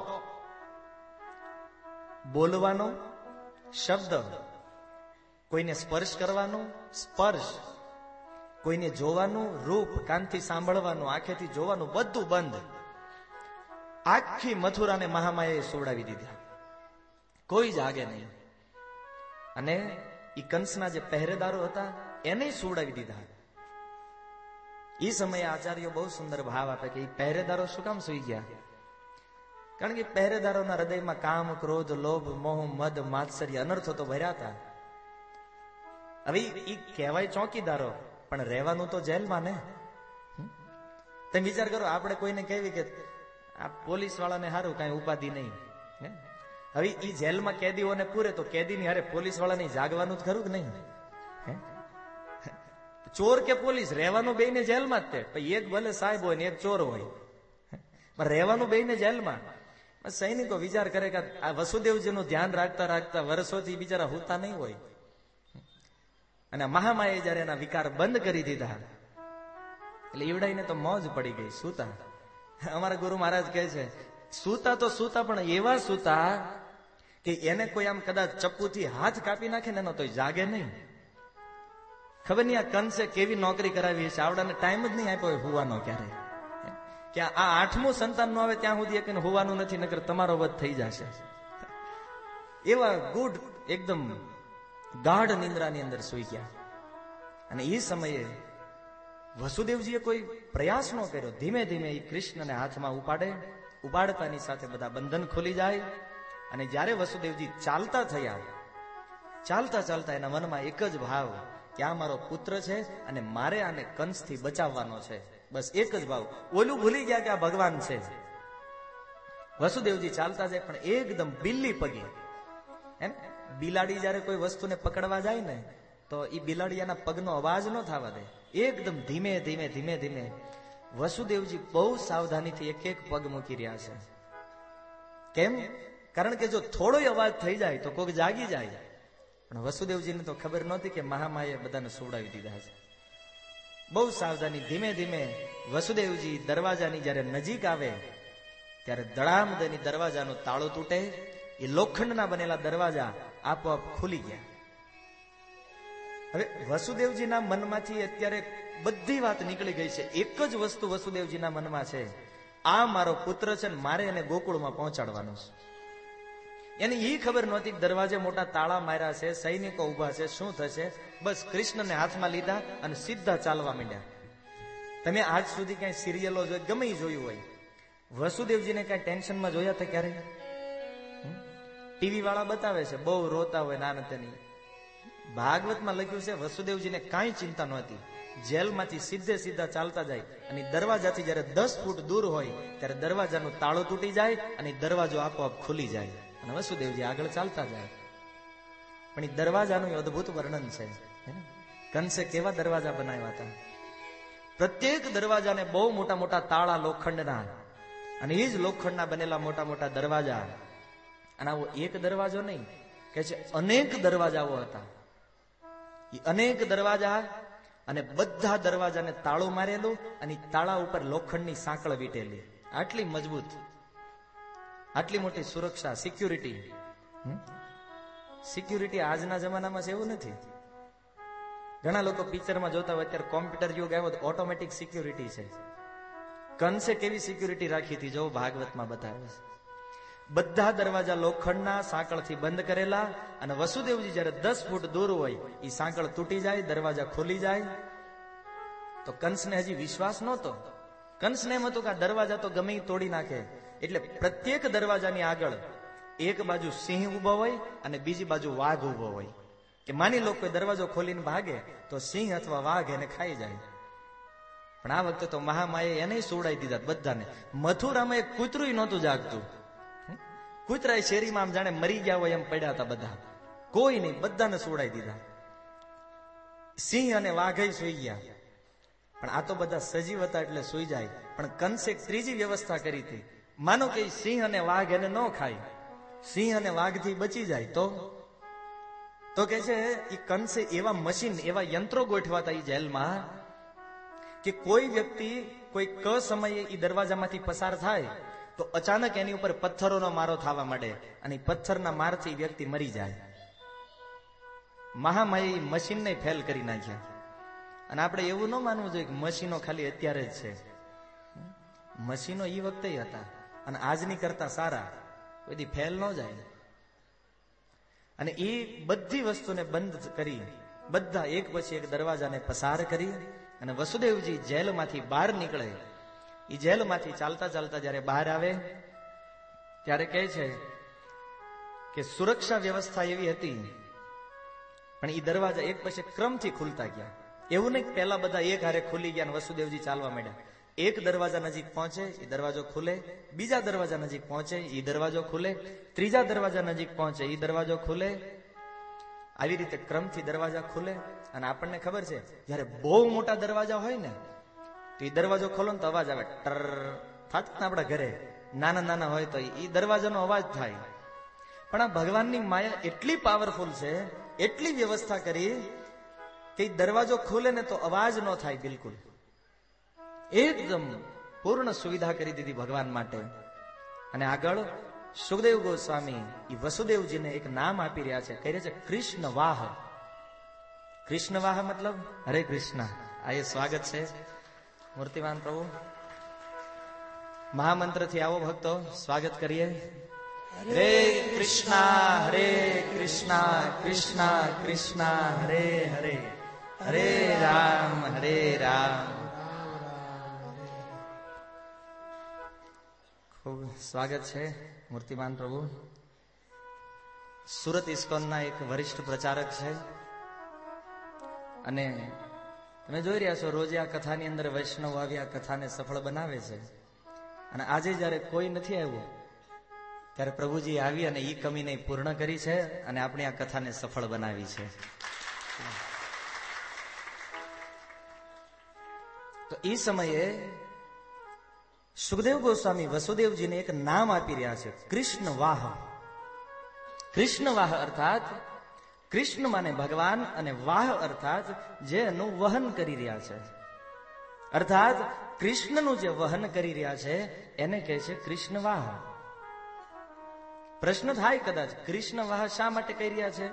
Speaker 1: બોલવાનો શબ્દ, કોઈને સ્પર્શ કરવાનો સ્પર્શ, કોઈને જોવાનું રૂપ, કાનથી સાંભળવાનું, આંખેથી જોવાનું, બધું બંધ. આખી મથુરાને મહામાયાએ સુવડાવી દીધા. કોઈ જાગે નહીં. અને એ કંસના જે પહેરેદારો હતા એને સુવડાવી દીધા. એ સમયે આચાર્યો બહુ સુંદર ભાવ આપે કે એ પહેરેદારો શું કામ સુઈ ગયા? કારણ કે પહેરેદારોના હૃદયમાં કામ, ક્રોધ, લોભ, મોહ, મદ, માત્સર્ય, અનર્થો તો ભર્યા હતા. હવે એ કહેવાય ચોકીદારો, પણ રહેવાનું તો જેલમાં ને. તમે વિચાર કરો, આપણે કોઈને કહેવી કે આ પોલીસ વાળાને હારું કઈ ઉપાધિ નહીં. હવે એ જેલમાં કેદીઓને પૂરે તો કેદીની હારે પોલીસ વાળાને જાગવાનું જ ખરું કે નહીં? ચોર કે પોલીસ રહેવાનું બેયને જેલમાં જ તે. એક ભલે સાહેબ હોય ને એક ચોર હોય, પણ રહેવાનું બેયને જેલમાં. સૈનિકો વિચાર કરે કે આ વસુદેવજીનું ધ્યાન રાખતા રાખતા વર્ષોથી બિચારા હોતા નહીં હોય. અને મહામાએ જયારે એના વિકાર બંધ કરી દીધા એટલે ઈવડાઈને તો મોજ પડી ગઈ. સૂતા. અમારા ગુરુ મહારાજ કહે છે સૂતા તો સૂતા, પણ એવા સૂતા કે એને કોઈ આમ કદાચ ચપ્પુથી હાથ કાપી નાખે ને એનો તો જાગે નહીં. ખબર નહીં આ કંસે કેવી નોકરી કરાવી છે, આવડાને ટાઈમ જ નહીં આપ્યો હોવાનો ક્યારે. કે આ આઠમું સંતાન નો આવે ત્યાં સુધી એક હોવાનું નથી, નકર તમારો વધ થઈ જશે. એવા ગુડ એકદમ ગાઢ નિંદ્રાની અંદર સુઈ ગયા. અને એ સમયે વસુદેવજીએ કોઈ પ્રયાસ ન કર્યો. ધીમે ધીમે એ કૃષ્ણને હાથમાં ઉપાડે. ઉપાડતાની સાથે બધા બંધન ખોલી જાય. અને જ્યારે વસુદેવજી ચાલતા થયા, ચાલતા ચાલતા એના મનમાં એક જ ભાવ કે આ મારો પુત્ર છે અને મારે આને કંસથી બચાવવાનો છે. બસ એક જ ભાવ. ઓલું ભૂલી ગયા કે આ ભગવાન છે. વસુદેવજી ચાલતા જાય, પણ એકદમ બિલ્લી પગે. એમ બિલાડી જયારે કોઈ વસ્તુને પકડવા જાય ને તો એ બિલાડી એના પગનો અવાજ ન થવા દે. એકદમ ધીમે ધીમે ધીમે ધીમે વસુદેવજી બહુ સાવધાનીથી એક એક પગ મૂકી રહ્યા છે. કેમ? કારણ કે જો થોડો અવાજ થઈ જાય તો કોઈક જાગી જાય. પણ વસુદેવજીને તો ખબર નહોતી કે મહામાએ બધાને સુવડાવી દીધા છે. બહુ સાવધાની ધીમે ધીમે વસુદેવજી દરવાજાની જયારે નજીક આવે ત્યારે ધડામ દઈને દરવાજાનું તાળું તૂટે. એ લોખંડના બનેલા દરવાજા આપોઆપ ખુલી ગયા. હવે વસુદેવજીના મનમાંથી અત્યારે બધી વાત નીકળી ગઈ છે. એક જ વસ્તુ વસુદેવજીના મનમાં છે, આ મારો પુત્ર છે ને મારે એને ગોકુળમાં પહોંચાડવાનો છે. એને એ ખબર નહોતી કે દરવાજે મોટા તાળા માર્યા છે, સૈનિકો ઉભા છે, શું થશે. બસ કૃષ્ણને હાથમાં લીધા અને સીધા ચાલવા માંડ્યા. તમે આજ સુધી કઈ સિરિયલો જોઈ, ગમે જોયું હોય, વસુદેવજીને કઈ ટેન્શનમાં જોયા હતા ક્યારે? ટીવી વાળા બતાવે છે બહુ રોતા હોય નાનતની. ભાગવતમાં લખ્યું છે વસુદેવજીને કાંઈ ચિંતા નહોતી. જેલમાંથી સીધે સીધા ચાલતા જાય અને દરવાજાથી જયારે દસ ફૂટ દૂર હોય ત્યારે દરવાજાનું તાળું તૂટી જાય અને દરવાજો આપોઆપ ખુલી જાય અને વસુદેવજી આગળ ચાલતા જાય. પણ એ દરવાજાનું અદભુત વર્ણન છે. કંસે કેવા દરવાજા બનાવ્યા હતા. પ્રત્યેક દરવાજાને બહુ મોટા મોટા તાળા લોખંડના, અને એ જ લોખંડના બનેલા મોટા મોટા દરવાજા. અને આવો એક દરવાજો નહીં, કે છે અનેક દરવાજાઓ હતા. એ અનેક દરવાજા, અને બધા દરવાજાને તાળું મારેલું અને તાળા ઉપર લોખંડની સાંકળ વીટેલી. આટલી મજબૂત, આટલી મોટી સુરક્ષા, સિક્યુરિટી. સિક્યુરિટી આજના જમાનામાં છે એવું નથી. ઘણા લોકો પિક્ચરમાં જોતા હોય અત્યારે કોમ્પ્યુટર યુગ આવ્યો તો ઓટોમેટિક સિક્યુરિટી છે. કંસે કેવી સિક્યુરિટી રાખી હતી જો ભાગવતમાં બતાવે છે. બધા દરવાજા લોખંડના સાંકળથી બંધ કરેલા, અને વસુદેવજી જયારે દસ ફૂટ દૂર હોય એ સાંકળ તૂટી જાય, દરવાજા ખોલી જાય. તો કંસને હજી વિશ્વાસ નહોતો. કંસને એમ હતું કે આ દરવાજા તો ગમે તોડી નાખે. એટલે પ્રત્યેક દરવાજાની આગળ એક બાજુ સિંહ ઉભો હોય અને બીજી બાજુ વાઘ ઉભો હોય, કે માની લો કોઈ દરવાજો ખોલીને ભાગે તો સિંહ અથવા વાઘ એને ખાઈ જાય. પણ આ વખતે તો મહામાએ એને સુવડાવી દીધા બધાને. મથુરામાં એક કૂતરું નહોતું જાગતું. કૂતરા શેરીમાં આમ જાણે મરી ગયા હોય એમ પડ્યા હતા બધા. કોઈ નહીં, બધાને સુવડાવી દીધા. સિંહ અને વાઘ સુઈ ગયા. પણ આ તો બધા સજીવ હતા એટલે સુઈ જાય. પણ કંસે એક ત્રીજી વ્યવસ્થા કરી હતી. માનો કે સિંહ અને વાઘ એને ન ખાય, સિંહ અને વાઘથી બચી જાય તો તો કે છે એ કંસે એવા મશીન, એવા યંત્રો ગોઠવાતા એ જેલમાં કે કોઈ વ્યક્તિ કોઈ ક સમયે એ દરવાજામાંથી પસાર થાય તો અચાનક એની ઉપર પથ્થરોનો મારો થવા માંડે અને પથ્થરના મારથી વ્યક્તિ મરી જાય. મહામાયે મશીનને ફેલ કરી નાખ્યા. અને આપણે એવું ન માનવું જોઈએ કે મશીનો ખાલી અત્યારે જ છે. મશીનો એ વખતે હતા અને આજની કરતા સારા, કોઈ ફેલ ન જાય. અને એ બધી વસ્તુને બંધ કરી બધા એક પછી એક દરવાજાને પસાર કરી અને વસુદેવજી જેલમાંથી બહાર નીકળે. એ જેલમાંથી ચાલતા ચાલતા જયારે બહાર આવે ત્યારે કહે છે કે સુરક્ષા વ્યવસ્થા એવી હતી, પણ એ દરવાજા એક પછી ક્રમથી ખુલતા ગયા. એવું નહીં પહેલા બધા એક હારે ખુલી ગયા અને વસુદેવજી ચાલવા માંડ્યા. એક દરવાજા નજીક પહોંચે એ દરવાજો ખુલે, બીજા દરવાજા નજીક પહોંચે એ દરવાજો ખુલે, ત્રીજા દરવાજા નજીક પહોંચે એ દરવાજો ખુલે. આવી રીતે ક્રમથી દરવાજા ખુલે. અને આપણને ખબર છે જયારે બહુ મોટા દરવાજા હોય ને તો એ દરવાજો ખોલો ને તો અવાજ આવે, ટર થાત ને આપણા ઘરે. નાના નાના હોય તો એ દરવાજાનો અવાજ થાય. પણ આ ભગવાનની માયા એટલી પાવરફુલ છે, એટલી વ્યવસ્થા કરી કે દરવાજો ખુલે ને તો અવાજ ન થાય બિલકુલ. એકદમ પૂર્ણ સુવિધા કરી દીધી ભગવાન માટે. અને આગળ સુખદેવ ગોસ્વામી એ વસુદેવજીને એક નામ આપી રહ્યા છે, કહી રહ્યા છે કૃષ્ણ વાહ. કૃષ્ણ વાહ મતલબ હરે કૃષ્ણ. આ એ સ્વાગત છે મૂર્તિમાન પ્રભુ. મહામંત્ર થી આવો ભક્તો સ્વાગત કરીએ. હરે કૃષ્ણ હરે કૃષ્ણ કૃષ્ણ કૃષ્ણ હરે હરે, હરે રામ હરે રામ. ખૂબ સ્વાગત છે મૂર્તિમાન પ્રભુ. સુરત ઇસ્કોનના એક વરિષ્ઠ પ્રચારક છે અને તમે જોઈ રહ્યા છો રોજે આ કથાની અંદર વૈષ્ણવ આવી આ કથાને સફળ બનાવે છે. અને આજે જયારે કોઈ નથી આવ્યું ત્યારે પ્રભુજી આવી અને એ કમીને પૂર્ણ કરી છે અને આપણી આ કથાને સફળ બનાવી છે. તો એ સમયે સુખદેવ ગોસ્વામી વસુદેવજીને એક નામ આપી રહ્યા છે, કૃષ્ણ વાહ. કૃષ્ણ વાહ અર્થાત કૃષ્ણ માને ભગવાન અને વાહ અર્થાત જે એનું વહન કરી રહ્યા છે, અર્થાત કૃષ્ણનું જે વહન કરી રહ્યા છે એને કહે છે કૃષ્ણ વાહ. પ્રશ્ન થાય કદાચ, કૃષ્ણ વાહ શા માટે કહી રહ્યા છે?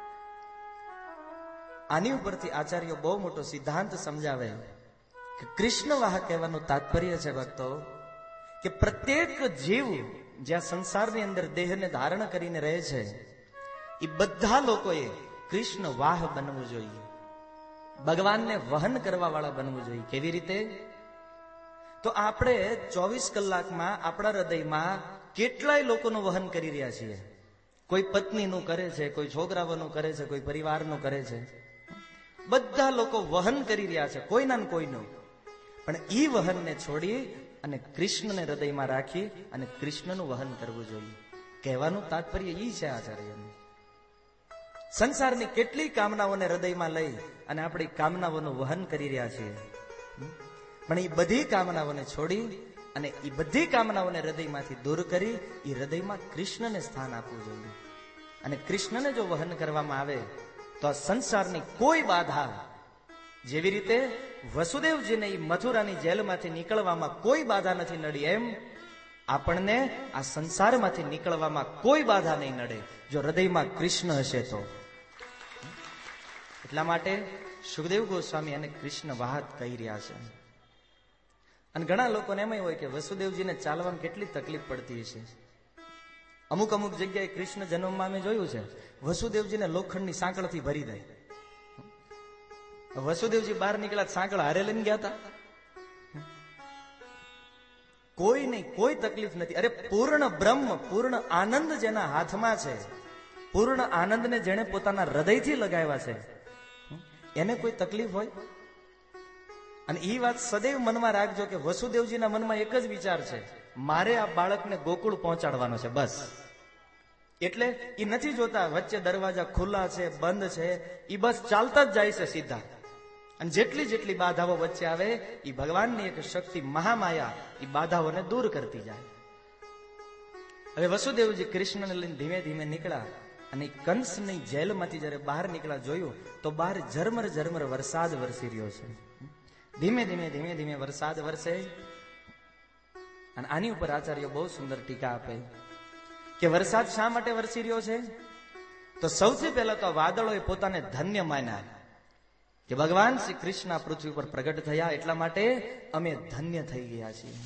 Speaker 1: આની ઉપરથી આચાર્યો બહુ મોટો સિદ્ધાંત સમજાવે કે કૃષ્ણ વાહ કહેવાનું તાત્પર્ય છે ભક્તો કે પ્રત્યેક જીવ જ્યાં સંસારની અંદર દેહને ધારણ કરીને રહે છે એ બધા લોકોએ કૃષ્ણ વાહ બનવું જોઈએ, ભગવાનને વહન કરવા વાળા બનવું જોઈએ. કેવી રીતે? તો આપણે ચોવીસ કલાકમાં આપણા હૃદયમાં કેટલાય લોકોનું વહન કરી રહ્યા છીએ. કોઈ પત્નીનું કરે છે, કોઈ છોકરાઓનું કરે છે, કોઈ પરિવારનું કરે છે. બધા લોકો વહન કરી રહ્યા છે કોઈના ને કોઈનું. પણ ઈ વહનને છોડી અને કૃષ્ણને હૃદયમાં રાખી અને કૃષ્ણનું વહન કરવું જોઈએ. કહેવાનું તાત્પર્ય ઈ છે આચાર્યનું. સંસારની કેટલી કામનાઓને હૃદયમાં લઈ અને આપણી કામનાઓનું વહન કરી રહ્યા છીએ, પણ એ બધી કામનાઓને છોડી અને એ બધી કામનાઓને હૃદયમાંથી દૂર કરી એ હૃદયમાં કૃષ્ણને સ્થાન આપવું જોઈએ. અને કૃષ્ણને જો વહન કરવામાં આવે તો આ સંસારની કોઈ બાધા, જેવી રીતે વસુદેવજીને એ મથુરાની જેલમાંથી નીકળવામાં કોઈ બાધા નથી નડી, એમ આપણને આ સંસારમાંથી નીકળવામાં કોઈ બાધા નહીં નડે જો હૃદયમાં કૃષ્ણ હશે તો. એટલા માટે સુખદેવ ગોસ્વામી એને કૃષ્ણ વાહત કહી રહ્યા છે. અને ઘણા લોકોને એમ હોય કે વસુદેવજીને ચાલવામાં કેટલી તકલીફ પડતી હશે. અમુક અમુક જગ્યાએ કૃષ્ણ જન્મમાં અમે જોયું છે વસુદેવજીને લોખંડની સાંકળથી ભરી દે. વસુદેવજી બહાર નીકળ્યા, સાંકળ હારે લઈને ગયા હતા. કોઈ નહીં, કોઈ તકલીફ નથી. અરે પૂર્ણ બ્રહ્મ, પૂર્ણ આનંદ જેના હાથમાં છે, પૂર્ણ આનંદને જેને પોતાના હૃદયથી લગાવ્યા છે, એને કોઈ તકલીફ હોય? અને એ વાત સદૈવ મનમાં રાખજો કે વસુદેવજીના મનમાં એક જ વિચાર છે, મારે આ બાળકને ગોકુળ પહોંચાડવાનો છે, બસ. એટલે એ નથી જોતા વચ્ચે દરવાજા ખુલ્લા છે, બંધ છે, એ બસ ચાલતા જ જાય છે સીધા. અને જેટલી જેટલી બાધાઓ વચ્ચે આવે એ ભગવાનની એક શક્તિ મહામાયા એ બાધાઓને દૂર કરતી જાય. હવે વસુદેવજી કૃષ્ણને લઈને ધીમે ધીમે નીકળ્યા અને કંસની જેલમાંથી જયારે બહાર નીકળ્યા જોયું તો બહાર ઝરમર ઝરમર વરસાદ વરસી રહ્યો છે. ધીમે ધીમે ધીમે ધીમે વરસાદ વરસે. અને આની ઉપર આચાર્ય બહુ સુંદર ટીકા આપે કે વરસાદ શા માટે વરસી રહ્યો છે? તો સૌથી પહેલા તો વાદળોએ પોતાને ધન્ય માન્યા કે ભગવાન શ્રી કૃષ્ણ પૃથ્વી પર પ્રગટ થયા એટલા માટે અમે ધન્ય થઈ ગયા છીએ.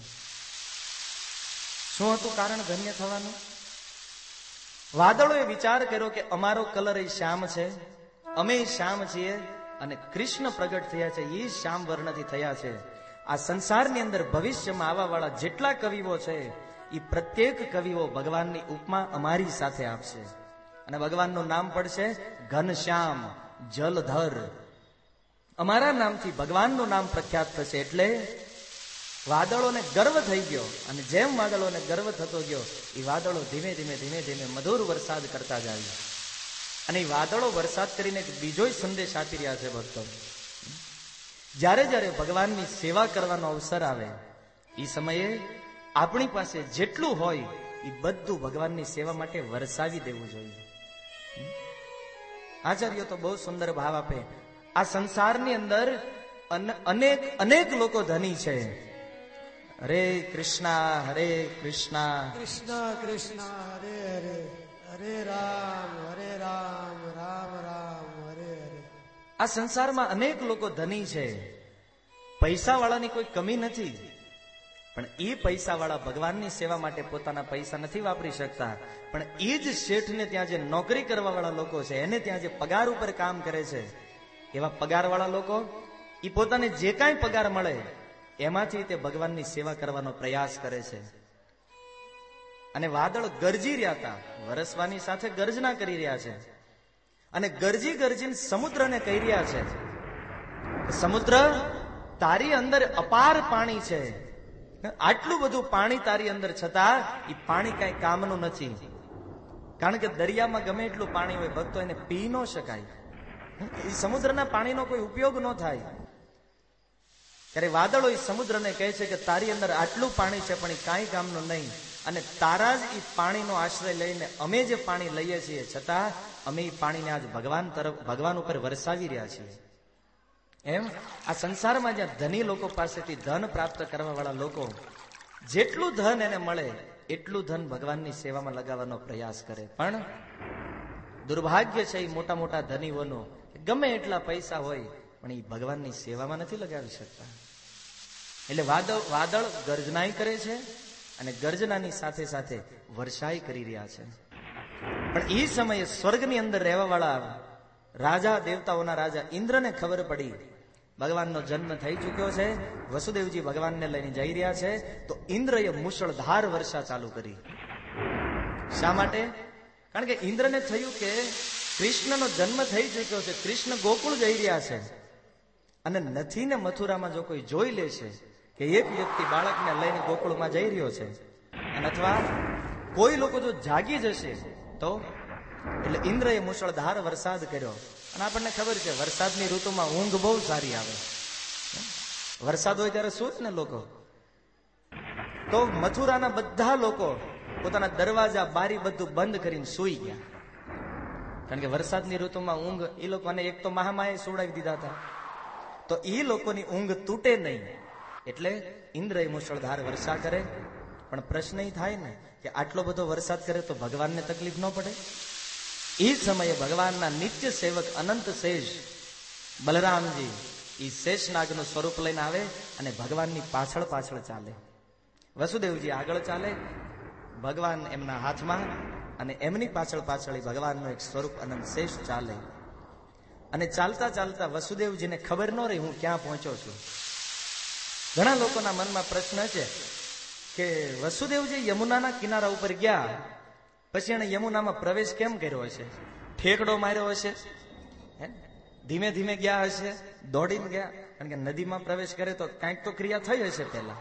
Speaker 1: શું હતું કારણ ધન્ય થવાનું? વાદળોએ વિચાર કર્યો કે અમારો કલર એ શ્યામ છે, અમે શ્યામ છીએ અને કૃષ્ણ પ્રગટ થયા છે એ શ્યામ વર્ણથી થયા છે. આ સંસારની અંદર ભવિષ્યમાં આવવા વાળા જેટલા કવિઓ છે એ પ્રત્યેક કવિઓ ભગવાનની ઉપમા અમારી સાથે આપશે અને ભગવાનનું નામ પડશે ઘનશ્યામ, જલધર. અમારા નામથી ભગવાનનું નામ પ્રખ્યાત થશે. એટલે વાદળોને ગર્વ થઈ ગયો અને જેમ વાદળોને ગર્વ થતો ગયો એ વાદળો ધીમે ધીમે ધીમે ધીમે મધુર વરસાદ કરતા જાય. અને એ વાદળો વરસાદ કરીને એક બીજો સંદેશ આપી રહ્યા છે ભક્તો. જ્યારે જ્યારે ભગવાનની સેવા કરવાનો અવસર આવે એ સમયે આપણી પાસે જેટલું હોય એ બધું ભગવાનની સેવા માટે વરસાવી દેવું જોઈએ. આચાર્યો તો બહુ સુંદર ભાવ આપે. આ સંસારની અંદર અનેક અનેક લોકો ધની છે. હરે કૃષ્ણ હરે કૃષ્ણ
Speaker 2: કૃષ્ણ કૃષ્ણ હરે હરે, હરે રામ હરે રામ, રામ રામ હરે હરે.
Speaker 1: આ સંસારમાં અનેક લોકો ધની છે. પૈસા વાળાની કોઈ કમી નથી, પણ એ પૈસા વાળા ભગવાનની સેવા માટે પોતાના પૈસા નથી વાપરી શકતા. પણ એ જ શેઠને ત્યાં જે નોકરી કરવા વાળા લોકો છે, એને ત્યાં જે પગાર ઉપર કામ કરે છે, એવા પગાર વાળા લોકો એ પોતાને જે કાંઈ પગાર મળે એમાંથી તે ભગવાનની સેવા કરવાનો પ્રયાસ કરે છે. અને વાદળ ગરજી રહ્યા હતા, વરસવાની સાથે ગર્જના કરી રહ્યા છે. અને ગરજી ગરજીને સમુદ્રને કહી રહ્યા છે, સમુદ્ર તારી અંદર અપાર પાણી છે, આટલું બધું પાણી તારી અંદર છતાં એ પાણી કઈ કામનું નથી. કારણ કે દરિયામાં ગમે એટલું પાણી હોય ભક્તો એને પી ન શકાય. એ સમુદ્રના પાણીનો કોઈ ઉપયોગ ન થાય. ત્યારે વાદળો એ સમુદ્રને કહે છે કે તારી અંદર આટલું પાણી છે પણ એ કાંઈ કામનું નહીં. અને તારા જ એ પાણીનો આશ્રય લઈને અમે જે પાણી લઈએ છીએ છતાં અમે એ પાણીને આજ ભગવાન તરફ ભગવાન ઉપર વરસાવી રહ્યા છીએ. એમ આ સંસારમાં જ્યાં ધની લોકો પાસેથી ધન પ્રાપ્ત કરવા વાળા લોકો જેટલું ધન એને મળે એટલું ધન ભગવાનની સેવામાં લગાવવાનો પ્રયાસ કરે, પણ દુર્ભાગ્ય છે એ મોટા મોટા ધનીઓનું, ગમે એટલા પૈસા હોય પણ એ ભગવાનની સેવામાં નથી લગાવી શકતા. એટલે વાદળ વાદળ ગર્જનાય કરે છે અને ગર્જનાની સાથે સાથે વર્ષાય કરી રહ્યા છે. પણ એ સમયે સ્વર્ગની અંદર રહેવા વાળા રાજા દેવતાઓના રાજા ઇન્દ્રને ખબર પડી ભગવાનનો જન્મ થઈ ચુક્યો છે, વસુદેવજી ભગવાનને લઈને જઈ રહ્યા છે, તો ઇન્દ્રએ મુશળધાર વર્ષા ચાલુ કરી. શા માટે? કારણ કે ઇન્દ્રને થયું કે કૃષ્ણનો જન્મ થઈ ચુક્યો છે, કૃષ્ણ ગોકુળ જઈ રહ્યા છે, અને નથી ને મથુરામાં જો કોઈ જોઈ લે છે કે એક વ્યક્તિ બાળકને લઈને ગોકુળમાં જઈ રહ્યો છે, અને અથવા કોઈ લોકો જો જાગી જશે તો, એટલે ઇન્દ્રએ મુશળધાર વરસાદ કર્યો. અને આપણને ખબર છે વરસાદની ઋતુમાં ઊંઘ બહુ સારી આવે. વરસાદ હોય ત્યારે શું જ ને લોકો, તો મથુરાના બધા લોકો પોતાના દરવાજા બારી બધું બંધ કરીને સૂઈ ગયા. કારણ કે વરસાદની ઋતુમાં ઊંઘ એ લોકોને એક તો મહામાએ સુવડાવી દીધા હતા, તો એ લોકોની ઊંઘ તૂટે નહીં એટલે ઇન્દ્રએ મુશળધાર વર્ષા કરે. પણ પ્રશ્ન એ થાય ને કે આટલો બધો વરસાદ કરે તો ભગવાનને તકલીફ ન પડે? એ સમયે ભગવાનના નિત્ય સેવક અનંત શેષ બલરામજી એ શેષનાગનું સ્વરૂપ લઈને આવે અને ભગવાનની પાછળ પાછળ ચાલે. વસુદેવજી આગળ ચાલે, ભગવાન એમના હાથમાં, અને એમની પાછળ પાછળ ભગવાનનું એક સ્વરૂપ અનંત શેષ ચાલે. અને ચાલતા ચાલતા વસુદેવજીને ખબર ન રહી હું ક્યાં પહોંચ્યો છું. ઘણા લોકોના મનમાં પ્રશ્ન છે કે વસુદેવજી યમુનાના કિનારા ઉપર ગયા પછી એને યમુનામાં પ્રવેશ કેમ કર્યો હશે? ઠેકડો માર્યો હશે? ધીમે ધીમે ગયા હશે? દોડીને ગયા? કારણ કે નદીમાં પ્રવેશ કરે તો કાંઈક તો ક્રિયા થઈ હશે પહેલા.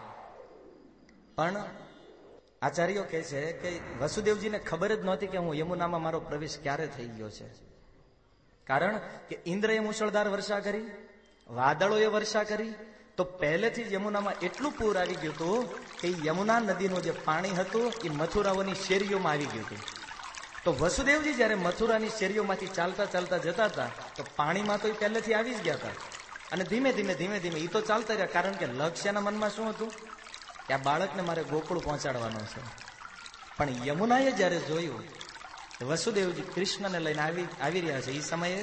Speaker 1: પણ આચાર્યો કહે છે કે વસુદેવજીને ખબર જ નહોતી કે હું યમુનામાં મારો પ્રવેશ ક્યારે થઈ ગયો છે. કારણ કે ઇન્દ્રએ મુશળધાર વર્ષા કરી, વાદળોએ વર્ષા કરી, તો પહેલેથી જ યમુનામાં એટલું પૂર આવી ગયું હતું કે યમુના નદીનું જે પાણી હતું એ મથુરાઓની શેરીઓમાં આવી ગયું હતું. તો વસુદેવજી જયારે મથુરાની શેરીઓમાંથી ચાલતા ચાલતા જતા હતા તો પાણીમાં તો એ પહેલેથી આવી જ ગયા હતા. અને ધીમે ધીમે ધીમે ધીમે એ તો ચાલતા રહ્યા, કારણ કે લક્ષ્યના મનમાં શું હતું કે આ બાળકને મારે ગોકુળ પહોંચાડવાનો છે. પણ યમુનાએ જયારે જોયું વસુદેવજી કૃષ્ણને લઈને આવી આવી રહ્યા છે, એ સમયે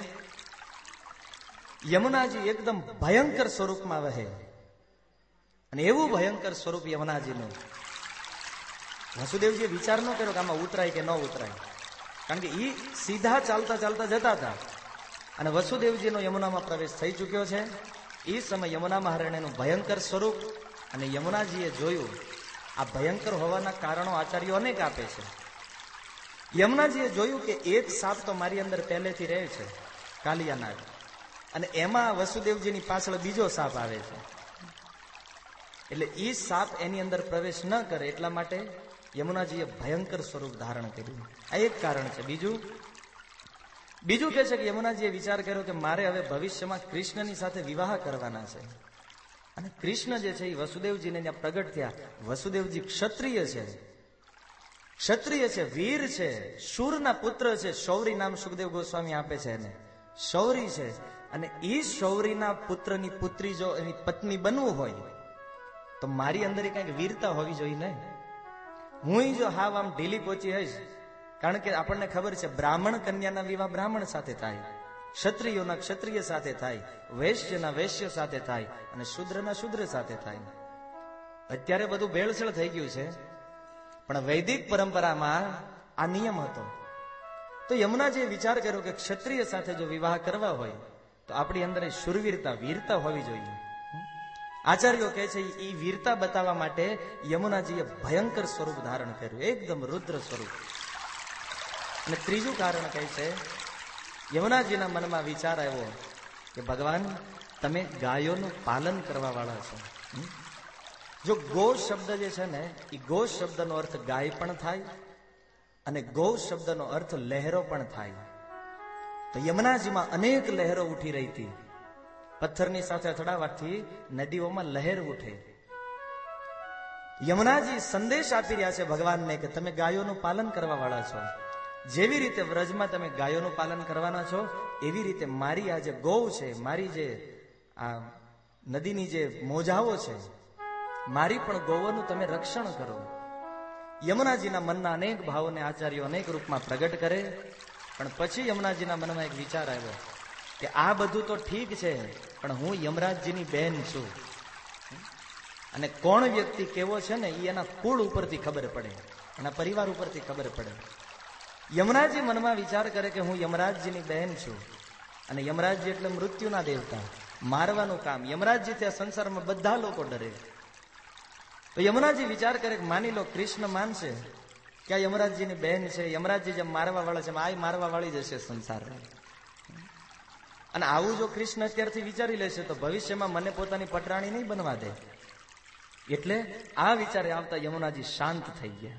Speaker 1: યમુનાજી એકદમ ભયંકર સ્વરૂપમાં વહે. અને એવું ભયંકર સ્વરૂપ યમુનાજીનું, વસુદેવજીએ વિચાર ન કર્યો કે આમાં ઉતરાય કે ન ઉતરાય, કારણ કે એ સીધા ચાલતા ચાલતા જતા હતા અને વસુદેવજીનો યમુનામાં પ્રવેશ થઈ ચુક્યો છે. એ સમય યમુના મહારાણીનું ભયંકર સ્વરૂપ, અને યમુનાજીએ જોયું. આ ભયંકર હોવાના કારણો આચાર્યો અનેક આપે છે. યમુનાજીએ જોયું કે એક સાપ તો મારી અંદર પહેલેથી રહે છે, કાલિયાનાગ, અને એમાં વસુદેવજીની પાછળ બીજો સાપ આવે છે. એટલે એ સાપ એની અંદર પ્રવેશ ન કરે એટલા માટે યમુનાજીએ ભયંકર સ્વરૂપ ધારણ કર્યું. આ એક કારણ છે. બીજું બીજું કહે છે કે યમુનાજીએ વિચાર કર્યો કે મારે હવે ભવિષ્યમાં કૃષ્ણની સાથે વિવાહ કરવાના છે. અને કૃષ્ણ જે છે એ વસુદેવજીને ત્યાં પ્રગટ થયા. વસુદેવજી ક્ષત્રિય છે, ક્ષત્રિય છે, વીર છે, શૂરના પુત્ર છે. શૌરી નામ સુખદેવ ગોસ્વામી આપે છે એને. શૌરી છે, અને એ શૌરીના પુત્રની પુત્રી જો એની પત્ની બનવું હોય તો મારી અંદર કઈક વીરતા હોવી જોઈએ ને. હું જો હાવ આમ ઢીલી પોચી હઈશ, કારણ કે આપણને ખબર છે બ્રાહ્મણ કન્યાના વિવાહ બ્રાહ્મણ સાથે થાય, ક્ષત્રિયોના ક્ષત્રિય સાથે થાય, વૈશ્યના વૈશ્ય સાથે થાય, અને શૂદ્રના શૂદ્ર સાથે થાય. અત્યારે બધું ભેળસેળ થઈ ગયું છે, પણ વૈદિક પરંપરામાં આ નિયમ હતો. તો યમુનાજીએ વિચાર કર્યો કે ક્ષત્રિય સાથે જો વિવાહ કરવા હોય તો આપણી અંદર શૂરવીરતા, વીરતા હોવી જોઈએ. આચાર્યો કહે છે એ વીરતા બતાવવા માટે યમુનાજીએ ભયંકર સ્વરૂપ ધારણ કર્યું, એકદમ રુદ્ર સ્વરૂપ. અને ત્રીજું કારણ કહે છે યમુનાજીના મનમાં વિચાર આવ્યો કે ભગવાન તમે ગાયોનું પાલન કરવા વાળા છો. જો ગો શબ્દ જે છે ને એ ગો શબ્દનો અર્થ ગાય પણ થાય અને ગો શબ્દનો અર્થ લહેરો પણ થાય. તો યમુનાજીમાં અનેક લહેરો ઉઠી રહી હતી. પથ્થરની સાથે અથડાવાથી નદીઓમાં લહેર ઉઠે. યમુનાજી સંદેશ આપી રહ્યા છે ભગવાનને કે તમે ગાયોનું પાલન કરવા વાળા છો. જેવી રીતે વ્રજમાં તમે ગાયોનું પાલન કરવાના છો, એવી રીતે મારી આ જે ગૌ છે, મારી જે આ નદીની જે મોજાઓ છે, મારી પણ ગૌઓનું તમે રક્ષણ કરો. યમુનાજીના મનના અનેક ભાવોને આચાર્યો અનેક રૂપમાં પ્રગટ કરે. પણ પછી યમુનાજીના મનમાં એક વિચાર આવ્યો કે આ બધું તો ઠીક છે, પણ હું યમરાજજીની બહેન છું, અને કોણ વ્યક્તિ કેવો છે ને એ એના કુળ ઉપરથી ખબર પડે, એના પરિવાર ઉપરથી ખબર પડે. યમરાજી મનમાં વિચાર કરે કે હું યમરાજજીની બહેન છું, અને યમરાજજી એટલે મૃત્યુના દેવતા, મારવાનું કામ. યમરાજજીથી આ સંસારમાં બધા લોકો ડરે. તો યમુનાજી વિચાર કરે કે માની લો કૃષ્ણ માનશે કે આ યમરાજજીની બહેન છે, યમરાજજી જેમ મારવા વાળા છે, આ મારવા વાળી જશે સંસારમાં. અને આવું જો કૃષ્ણ અત્યારથી વિચારી લેશે તો ભવિષ્યમાં મને પોતાની પટરાણી નહીં બનવા દે. એટલે આ વિચારે આવતા યમુનાજી શાંત થઈ ગયા.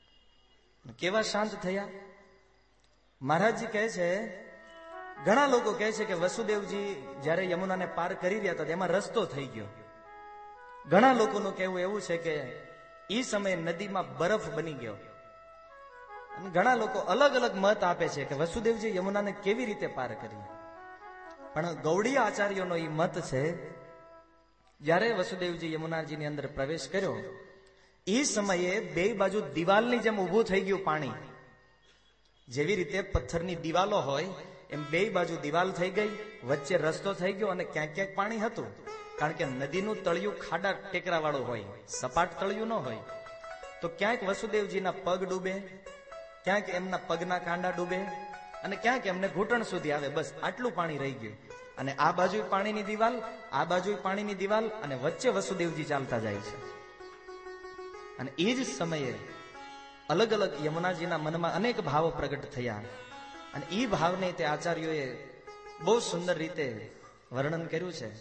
Speaker 1: કેવા શાંત થયા? મહારાજજી કહે છે, ઘણા લોકો કહે છે કે વસુદેવજી જયારે યમુનાને પાર કરી રહ્યા હતા એમાં રસ્તો થઈ ગયો. ઘણા લોકોનું કહેવું એવું છે કે એ સમયે નદીમાં બરફ બની ગયો. અને ઘણા લોકો અલગ અલગ મત આપે છે કે વસુદેવજી યમુનાને કેવી રીતે પાર કરી. પણ ગૌડીય આચાર્યોનો એ મત છે, જ્યારે વસુદેવજી યમુનાજીની અંદર પ્રવેશ કર્યો એ સમયે બે બાજુ દિવાલની જેમ ઊભું થઈ ગયું પાણી. જેવી રીતે પથ્થરની દિવાલો હોય એમ બે બાજુ દિવાલ થઈ ગઈ, વચ્ચે રસ્તો થઈ ગયો, અને ક્યાંક ક્યાંક પાણી હતું. કારણ કે નદીનું તળિયું ખાડા ટેકરા વાળું હોય, સપાટ તળિયું ન હોય. તો ક્યાંક વસુદેવજીના પગ ડૂબે, ક્યાંક એમના પગના કાંડા ડૂબે, અને ક્યાંક એમને ઘૂંટણ સુધી આવે. બસ આટલું પાણી રહી ગયું. અને આ બાજુ પાણીની દિવાલ, આ બાજુ પાણીની દિવાલ, અને વચ્ચે વસુદેવજી ચાલતા જાય છે. અને એ જ સમયે અલગ અલગ યમુનાજીના મનમાં અનેક ભાવો પ્રગટ થયા. અને એ ભાવને તે આચાર્યોએ બહુ સુંદર રીતે વર્ણન કર્યું છે.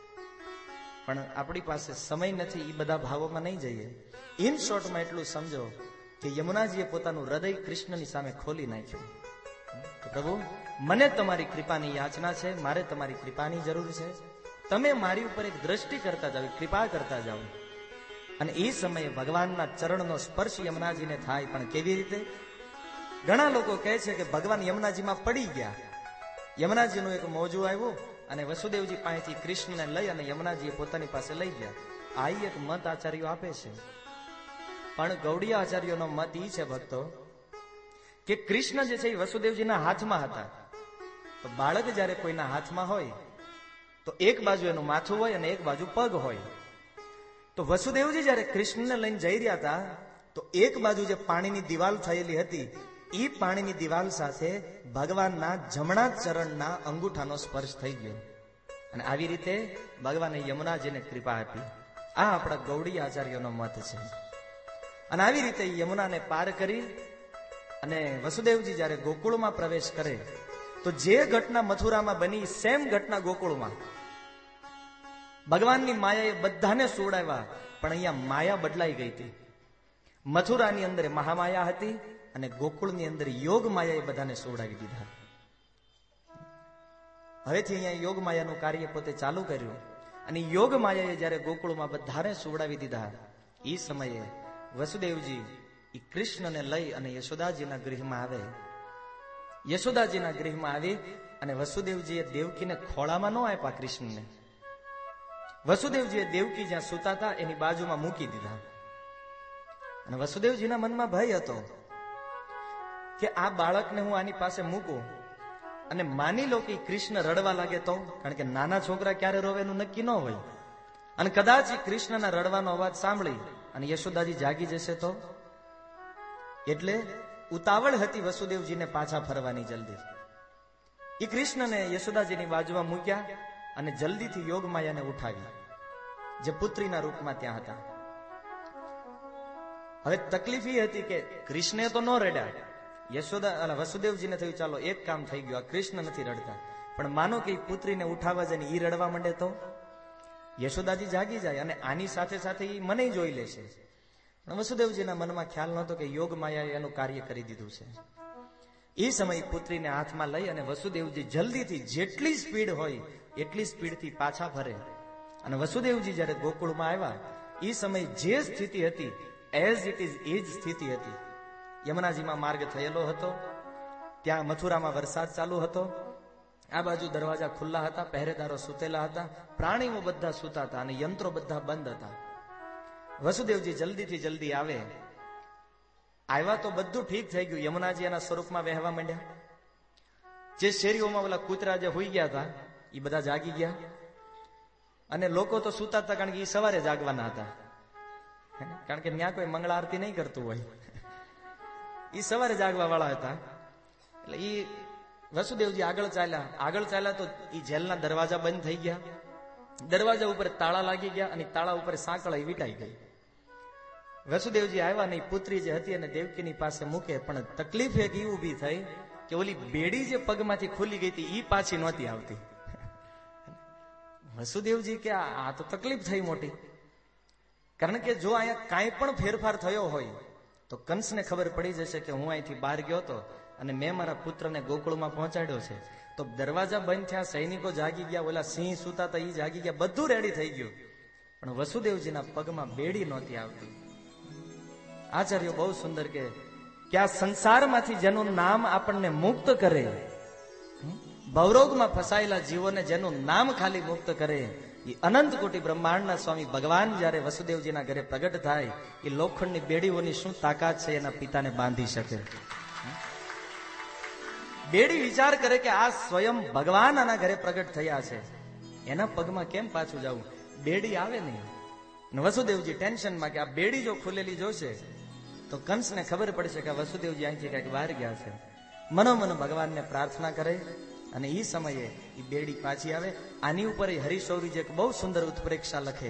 Speaker 1: પણ આપણી પાસે સમય નથી એ બધા ભાવોમાં નહીં જઈએ. ઇન શોર્ટમાં એટલું સમજો કે યમુનાજીએ પોતાનું હૃદય કૃષ્ણની સામે ખોલી નાખ્યું. પ્રભુ, મને તમારી કૃપાની યાચના છે, મારે તમારી કૃપાની જરૂર છે. તમે મારી ઉપર એક દ્રષ્ટિ કરતા જાઓ, કૃપા કરતા જાઓ. અને એ સમયે ભગવાનના ચરણનો સ્પર્શ યમુનાજીને થાય. પણ કેવી રીતે? ઘણા લોકો કહે છે કે ભગવાન યમુનાજીમાં પડી ગયા. યમુનાજીનું એક મોજું આવ્યું અને વસુદેવજી પાસેથી કૃષ્ણને લઈ અને યમુનાજીએ પોતાની પાસે લઈ ગયા. આ એક મત આચાર્યો આપે છે. પણ ગૌડીય આચાર્યોનો મત ઈ છે ભક્તો કે કૃષ્ણ જે છે એ વસુદેવજીના હાથમાં હતા. તો બાળક જયારે કોઈના હાથમાં હોય તો એક બાજુ એનું માથું હોય અને એક બાજુ પગ હોય. તો વસુદેવજી જયારે કૃષ્ણને લઈને જઈ રહ્યા હતા તો એક બાજુ જે પાણીની દિવાલ થયેલી હતી એ પાણીની દિવાલ સાથે ભગવાનના જમણા ચરણના અંગૂઠાનો સ્પર્શ થઈ ગયો. અને આવી રીતે ભગવાને યમુનાજીને કૃપા આપી. આ આપણા ગૌડીય આચાર્યોનો મત છે. અને આવી રીતે યમુનાને પાર કરી અને વસુદેવજી જયારે ગોકુળમાં પ્રવેશ કરે તો જે ઘટના મથુરામાં બની સેમ ઘટના ગોકુળમાં. ભગવાનની માયાએ બધાને સુવડાવ્યા, પણ અહીંયા માયા બદલાઈ ગઈ હતી. મથુરાની અંદર મહામાયા હતી અને ગોકુળની અંદર યોગ માયાએ બધાને સુવડાવી દીધા. હવેથી અહીંયા યોગ માયાનું કાર્ય પોતે ચાલુ કર્યું. અને યોગ માયાએ જયારે ગોકુળમાં બધાને સુવડાવી દીધા એ સમયે વસુદેવજી એ કૃષ્ણને લઈ અને યશોદાજીના ગૃહમાં આવે. યશોદાજીના ગૃહમાં આવી અને વસુદેવજીએ દેવકીને ખોળામાં ન આપ્યા કૃષ્ણને. વસુદેવજીએ દેવકી જ્યાં સૂતા હતા એની બાજુમાં મૂકી દીધા. અને વસુદેવજીના મનમાં ભય હતો કે આ બાળકને હું આની પાસે મૂકું અને માની લો કે કૃષ્ણ રડવા લાગે તો, કારણ કે નાના છોકરા ક્યારે રોવે એનું નક્કી ન હોય. અને કદાચ કૃષ્ણના રડવાનો અવાજ સાંભળી અને યશોદાજી જાગી જશે તો. એટલે ઉતાવળ હતી વસુદેવજીને પાછા ફરવાની જલ્દી. એ કૃષ્ણને યશોદાજીની બાજુમાં મૂક્યા અને જલ્દીથી યોગ માયાને ઉઠાવી, જે પુત્રીના રૂપમાં ત્યાં હતા. હવે તકલીફ એ હતી કે કૃષ્ણે તો ન રડ્યા. યશોદા વસુદેવજીને થયું ચાલો એક કામ થઈ ગયું, આ કૃષ્ણ નથી રડતા. પણ માનો કે પુત્રીને ઉઠાવવા જાય ને ઈ રડવા માંડે તો યશોદાજી જાગી જાય અને આની સાથે સાથે ઈ મને જોઈ લેશે. પણ વસુદેવજીના મનમાં ખ્યાલ નહોતો કે યોગ માયાએ એનું કાર્ય કરી દીધું છે. એ સમય પુત્રીને હાથમાં લઈ અને વસુદેવજી જલ્દીથી જેટલી સ્પીડ હોય એટલી સ્પીડથી પાછા ફરે. અને વસુદેવજી જયારે ગોકુળમાં આવ્યા એ સમય જે સ્થિતિ હતી એઝ ઇટ ઇઝ એ જ સ્થિતિ હતી. યમુનાજીમાં માર્ગ થયેલો હતો, ત્યાં મથુરામાં વરસાદ ચાલુ હતો, આ બાજુ દરવાજા ખુલ્લા હતા, પહેરેદારો સૂતેલા હતા, પ્રાણીઓ બધા સૂતા હતા અને યંત્રો બધા બંધ હતા. વસુદેવજી જલ્દીથી જલ્દી આવે. આવ્યા તો બધું ઠીક થઈ ગયું. યમુનાજી એના સ્વરૂપમાં વહેવા માંડ્યા. જે શેરીઓમાં ઓલા કૂતરા જે હોઈ ગયા હતા એ બધા જાગી ગયા અને લોકો તો સૂતા હતા, કારણ કે એ સવારે જાગવાના હતા, કારણ કે ત્યાં કોઈ મંગળા આરતી નહીં કરતું હોય, એ સવારે જાગવા વાળા હતા. એટલે એ વસુદેવજી આગળ ચાલ્યા. આગળ ચાલ્યા તો એ જેલના દરવાજા બંધ થઈ ગયા, દરવાજા ઉપર તાળા લાગી ગયા અને તાળા ઉપર સાંકળ વીંટાઈ ગઈ. વસુદેવજી આવ્યા ને પુત્રી જે હતી અને દેવકીની પાસે મૂકે, પણ તકલીફ એક એ ઉભી થઈ કે ઓલી બેડી જે પગમાંથી ખુલી ગઈ હતી એ પાછી નહોતી આવતી. વસુદેવજી કે આ તો તકલીફ થઈ મોટી, કારણ કે જો અહીંયા કાંઈ પણ ફેરફાર થયો હોય તો કંસને ખબર પડી જશે કે હું અહીંથી બહાર ગયો હતો અને મેં મારા પુત્રને ગોકુળમાં પહોંચાડ્યો છે. તો દરવાજા બંધ થયા, સૈનિકો જાગી ગયા, ઓલા સિંહ સૂતા હતા એ જાગી ગયા, બધું રેડી થઈ ગયું, પણ વસુદેવજીના પગમાં બેડી નહોતી આવતી. આચાર્યો બહુ સુંદર કે કે આ સંસારમાંથી જેનું નામ આપણને મુક્ત કરે, ભવરોગમાં ફસાયેલા જીવોને જેનું નામ ખાલી મુક્ત કરે, એ અનંત કોટી બ્રહ્માંડના સ્વામી ભગવાન જયારે વસુદેવજીના ઘરે પ્રગટ થાય, એ લોખંડની બેડીઓની શું તાકાત છે એના પિતાને બાંધી શકે. બેડી વિચાર કરે કે આ સ્વયં ભગવાન આના ઘરે પ્રગટ થયા છે, એના પગમાં કેમ પાછું જવું, બેડી આવે નહીં. વસુદેવજી ટેન્શનમાં કે આ બેડી જો ખુલેલી જોશે તો કંસને ખબર પડશે કે વસુદેવજી અહીંથી કઈક બહાર ગયા છે. મનોમન ભગવાનને પ્રાર્થના કરે અને એ સમયે એ બેડી પાછી આવે. આની ઉપર હરિશૌરીજી એક બહુ સુંદર ઉત્પ્રેક્ષા લખે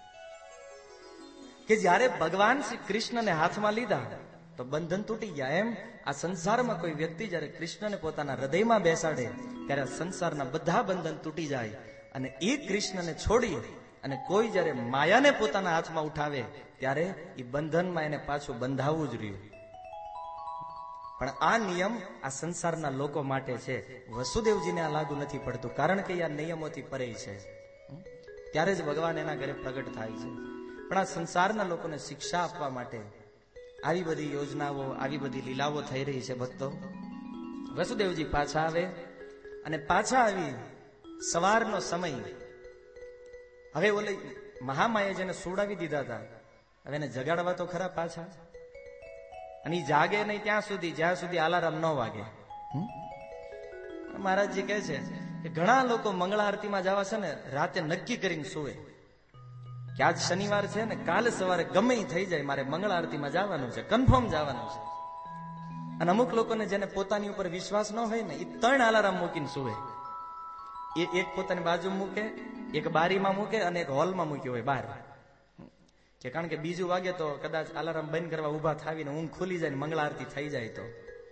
Speaker 1: કે જ્યારે ભગવાન શ્રી કૃષ્ણને હાથમાં લીધા તો બંધન તૂટી ગયા. એમ આ સંસારમાં કોઈ વ્યક્તિ જયારે કૃષ્ણને પોતાના હૃદયમાં બેસાડે ત્યારે આ સંસારના બધા બંધન તૂટી જાય અને એ કૃષ્ણને છોડી અને કોઈ જયારે માયાને પોતાના હાથમાં ઉઠાવે ત્યારે એ બંધનમાં એને પાછું બંધાવવું જ રહ્યું. પણ આ નિયમ આ સંસારના લોકો માટે છે, વસુદેવજીને આ લાગુ નથી પડતું, કારણ કે આ નિયમોથી પરે છે. ત્યારે જ ભગવાન એના ઘરે પ્રગટ થાય છે. પણ આ સંસારના લોકોને શિક્ષા આપવા માટે આવી બધી યોજનાઓ, આવી બધી લીલાઓ થઈ રહી છે. ભક્તો, વસુદેવજી પાછા આવે અને પાછા આવી સવારનો સમય. હવે ઓલે મહામાએ જેને સુડાવી દીધા હતા, હવે એને જગાડવા તો ખરા પાછા, અને એ જાગે નહીં ત્યાં સુધી જ્યાં સુધી અલાર્મ ન વાગે. મહારાજજી કહે છે કે ઘણા લોકો મંગળા આરતીમાં જવા છે ને રાતે નક્કી કરીને સુવે કે આજ શનિવાર છે ને કાલે સવારે ગમે થઈ જાય મારે મંગળા આરતીમાં જવાનું છે, કન્ફર્મ જવાનું છે. અને અમુક લોકોને જેને પોતાની ઉપર વિશ્વાસ ન હોય ને એ ત્રણ અલાર્મ મૂકીને સુવે. એ એક પોતાની બાજુ મૂકે, એક બારીમાં મૂકે અને એક હોલમાં મૂક્યો હોય બહાર, કે કારણ કે બીજું વાગે તો કદાચ અલાર્મ બંધ કરવા ઉભા થાવીને ઊંઘ ખુલી જાય, મંગળા આરતી થઈ જાય તો.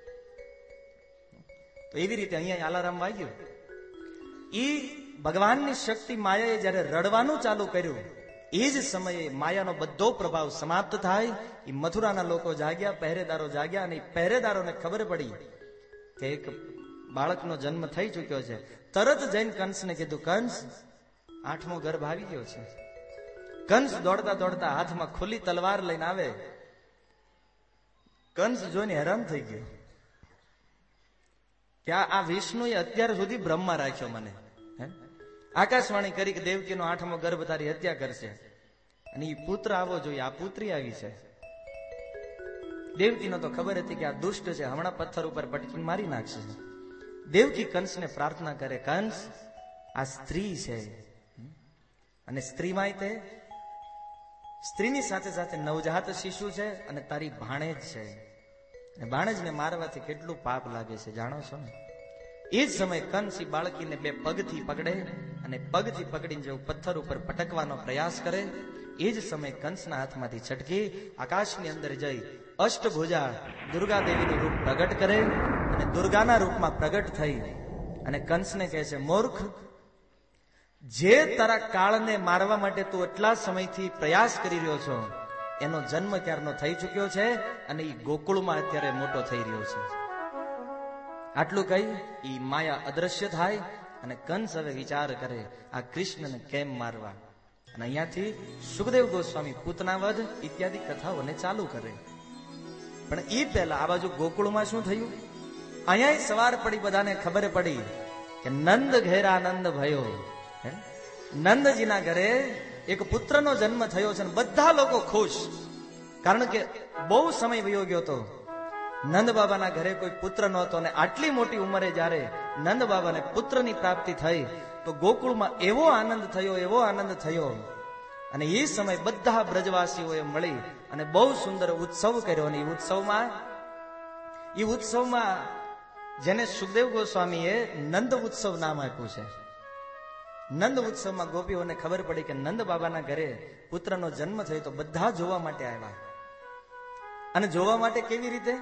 Speaker 1: તો એવી રીતે અહીંયા અલાર્મ વાગ્યું. ઈ ભગવાનની શક્તિ માયાએ જયારે રડવાનું ચાલુ કર્યું એ જ સમયે માયાનો બધો પ્રભાવ સમાપ્ત થાય. એ મથુરાના લોકો જાગ્યા, પહેરેદારો જાગ્યા, અને પહેરેદારોને ખબર પડી કે એક બાળકનો જન્મ થઈ ચુક્યો છે. તરત જઈને કંસને કીધું, કંસ આઠમો ગર્ભ આવી ગયો છે. કંસ દોડતા દોડતા હાથમાં ખુલ્લી તલવાર લઈને આવે. કંસ જોઈને હેરાન થઈ ગયો કે આ વિષ્ણુએ અત્યાર સુધી બ્રહ્મા રાખ્યો મને. આકાશવાણી કરી કે દેવકીનો આઠમો ગર્ભ તારી હત્યા કરશે અને એ પુત્ર આવો જોઈએ, આ પુત્રી આવી છે. દેવકીનો તો ખબર હતી કે આ દુષ્ટ છે, હમણાં પથ્થર ઉપર પટકીને મારી નાખશે. દેવકી કંસને પ્રાર્થના કરે, કંસ આ સ્ત્રી છે અને સ્ત્રીમાં તે સ્ત્રીની સાથે સાથે નવજાત શિશુ છે અને તારી ભાણેજ છે. અને ભાણેજને મારવાથી કેટલું પાપ લાગે છે જાણો છો ને. એ જ સમયે કંસ બાળકીને બે પગથી પકડે અને પગથી પકડીને જેવું પથ્થર ઉપર પટકવાનો પ્રયાસ કરે. એ જ સમયે કંસના હાથમાંથી છટકી આકાશની અંદર જઈ અષ્ટભુજા દુર્ગા દેવીનું રૂપ પ્રગટ કરે અને દુર્ગાના રૂપમાં પ્રગટ થઈ અને કંસને કહે છે, મૂર્ખ, જે તારા કાળને મારવા માટે તું એટલા સમયથી પ્રયાસ કરી રહ્યો છો એનો જન્મ ક્યારનો થઈ ચુક્યો છે અને એ ગોકુળમાં અત્યારે મોટો થઈ રહ્યો છે. આટલું કહી ઈ માયા અદ્રશ્ય થાય અને કંસ હવે વિચાર કરે આ કૃષ્ણને કેમ મારવા. અને અહીંયાથી સુખદેવ ગોસ્વામી પૂતનાવધ ઇત્યાદિ કથાઓને ચાલુ કરે. પણ એ પહેલા આ બાજુ ગોકુળમાં શું થયું? અહીંયા સવાર પડી, બધાને ખબર પડી કે નંદ ઘેરા નંદ ભયો. નંદજીના ઘરે એક પુત્રનો જન્મ થયો છે. બધા લોકો ખુશ, કારણ કે બહુ સમય વયો ગયો હતો. નંદ બાબાના ઘરે કોઈ પુત્ર નહોતો, અને આટલી મોટી ઉંમરે જયારે નંદ બાબાને પુત્રની પ્રાપ્તિ થઈ તો ગોકુળમાં એવો આનંદ થયો, એવો આનંદ થયો. અને એ સમય બધા બ્રજવાસીઓએ મળી અને બહુ સુંદર ઉત્સવ કર્યો. અને એ ઉત્સવમાં એ ઉત્સવમાં જેને સુખદેવ ગોસ્વામીએ નંદ ઉત્સવ નામ આપ્યું છે. નંદ ઉત્સવમાં ગોપીઓને ખબર પડી કે નંદ બાબાના ઘરે પુત્રનો જન્મ થયો તો બધા જોવા માટે આવ્યા. અને જોવા માટે કેવી રીતે?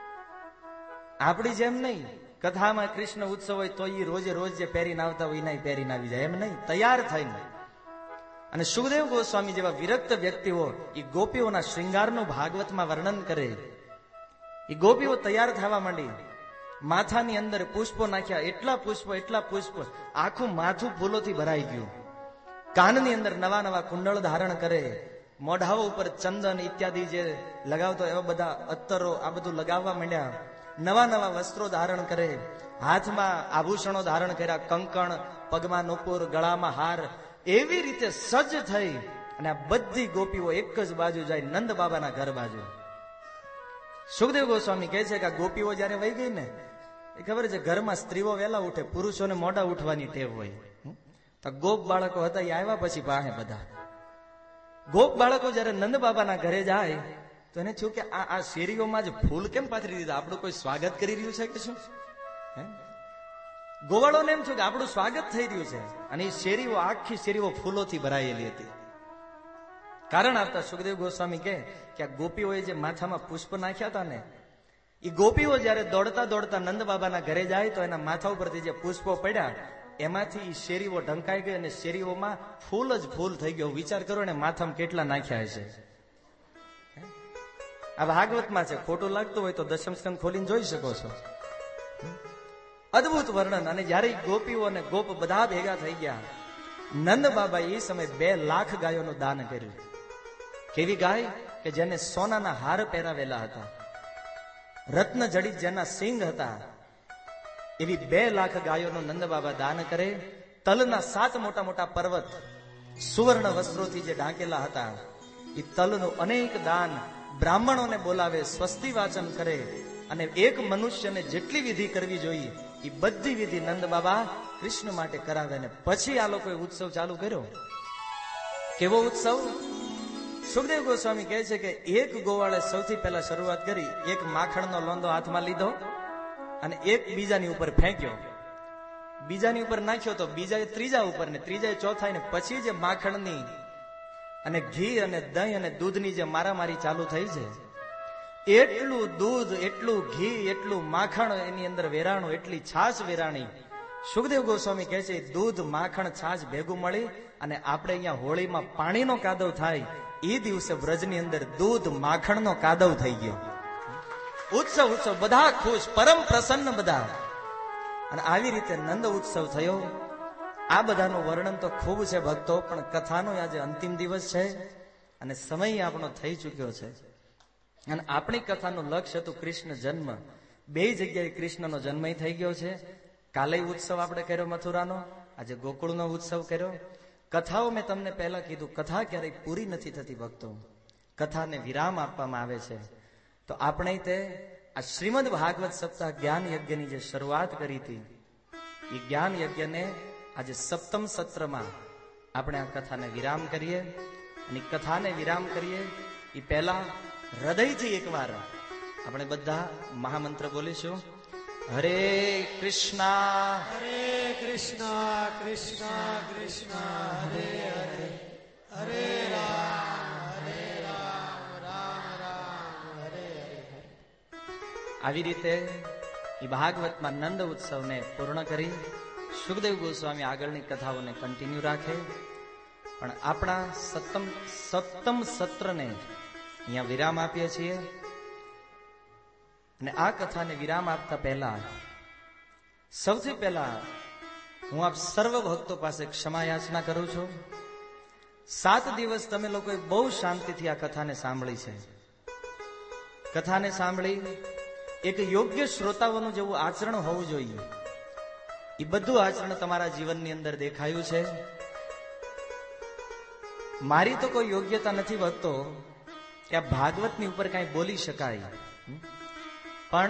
Speaker 1: આપણી જેમ નહીં, કથામાં કૃષ્ણ ઉત્સવ હોય તો એ રોજે રોજ જે પહેરીને આવતા હોય એના પહેરીને આવી જાય, એમ નહીં, તૈયાર થઈને. અને સુખદેવ ગોસ્વામી જેવા વિરક્ત વ્યક્તિઓ એ ગોપીઓના શ્રૃંગારનું ભાગવતમાં વર્ણન કરે. એ ગોપીઓ તૈયાર થવા માંડી, માથાની અંદર પુષ્પો નાખ્યા, એટલા પુષ્પો એટલા પુષ્પ, આખું માથું ફૂલોથી ભરાઈ ગયું. કાનની અંદર નવા નવા કુંડળ ધારણ કરે, મોઢાઓ ઉપર ચંદન ઇત્યાદિ જે લગાવતો એવા બધા અત્તરો આ બધું લગાવવા માંડ્યા. નવા નવા વસ્ત્રો ધારણ કરે, હાથમાં આભૂષણો ધારણ કર્યા, કંકણ, પગમાં નુપુર, ગળામાં હાર, એવી રીતે સજ્જ થઈ અને આ બધી ગોપીઓ એક જ બાજુ જાય, નંદ બાબાના ઘર બાજુ. સુખદેવ ગોસ્વામી કહે છે કે આ ગોપીઓ જયારે વહી ગઈ ને, એ ખબર છે ઘરમાં સ્ત્રીઓ વહેલા ઉઠે, પુરુષોને મોડા ઉઠવાની ટેવ હોય. તો ગોપ બાળકો હતા એ આવ્યા પછી પાસે બધા ગોપ બાળકો જયારે નંદ બાબાના ઘરે જાય તો એને થયું કે આ આ શેરીઓમાં જ ફૂલ કેમ પાથરી દીધા? આપણું કોઈ સ્વાગત કરી રહ્યું છે કે શું? ગોવાળોને એમ થયું કે આપણું સ્વાગત થઈ રહ્યું છે. અને એ શેરીઓ, આખી શેરીઓ ફૂલોથી ભરાયેલી હતી. કારણ આપતા સુખદેવ ગોસ્વામી કહે કે આ ગોપીઓએ જે માથામાં પુષ્પ નાખ્યા હતા ને, એ ગોપીઓ જયારે દોડતા દોડતા નંદ બાબાના ઘરે જાય તો એના માથા ઉપરથી જે પુષ્પો પડ્યા એમાંથી શેરીઓ ઢંકાઈ ગઈ અને શેરીઓમાં ફૂલ જ ફૂલ થઈ ગયો. વિચાર કરો ને માથામાં કેટલા નાખ્યા હશે. આ ભાગવતમાં છે, ખોટું લાગતું હોય તો દશમ સ્કંદ ખોલીને જોઈ શકો છો. અદભુત વર્ણન. અને જયારે ગોપીઓ અને ગોપ બધા ભેગા થઈ ગયા, નંદ બાબા એ સમય બે લાખ ગાયોનું દાન કર્યું. કેવી ગાય કે જેને સોનાના હાર પહેરાવેલા હતા, રત્ન જડિત જેના સિંગ હતા, એવી બે લાખ ગાયોનું નંદ બાબા દાન કરે. તલના સાત મોટા મોટા પર્વત સુવર્ણ વસ્ત્રોથી જે ઢાંકેલા હતા, એ તલનું અનેક દાન બ્રાહ્મણોને બોલાવે, સ્વસ્તિ વાચન કરે. અને એક મનુષ્યને જેટલી વિધિ કરવી જોઈએ એ બધી વિધિ નંદ બાબા કૃષ્ણ માટે કરાવે. ને પછી આ લોકોએ ઉત્સવ ચાલુ કર્યો. કેવો ઉત્સવ? સુખદેવ ગોસ્વામી કહે છે કે એક ગોવાળે સૌથી પહેલા શરૂઆત કરી, એક માખણનો લોંદો હાથમાં લીધો અને એક બીજાની ઉપર ફેંક્યો, બીજાની ઉપર નાખ્યો તો બીજાએ ત્રીજા ઉપર, ને ત્રીજાએ ચોથા, ને પછી જે માખણની અને ઘી અને દહીં અને દૂધની જે મારામારી ચાલુ થઈ છે, એટલું દૂધ, એટલું ઘી, એટલું માખણ એની અંદર વેરાણું, એટલી છાશ વેરાણી. સુખદેવ ગોસ્વામી કહે છે દૂધ, માખણ, છાશ ભેગું મળી અને આપણે અહીંયા હોળીમાં પાણીનો કાદવ થાય એ દિવસે વ્રજની અંદર દૂધ માખણનો કાદવ થઈ ગયો. ઉત્સવ ઉત્સવ, બધા ખુશ, પરમ પ્રસન્ન બધા. અને આવી રીતે નંદ ઉત્સવ થયો. આ બધાનું વર્ણન તો ખૂબ છે ભક્તો, પણ કથાનો આજે અંતિમ દિવસ છે અને સમય આપણો થઈ ચુક્યો છે. અને આપણી કથાનું લક્ષ્ય હતું કૃષ્ણ જન્મ. બે જગ્યાએ કૃષ્ણનો જન્મ થઈ ગયો છે. કાલે ઉત્સવ આપણે કર્યો મથુરાનો, આજે ગોકુળનો ઉત્સવ કર્યો. કથાઓ મેં તમને પહેલા કીધું, કથા ક્યારેય પૂરી નથી થતી ભક્તો, કથાને વિરામ આપવામાં આવે છે. તો આપણે તે આ શ્રીમદ ભાગવત સપ્તાહ જ્ઞાન યજ્ઞની જે શરૂઆત કરી હતી, એ જ્ઞાન યજ્ઞને આજે સપ્તમ સત્રમાં આપણે આ કથાને વિરામ કરીએ. અને કથાને વિરામ કરીએ એ પહેલા હૃદયથી એકવાર આપણે બધા મહામંત્ર બોલીશું. હરે કૃષ્ણ
Speaker 2: હરે કૃષ્ણ કૃષ્ણ કૃષ્ણ હરે હરે, હરે રામ હરે રામ રામ રામ હરે હરે.
Speaker 1: આવી રીતે એ ભાગવતમાં નંદ ઉત્સવને પૂર્ણ કરી સુખદેવ ગોસ્વામી આગળની કથાઓને કન્ટિન્યુ રાખે. પણ આપણા સપ્તમ સપ્તમ સત્રને અહીંયા વિરામ આપીએ છીએ. અને આ કથાને વિરામ આપતા પહેલા સૌથી પહેલા હું આપ સર્વ ભક્તો પાસે ક્ષમા યાચના કરું છું. સાત દિવસ તમે લોકોએ બહુ શાંતિથી આ કથાને સાંભળી છે. કથાને સાંભળી એક યોગ્ય શ્રોતાઓનું જેવું આચરણ હોવું જોઈએ એ બધું આચરણ તમારા જીવનની અંદર દેખાયું છે. મારી તો કોઈ યોગ્યતા નથી ભક્તો કે આ ભાગવતની ઉપર કઈ બોલી શકાય, પણ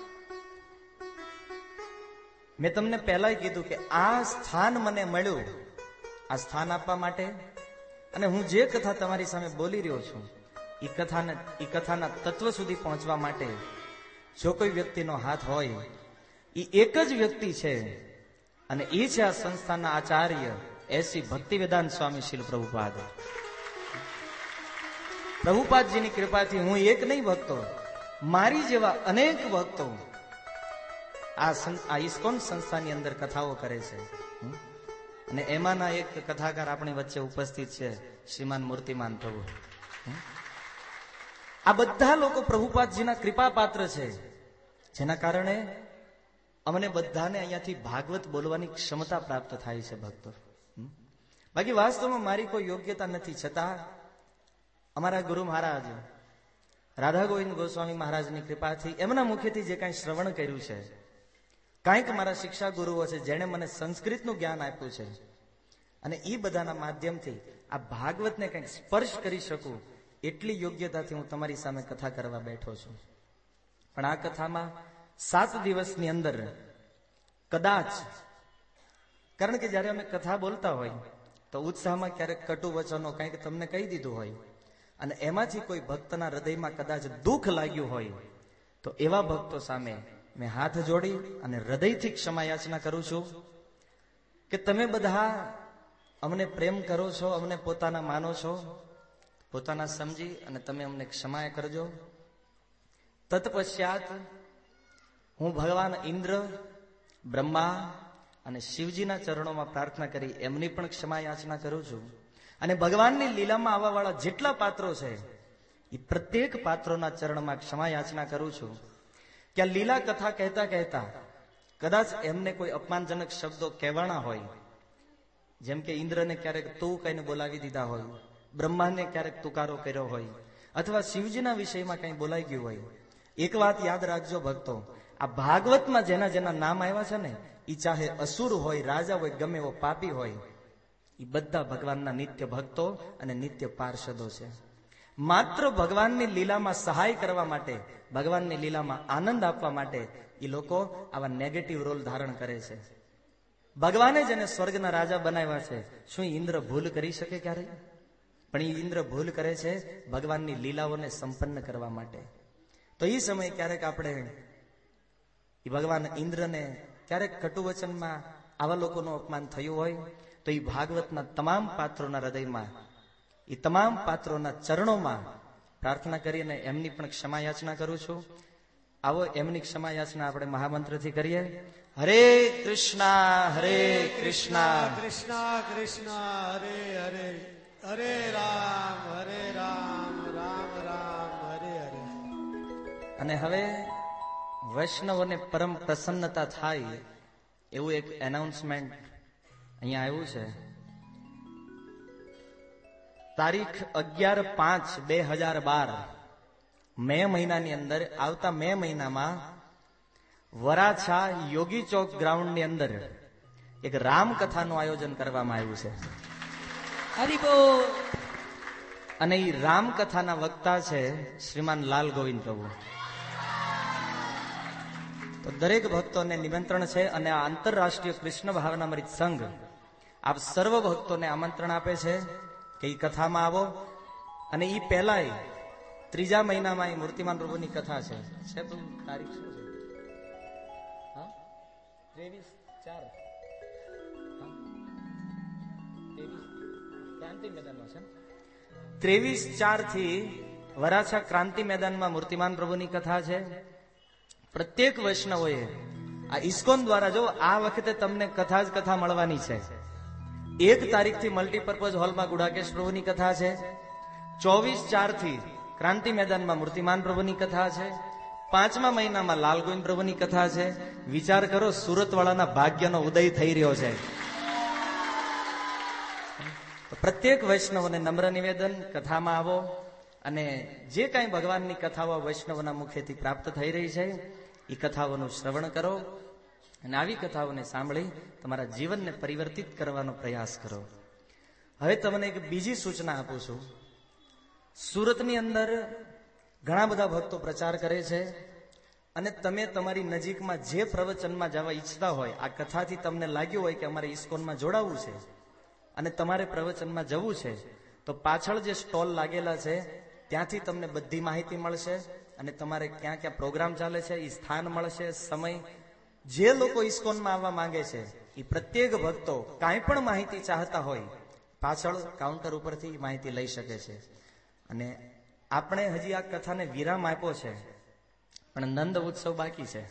Speaker 1: મેં તમને પહેલા કીધું કે આ સ્થાન મને મળ્યું, આ સ્થાન આપવા માટે, અને હું જે કથા તમારી સામે બોલી રહ્યો છું એ કથાને એ કથાના તત્વ સુધી પહોંચવા માટે જો કોઈ વ્યક્તિનો હાથ હોય એ એક જ વ્યક્તિ છે, અને એ છે આ સંસ્થાના આચાર્ય એસી ભક્તિવેદાંત સ્વામી શ્રીલ પ્રભુપાદ. પ્રભુપાદજીની કૃપાથી હું એક નહીં ભક્તો, મારી જેવા અનેક ભક્તો આ આ ઇસ્કોન સંસ્થાની અંદર કથાઓ કરે છે. અને એમાંના એક કથાકાર આપણી વચ્ચે ઉપસ્થિત છે, શ્રીમાન મૂર્તિમાન પ્રભુ. આ બધા લોકો પ્રભુપાદજીના કૃપા પાત્ર છે, જેના કારણે અમને બધાને અહીંયાથી ભાગવત બોલવાની ક્ષમતા પ્રાપ્ત થાય છે ભક્તો. બાકી વાસ્તવમાં મારી કોઈ યોગ્યતા નથી, છતાં અમારા ગુરુ મહારાજ રાધા ગોવિંદ ગોસ્વામી મહારાજની કૃપાથી એમના મુખેથી જે કાંઈ શ્રવણ કર્યું છે, કાંઈક મારા શિક્ષા ગુરુઓ છે જેણે મને સંસ્કૃતનું જ્ઞાન આપ્યું છે, અને એ બધાના માધ્યમથી આ ભાગવતને કંઈક સ્પર્શ કરી શકું એટલી યોગ્યતાથી હું તમારી સામે કથા કરવા બેઠો છું. પણ આ કથામાં સાત દિવસની અંદર કદાચ, કારણ કે જયારે અમે કથા બોલતા હોય તો ઉત્સાહમાં ક્યારેક કટુ વચનો કંઈક તમને કહી દીધું હોય, અને એમાંથી કોઈ ભક્તના હૃદયમાં કદાચ દુઃખ લાગ્યું હોય, તો એવા ભક્તો સામે મેં હાથ જોડી અને હૃદયથી ક્ષમા યાચના કરું છું કે તમે બધા અમને પ્રેમ કરો છો, અમને પોતાના માનો છો, પોતાના સમજી અને તમે અમને ક્ષમા કરજો. તત્પશ્ચાત હું ભગવાન ઇન્દ્ર, બ્રહ્મા અને શિવજીના ચરણોમાં પ્રાર્થના કરી એમની પણ ક્ષમા યાચના કરું છું. અને ભગવાનની લીલામાં આવવા વાળા જેટલા પાત્રો છે એ પ્રત્યેક પાત્રોના ચરણમાં ક્ષમા યાચના કરું છું કે આ લીલા કથા કહેતા કહેતા કદાચ એમને કોઈ અપમાનજનક શબ્દો કહેવાના હોય, જેમ કે ઇન્દ્રને ક્યારેક તું કહીને બોલાવી દીધા હોય, બ્રહ્માને ક્યારેક તુકારો કર્યો હોય, અથવા શિવજીના વિષયમાં કંઈ બોલાઈ ગયું હોય. એક વાત યાદ રાખજો ભક્તો, આ ભાગવતમાં જેના જેના નામ આવ્યા છે ને, એ ચાહે અસુર હોય, રાજા હોય, ગમે એવો પાપી હોય, એ બધા ભગવાનના નિત્ય ભક્તો અને નિત્ય પાર્ષદો છે. માત્ર ભગવાનની લીલામાં સહાય કરવા માટે, ભગવાનની લીલામાં આનંદ આપવા માટે એ લોકો આવા નેગેટિવ રોલ ધારણ કરે છે. ભગવાને જેને સ્વર્ગના રાજા બનાવ્યા છે, શું ઇન્દ્ર ભૂલ કરી શકે ક્યારેય? પણ એ ઇન્દ્ર ભૂલ કરે છે ભગવાનની લીલાઓને સંપન્ન કરવા માટે. તો એ સમયે ક્યારેક આપણે એ ભગવાન ઇન્દ્રને ક્યારેક કટુ વચનમાં આવા લોકોનું અપમાન થયું હોય તો એ ભાગવતના તમામ પાત્રોના હૃદયમાં, એ તમામ પાત્રોના ચરણોમાં પ્રાર્થના કરીને એમની પણ ક્ષમા યાચના કરું છું. આવો એમની ક્ષમા યાચના આપણે મહામંત્રથી કરીએ. હરે કૃષ્ણ હરે કૃષ્ણ
Speaker 2: કૃષ્ણ કૃષ્ણ હરે હરે, હરે રામ હરે રામ, રામ રામ હરે હરે.
Speaker 1: અને હવે વૈષ્ણવોને પરમ પ્રસન્નતા થાય એવું એક એનાઉન્સમેન્ટ અહીંયા આવ્યું છે. તારીખ અગિયાર પાંચ બે હજાર બાર મે મહિનાની અંદર, આવતા મે મહિનામાં વરાછા યોગી ચોક ગ્રાઉન્ડ ની અંદર એક રામકથાનું આયોજન કરવામાં આવ્યું છે.
Speaker 3: હરિબો.
Speaker 1: અને એ રામકથાના વક્તા છે શ્રીમાન લાલ ગોવિંદ પ્રભુ. તો દરેક ભક્તોને નિમંત્રણ છે, અને આ આંતરરાષ્ટ્રીય કૃષ્ણ ભાવનામૃત સંઘ આપ સર્વ ભક્તોને આમંત્રણ આપે છે કે એ કથામાં આવો. અને એ પહેલાય ત્રીજા મહિનામાં એ મૂર્તિમાન પ્રભુની કથા છે. છે તો તારીખ શું છે? ત્રેવીસ ચાર ક્રાંતિ મેદાનમાં છે. ત્રેવીસ ચાર થી વરાછા ક્રાંતિ મેદાનમાં મૂર્તિમાન પ્રભુની કથા છે. પ્રત્યેક વૈષ્ણવોએ આ ઇસ્કોન દ્વારા, જો આ વખતે તમને કથા જ કથા મળવાની છે. એક તારીખ થી મલ્ટીપર્પઝ હોલમાં ગુડાકેશ પ્રભુની કથા છે. ચોવીસ ચાર થી ક્રાંતિ મેદાનમાં મૂર્તિમાન પ્રભુની કથા છે. પાંચમા મહિનામાં લાલ ગોવિંદ પ્રભુની કથા છે. વિચાર કરો, સુરત વાળાના ભાગ્યનો ઉદય થઈ રહ્યો છે. તો પ્રત્યેક વૈષ્ણવને નમ્ર નિવેદન, કથામાં આવો અને જે કાંઈ ભગવાનની કથાઓ વૈષ્ણવના મુખેથી પ્રાપ્ત થઈ રહી છે એ કથાઓનું શ્રવણ કરો અને આવી કથાઓને સાંભળી તમારા જીવનને પરિવર્તિત કરવાનો પ્રયાસ કરો. હવે તમને એક બીજી સૂચના આપું છું. સુરતની અંદર ઘણા બધા ભક્તો પ્રચાર કરે છે અને તમે તમારી નજીકમાં જે પ્રવચનમાં જવા ઈચ્છતા હોય, આ કથાથી તમને લાગ્યું હોય કે અમારે ઇસ્કોનમાં જોડાવવું છે અને તમારે પ્રવચનમાં જવું છે, તો પાછળ જે સ્ટોલ લાગેલા છે ત્યાંથી તમને બધી માહિતી મળશે અને તમારે ક્યાં ક્યાં પ્રોગ્રામ ચાલે છે એ સ્થાન મળશે, સમય. જે લોકો ઇસ્કોનમાં આવવા માંગે છે એ પ્રત્યેક ભક્તો કાંઈ પણ માહિતી ચાહતા હોય પાછળ કાઉન્ટર ઉપરથી માહિતી લઈ શકે છે. અને આપણે હજી આ કથાને વિરામ આપ્યો છે પણ નંદ ઉત્સવ બાકી છે,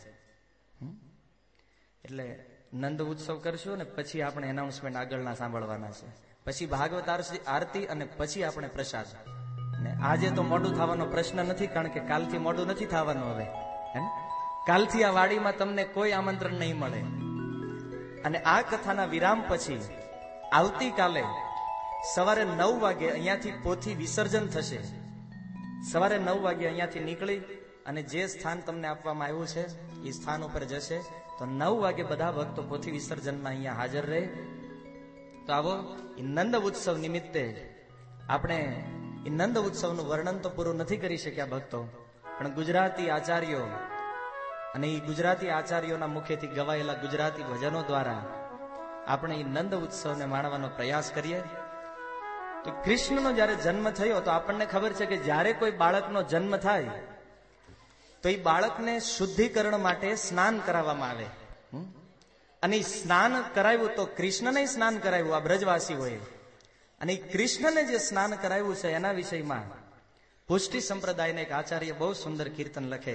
Speaker 1: એટલે નંદ ઉત્સવ કરશું ને પછી આપણે એનાઉન્સમેન્ટ આગળના સાંભળવાના છે. પછી ભાગવત આરતી અને પછી આપણે પ્રસાદ. ને આજે તો મોડું થવાનો પ્રશ્ન નથી, કારણ કે કાલથી મોડું નથી થવાનું. હવે કાલથી આ વાડીમાં તમને કોઈ આમંત્રણ નહીં મળે. અને આ કથાના વિરામ પછી આવતીકાલે સવારે નવ વાગે અહીંયાથી પોથી વિસર્જન થશે. સવારે નવ વાગે અહીંયાથી નીકળી અને જે સ્થાન તમને આપવામાં આવ્યું છે એ સ્થાન ઉપર જશે. તો નવ વાગે બધા ભક્તો પોથી વિસર્જનમાં અહીંયા હાજર રહે. તો આવો એ નંદ ઉત્સવ નિમિત્તે આપણે એ નંદ ઉત્સવનું વર્ણન તો પૂરું નથી કરી શક્યા ભક્તો, પણ ગુજરાતી આચાર્યો અને એ ગુજરાતી આચાર્યોના મુખેથી ગવાયેલા ગુજરાતી ભજનો દ્વારા આપણે એ નંદ ઉત્સવને માણવાનો પ્રયાસ કરીએ. તો કૃષ્ણનો જયારે જન્મ થયો તો આપણને ખબર છે કે જ્યારે કોઈ બાળકનો જન્મ થાય તો એ બાળકને શુદ્ધિકરણ માટે સ્નાન કરાવવામાં આવે. અને સ્નાન કરાવ્યું તો કૃષ્ણને સ્નાન કરાવ્યું આ બ્રજવાસીઓએ. અને કૃષ્ણને જે સ્નાન કરાવ્યું છે એના વિષયમાં પુષ્ટિ સંપ્રદાયના એક આચાર્ય બહુ સુંદર કીર્તન લખે.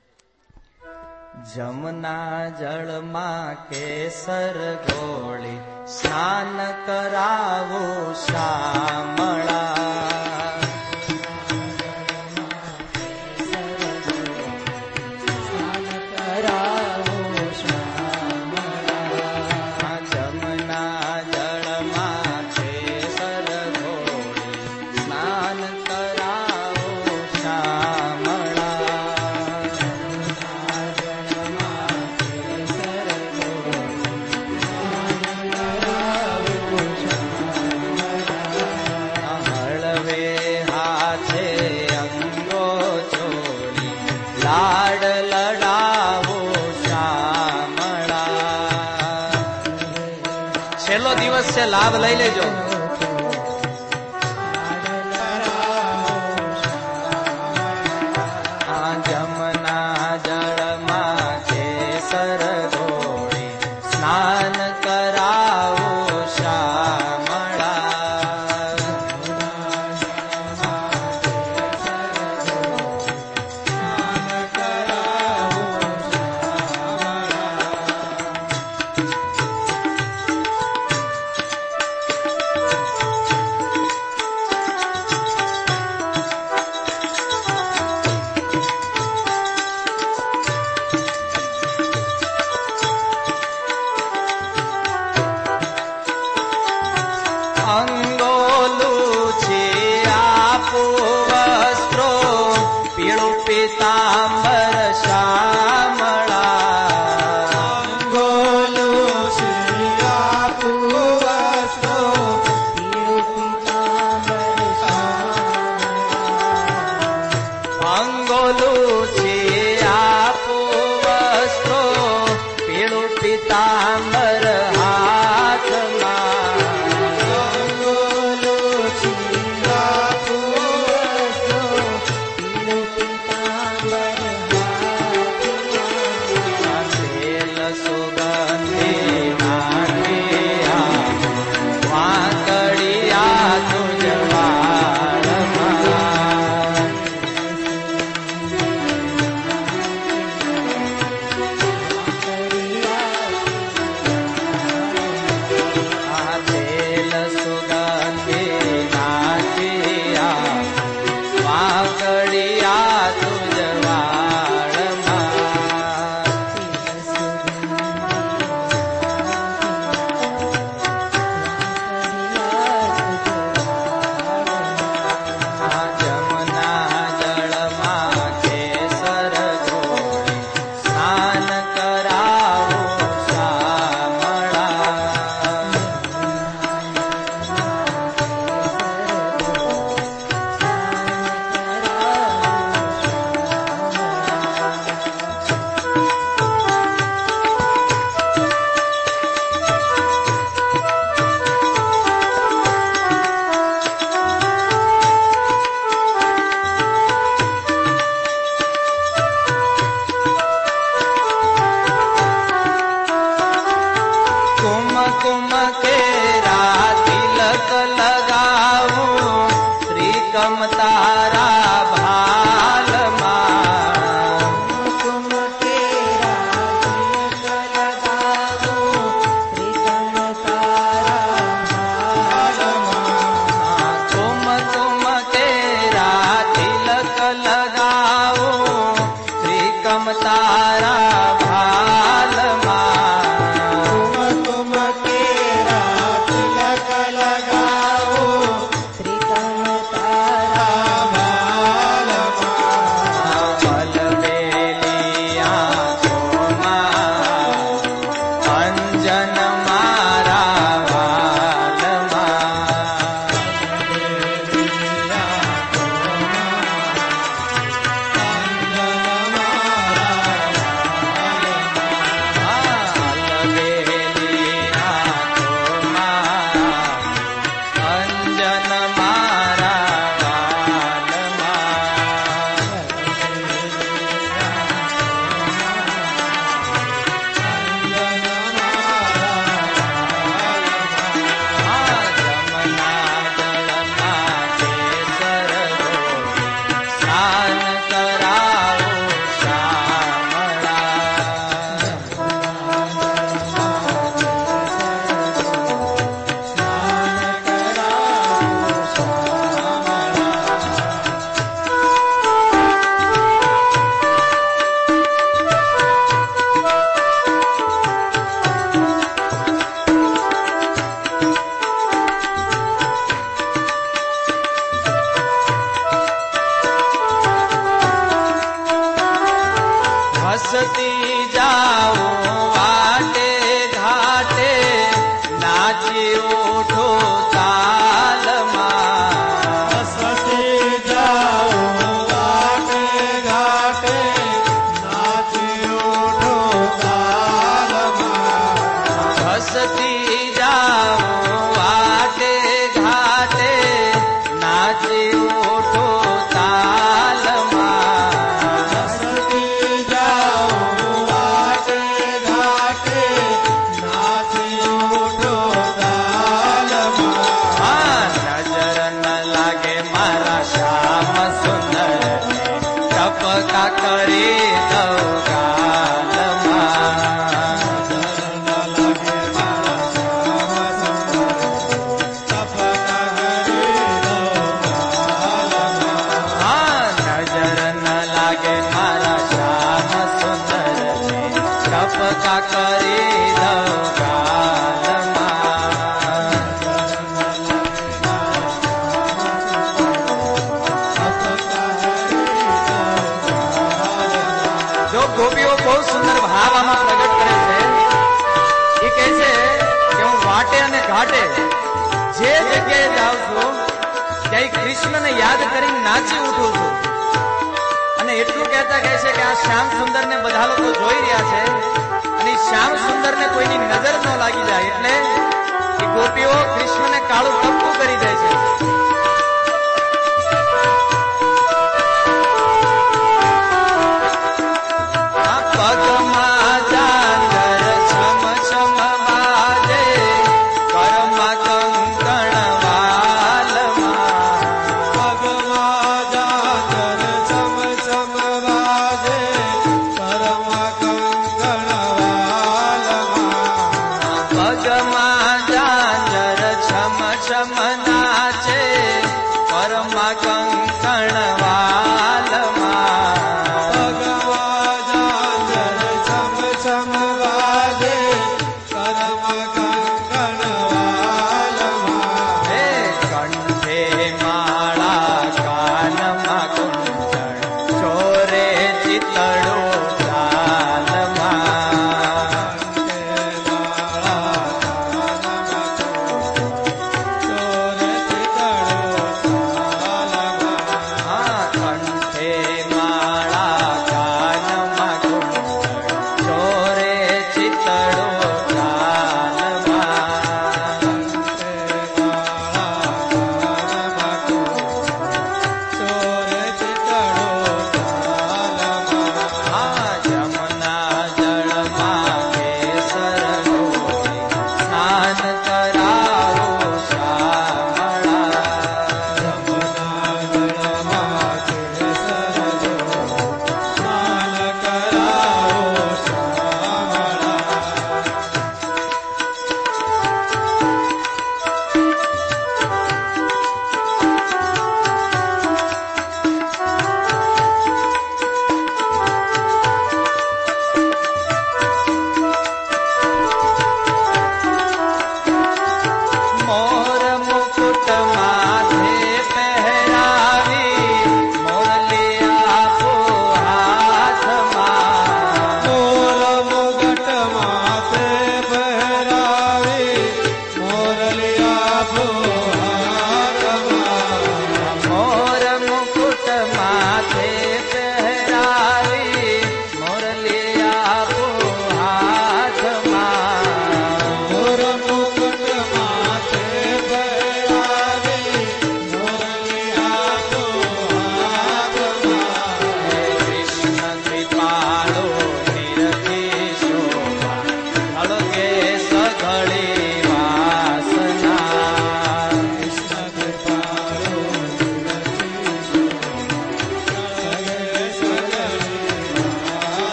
Speaker 1: જમના જળમાં કેસર ગોળી સ્નાન કરાવો શામળા. લાભ લઈ લેજો. આ જમના જળમાં કેસર ગોળી સ્નાન કરાવો શામળા.
Speaker 4: પીતાંબર
Speaker 1: કમ તારા ભાલમાં
Speaker 4: કુમ કેરા તિલક લગાવો શ્રી કમ તારા ભાલમાં
Speaker 1: કુમ કુમ કેરા તિલક લગાવો શ્રી કમ તારા ભાલમાં
Speaker 4: કુમ કેરા તિલક લગાવો શ્રી કમ તારા ભાલમાં
Speaker 1: બલવેલી આંખોમાં અંજન મારા વાલમાં બલવેલી આંખોમાં અંજન મારા વાલમાં જમના જળમાં કેસર ગોપી સ્નાન કરાવો શ્યામળા હસતી જાઓ વાટે ઘાટે નાચી ઉઠો તાલમાં
Speaker 2: હસતી જાઓ વાટે ઘાટે નાચી ઉઠો તાલમાં
Speaker 1: હસતી જાઓ વાટે ઘાટે નાચી ઉઠો તાલમાં
Speaker 2: હસતી જાઓ વાટે ઘાટે નાચી ઉઠો તાલમાં
Speaker 1: આ નજર ન લાગે મારા શ્યામ સુંદર ટપકા કરી દઉં ગાલમાં હા નજર ન લાગે મારા શ્યામ સુંદર ટપકા કરી દઉં ગાલમાં જો ગોપીઓ બહુ સુંદર ભાવ આમાં પ્રગટ કરે છે એ કહે છે કે હું વાટે અને ઘાટે જે જગ્યાએ જાઉં છું ત્યાં કૃષ્ણને યાદ કરીને નાચી ઉઠું છું અને એટલું કહેતા કહે છે કે આ શ્યામ સુંદર ને બધા લોકો જોઈ રહ્યા છે અને ઈ શ્યામ સુંદર ને કોઈની નજર ન લાગી જાય એટલે એ ગોપીઓ કૃષ્ણને કાળું ટપકું કરી દે છે